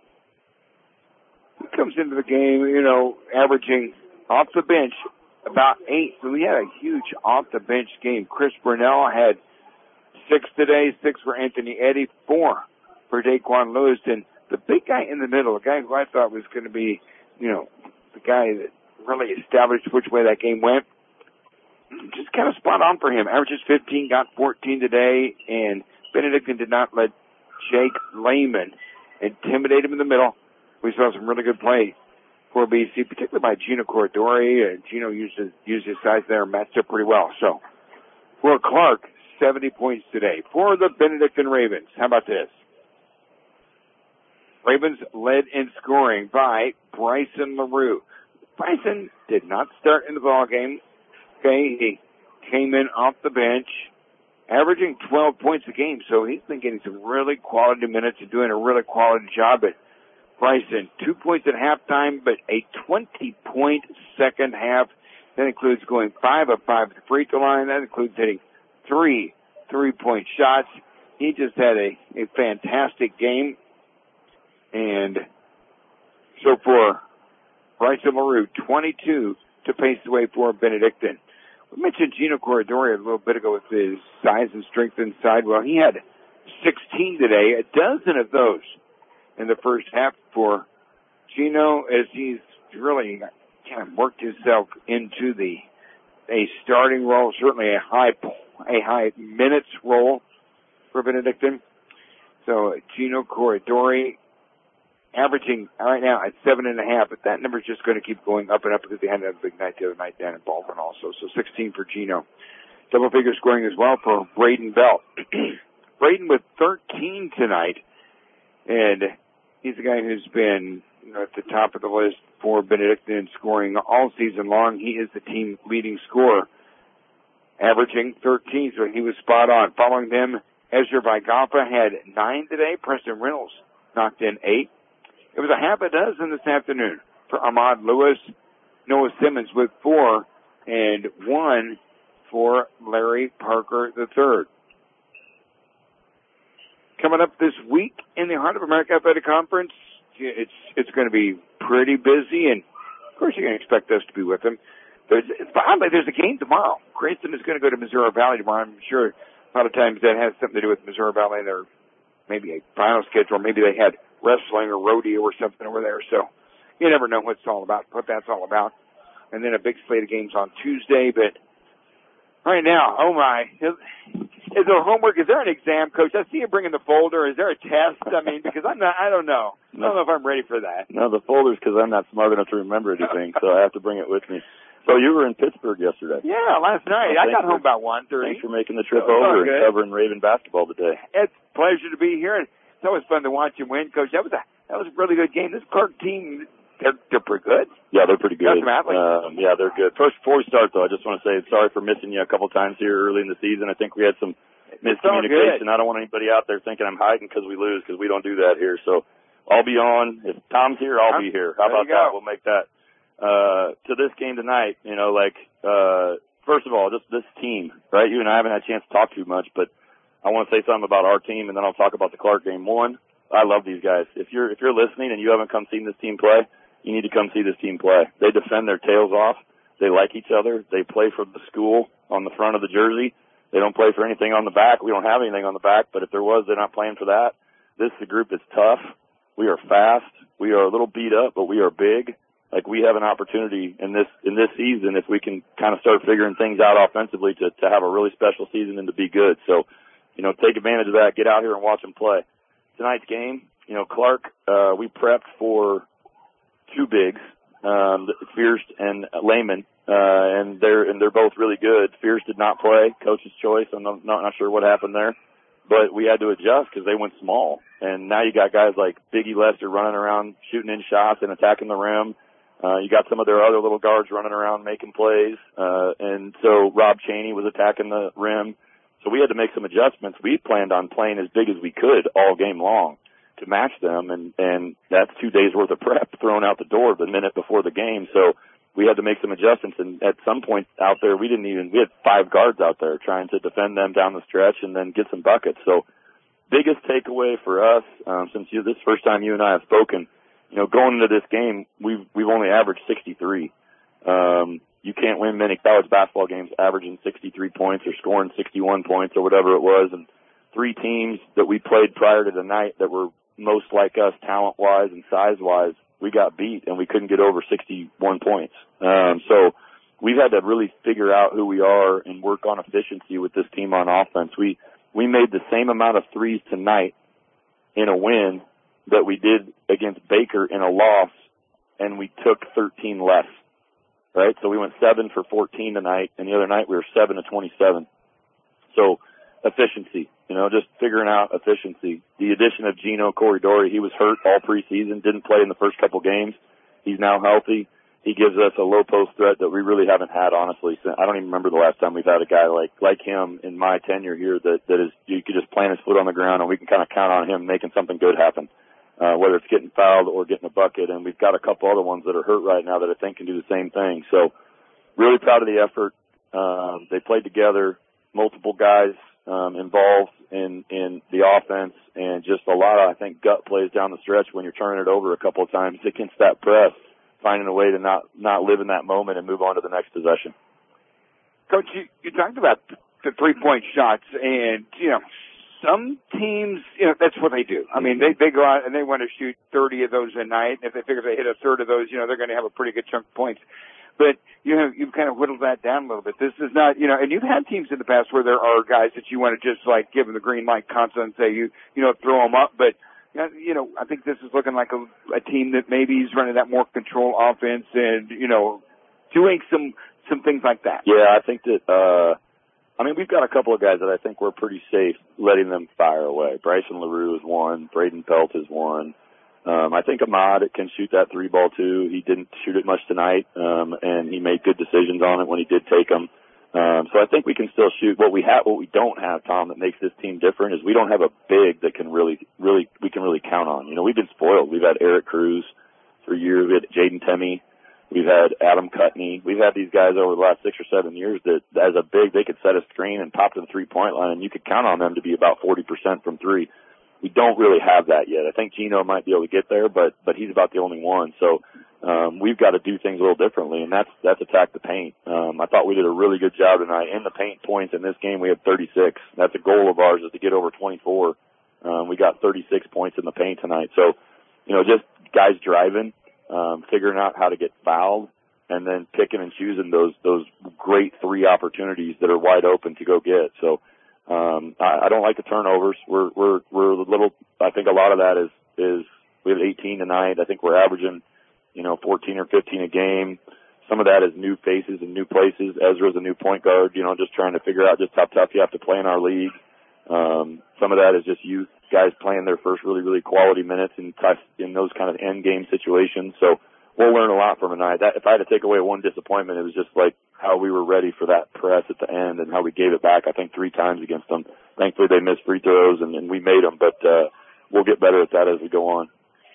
he comes into the game, averaging off the bench about 8. So he had a huge off-the-bench game. Chris Burnell had 6 today, 6 for Anthony Eddy, 4 for Daquan Lewis. And the big guy in the middle, the guy who I thought was going to be, the guy that really established which way that game went, just kind of spot on for him. Averages 15, got 14 today, and Benedictine did not let Jake Lehman intimidate him in the middle. We saw some really good play for BC, particularly by Gino Corridori. Gino used his size there and matched up pretty well. So for Clark, 70 points today. For the Benedictine Ravens, how about this? Ravens led in scoring by Bryson LaRue. Bryson did not start in the ball game. Okay, he came in off the bench, averaging 12 points a game, so he's been getting some really quality minutes and doing a really quality job at Bryson. 2 points at halftime, but a 20-point second half. That includes going 5 of 5 at the free throw line. That includes hitting 3 3-point shots. He just had a fantastic game. And so for Bryson LaRue, 22 to pace the way for Benedictine. We mentioned Gino Corridori a little bit ago with his size and strength inside. Well, he had 16 today, a dozen of those in the first half for Gino, as he's really kind of worked himself into a starting role, certainly a high minutes role for Benedictine. So Gino Corridori averaging right now at 7.5, but that number's just going to keep going up and up because they had a big night the other night down in Baldwin also. So 16 for Gino. Double figure scoring as well for Braden Bell. Braden with 13 tonight, and he's the guy who's been at the top of the list for Benedictine scoring all season long. He is the team leading scorer, averaging 13, so he was spot on. Following them, Ezra Vigapa had 9 today. Preston Reynolds knocked in 8. It was a half a dozen this afternoon for Ahmad Lewis. Noah Simmons with 4, and 1 for Larry Parker III. Coming up this week in the Heart of America Athletic Conference, it's going to be pretty busy, and of course you're going to expect us to be with them. There's a game tomorrow. Cranston is going to go to Missouri Valley tomorrow. I'm sure a lot of times that has something to do with Missouri Valley and their maybe a final schedule. Maybe they had wrestling or rodeo or something over there. So you never know what that's all about. And then a big slate of games on Tuesday. But right now, oh my, is there homework? Is there an exam, Coach? I see you bringing the folder. Is there a test? I mean, because I don't know. I don't know if I'm ready for that. No, the folder's because I'm not smart enough to remember anything, so I have to bring it with me. So you were in Pittsburgh yesterday. Yeah, last night. I got home about 1:30. Thanks for making the trip over and covering Raven basketball today. It's a pleasure to be here. It's always fun to watch you win, Coach. That was a really good game. This Clark team, they're pretty good. Yeah, they're pretty good. Got some athletes. Yeah, they're good. First, before we start, though, I just want to say sorry for missing you a couple times here early in the season. I think we had some miscommunication. I don't want anybody out there thinking I'm hiding because we lose, because we don't do that here. So I'll be on. If Tom's here, I'll be here. How about that? We'll make that. To this game tonight, first of all, just this team, right? You and I haven't had a chance to talk too much, but I want to say something about our team, and then I'll talk about the Clark game. One, I love these guys. If you're listening and you haven't come seen this team play, you need to come see this team play. They defend their tails off. They like each other. They play for the school on the front of the jersey. They don't play for anything on the back. We don't have anything on the back, but if there was, they're not playing for that. This is a group that's tough. We are fast. We are a little beat up, but we are big. Like, we have an opportunity in this season, if we can kind of start figuring things out offensively, to have a really special season and to be good. So, take advantage of that. Get out here and watch them play. Tonight's game, Clark, we prepped for 2 bigs, Fierst and Lehman, and they're both really good. Fierst did not play, coach's choice. I'm not sure what happened there, but we had to adjust because they went small. And now you got guys like Biggie Lester running around, shooting in shots and attacking the rim. You got some of their other little guards running around making plays, and so Rob Chaney was attacking the rim. So we had to make some adjustments. We planned on playing as big as we could all game long to match them, and that's 2 days worth of prep thrown out the door the minute before the game. So we had to make some adjustments, and at some point out there, we had 5 guards out there trying to defend them down the stretch and then get some buckets. So biggest takeaway for us, since this is the first time you and I have spoken, going into this game, we've only averaged 63. You can't win many college basketball games averaging 63 points or scoring 61 points or whatever it was. And 3 teams that we played prior to the night that were most like us talent-wise and size-wise, we got beat and we couldn't get over 61 points. So we've had to really figure out who we are and work on efficiency with this team on offense. We made the same amount of threes tonight in a win that we did against Baker in a loss, and we took 13 less, right? So we went 7 for 14 tonight, and the other night we were 7 of 27. So efficiency, just figuring out efficiency. The addition of Gino Corridori, he was hurt all preseason, didn't play in the first couple games. He's now healthy. He gives us a low post threat that we really haven't had, honestly. I don't even remember the last time we've had a guy like him in my tenure here that is, you could just plant his foot on the ground and we can kind of count on him making something good happen, whether it's getting fouled or getting a bucket. And we've got a couple other ones that are hurt right now that I think can do the same thing. So really proud of the effort. They played together, multiple guys involved in the offense, and just a lot of, I think, gut plays down the stretch when you're turning it over a couple of times against that press, finding a way to not live in that moment and move on to the next possession. Coach, you talked about the three-point shots, and, some teams, that's what they do. I mean, they go out and they want to shoot 30 of those a night. If they figure if they hit a third of those, they're going to have a pretty good chunk of points. But, you've kind of whittled that down a little bit. This is not, and you've had teams in the past where there are guys that you want to just, give them the green light constantly and say, throw them up. But, I think this is looking like a team that maybe is running that more control offense and, doing some things like that. Yeah, I think that, we've got a couple of guys that I think we're pretty safe letting them fire away. Bryson LaRue is one. Braden Pelt is one. I think Ahmad can shoot that three ball too. He didn't shoot it much tonight, and he made good decisions on it when he did take them. So I think we can still shoot. What we don't have, Tom, that makes this team different is we don't have a big that can we can really count on. We've been spoiled. We've had Eric Cruz for years. We had Jaden Temmie. We've had Adam Cutney. We've had these guys over the last 6 or 7 years that as a big, they could set a screen and pop to the three-point line, and you could count on them to be about 40% from three. We don't really have that yet. I think Gino might be able to get there, but he's about the only one. So we've got to do things a little differently, and that's attack the paint. I thought we did a really good job tonight. In the paint points in this game, we had 36. That's a goal of ours, is to get over 24. We got 36 points in the paint tonight. So, just guys driving, figuring out how to get fouled, and then picking and choosing those great three opportunities that are wide open to go get. So I don't like the turnovers. We're a little, I think a lot of that is we have 18 tonight. I think we're averaging, 14 or 15 a game. Some of that is new faces and new places. Ezra's a new point guard, just trying to figure out just how tough you have to play in our league. Some of that is just youth guys playing their first really, really quality minutes in those kind of end game situations. So we'll learn a lot from tonight. If I had to take away one disappointment, it was just like how we were ready for that press at the end and how we gave it back, I think, 3 times against them. Thankfully, they missed free throws and we made them, but we'll get better at that as we go on.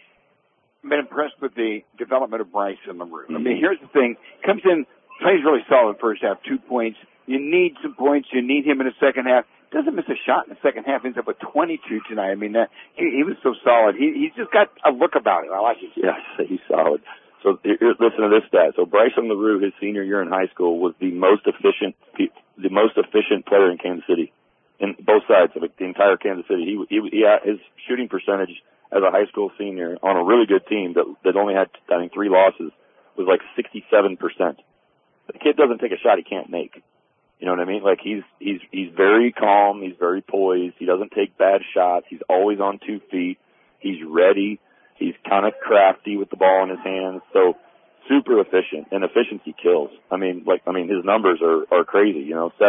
I've been impressed with the development of Bryson LaRue. I mean, here's the thing. Comes in, plays really solid first half, 2 points. You need some points. You need him in the second half. Doesn't miss a shot in the second half. Ends up with 22 tonight. I mean, he was so solid. He's just got a look about him. I like it. Yes, he's solid. So listen to this stat. So Bryson LaRue, his senior year in high school, was the most efficient player in Kansas City, in both sides of the entire Kansas City. He his shooting percentage as a high school senior on a really good team that only had, I think, 3 losses was like 67%. The kid doesn't take a shot he can't make. You know what I mean? Like he's very calm. He's very poised. He doesn't take bad shots. He's always on 2 feet. He's ready. He's kind of crafty with the ball in his hands. So super efficient, and efficiency kills. I mean, his numbers are crazy.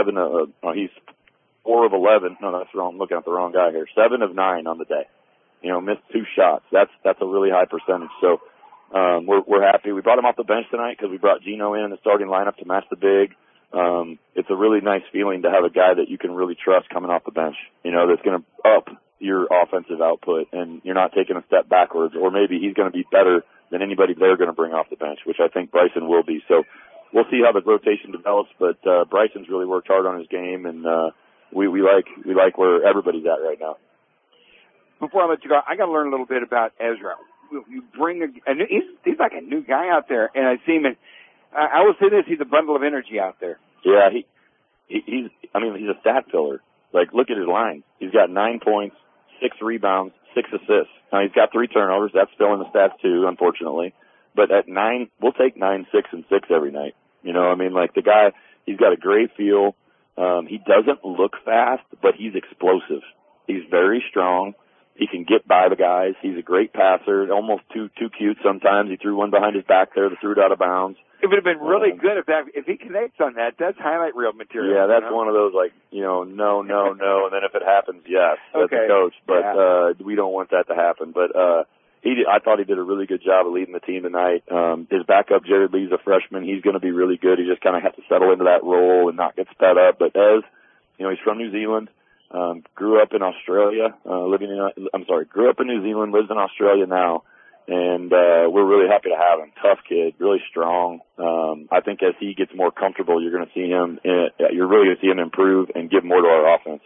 He's 4 of 11. No, that's wrong. I'm looking at the wrong guy here. 7 of 9 on the day. Missed 2 shots. That's a really high percentage. So, we're happy. We brought him off the bench tonight because we brought Gino in the starting lineup to match the big. It's a really nice feeling to have a guy that you can really trust coming off the bench, that's going to up your offensive output, and you're not taking a step backwards, or maybe he's going to be better than anybody they're going to bring off the bench, which I think Bryson will be. So we'll see how the rotation develops, but Bryson's really worked hard on his game, and we like where everybody's at right now. Before I let you go, I got to learn a little bit about Ezra. You bring he's like a new guy out there, and I see him. I will say this: he's a bundle of energy out there. Yeah, he's a stat filler. Like, look at his line. He's got 9 points, 6 rebounds, 6 assists. Now, he's got 3 turnovers. That's still in the stats, too, unfortunately. But at 9, we'll take 9, 6, and 6 every night. You know, I mean, like, the guy, he's got a great feel. He doesn't look fast, but he's explosive. He's very strong. He can get by the guys. He's a great passer, almost too cute sometimes. He threw one behind his back there that threw it out of bounds. It would have been really good if he connects on that. That's highlight reel material. Yeah, that's one of those, like, you know, no, and then if it happens, yes, that's the coach. But we don't want that to happen. But I thought he did a really good job of leading the team tonight. His backup, Jared Lee's a freshman. He's going to be really good. He just kind of has to settle into that role and not get sped up. But you know, he's from New Zealand. Grew up in Australia, grew up in New Zealand, lives in Australia now, and we're really happy to have him. Tough kid, really strong. I think as he gets more comfortable, you're going to see him. You're really going to see him improve and give more to our offense.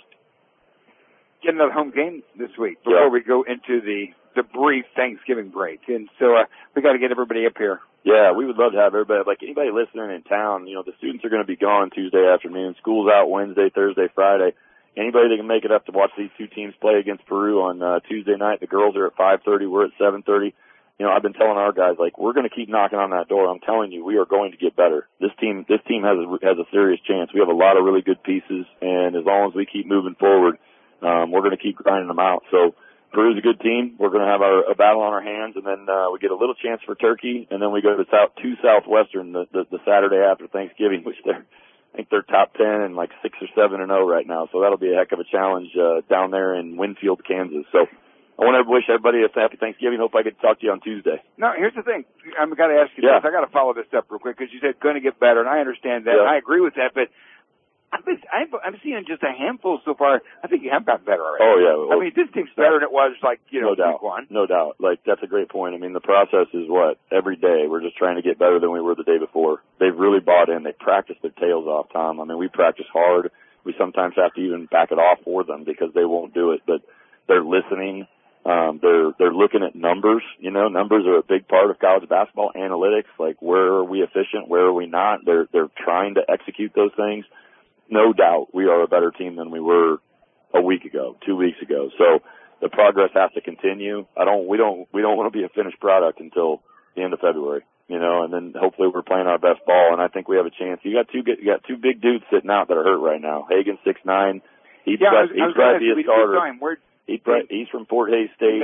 Get another home game this week before we go into the brief Thanksgiving break, and so we got to get everybody up here. Yeah, we would love to have everybody. Like anybody listening in town, you know, the students are going to be gone Tuesday afternoon. School's out Wednesday, Thursday, Friday. Anybody that can make it up to watch these two teams play against Peru on Tuesday night. The girls are at 5:30. We're at 7:30. You know, I've been telling our guys, like, we're going to keep knocking on that door. I'm telling you, we are going to get better. This team has a serious chance. We have a lot of really good pieces, and as long as we keep moving forward, we're going to keep grinding them out. So Peru's a good team. We're going to have a battle on our hands, and then we get a little chance for Turkey, and then we go to Southwestern the Saturday after Thanksgiving, which I think they're top 10 and like 6 or 7-0 right now. So that'll be a heck of a challenge down there in Winfield, Kansas. So I want to wish everybody a happy Thanksgiving. Hope I get to talk to you on Tuesday. No, here's the thing. I've got to ask you this. I got to follow this up real quick because you said going to get better, and I understand that. And I agree with that, but I'm seeing just a handful so far. I think you have gotten better already. Oh, yeah. Well, I mean, this team's better than it was, like, you know, week one. No doubt. Like, that's a great point. I mean, the process is every day we're just trying to get better than we were the day before. They've really bought in. They practiced their tails off, Tom. I mean, we practice hard. We sometimes have to even back it off for them because they won't do it, but they're listening. They're looking at numbers. You know, numbers are a big part of college basketball. Analytics, like, where are we efficient? Where are we not? They're trying to execute those things. No doubt we are a better team than we were a week ago, 2 weeks ago. So the progress has to continue. We don't want to be a finished product until the end of February, you know, and then hopefully we're playing our best ball, and I think we have a chance. You got two big dudes sitting out that are hurt right now. Hagen, 6'9". He's got to be a starter. He's from Fort Hays State.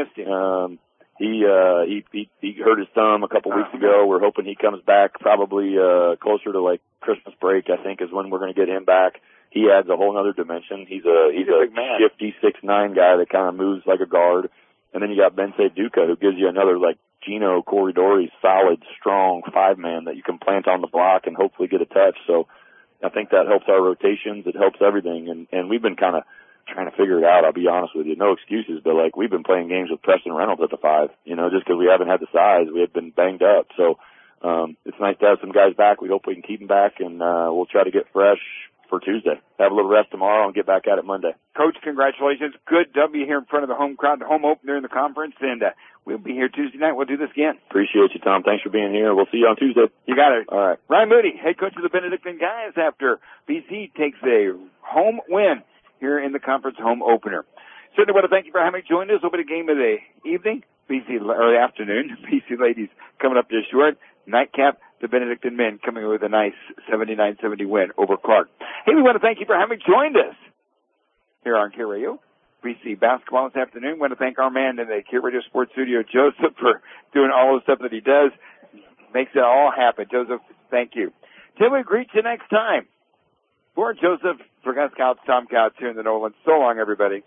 He hurt his thumb a couple weeks ago. We're hoping he comes back probably closer to like Christmas break, I think, is when we're going to get him back. He adds a whole other dimension. He's a big man. 6'9" guy that kind of moves like a guard. And then you got Bensei Duca, who gives you another like Gino Corridori, solid, strong 5-man that you can plant on the block and hopefully get a touch. So I think that helps our rotations. It helps everything. And we've been kind of trying to figure it out. I'll be honest with you. No excuses, but like we've been playing games with Preston Reynolds at the 5, you know, just because we haven't had the size. We had been banged up. So it's nice to have some guys back. We hope we can keep them back, and we'll try to get fresh for Tuesday. Have a little rest tomorrow and get back at it Monday. Coach, congratulations. Good W here in front of the home crowd, the home opener in the conference, and we'll be here Tuesday night. We'll do this again. Appreciate you, Tom. Thanks for being here. We'll see you on Tuesday. You got it. All right. Ryan Moody, head coach of the Benedictine Guys, after BC takes a home win here in the conference home opener. Certainly want to thank you for having joined us over the game of the evening, or the afternoon. BC ladies coming up just short. Nightcap, the Benedictine men coming with a nice 79-70 win over Clark. Hey, we want to thank you for having joined us here on K Radio. BC basketball this afternoon. We want to thank our man in the K Radio Sports Studio, Joseph, for doing all the stuff that he does. Makes it all happen. Joseph, thank you. Till we greet you next time. For Joseph, for Gus Couts, Tom Couts here in the Nolan. So long, everybody.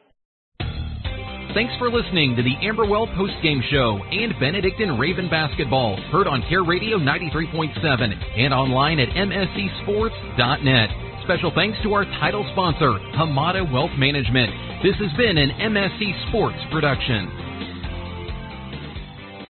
Thanks for listening to the Amberwell Postgame Show and Benedictine Raven Basketball, heard on Care Radio 93.7 and online at mscsports.net. Special thanks to our title sponsor, Hamada Wealth Management. This has been an MSC Sports production.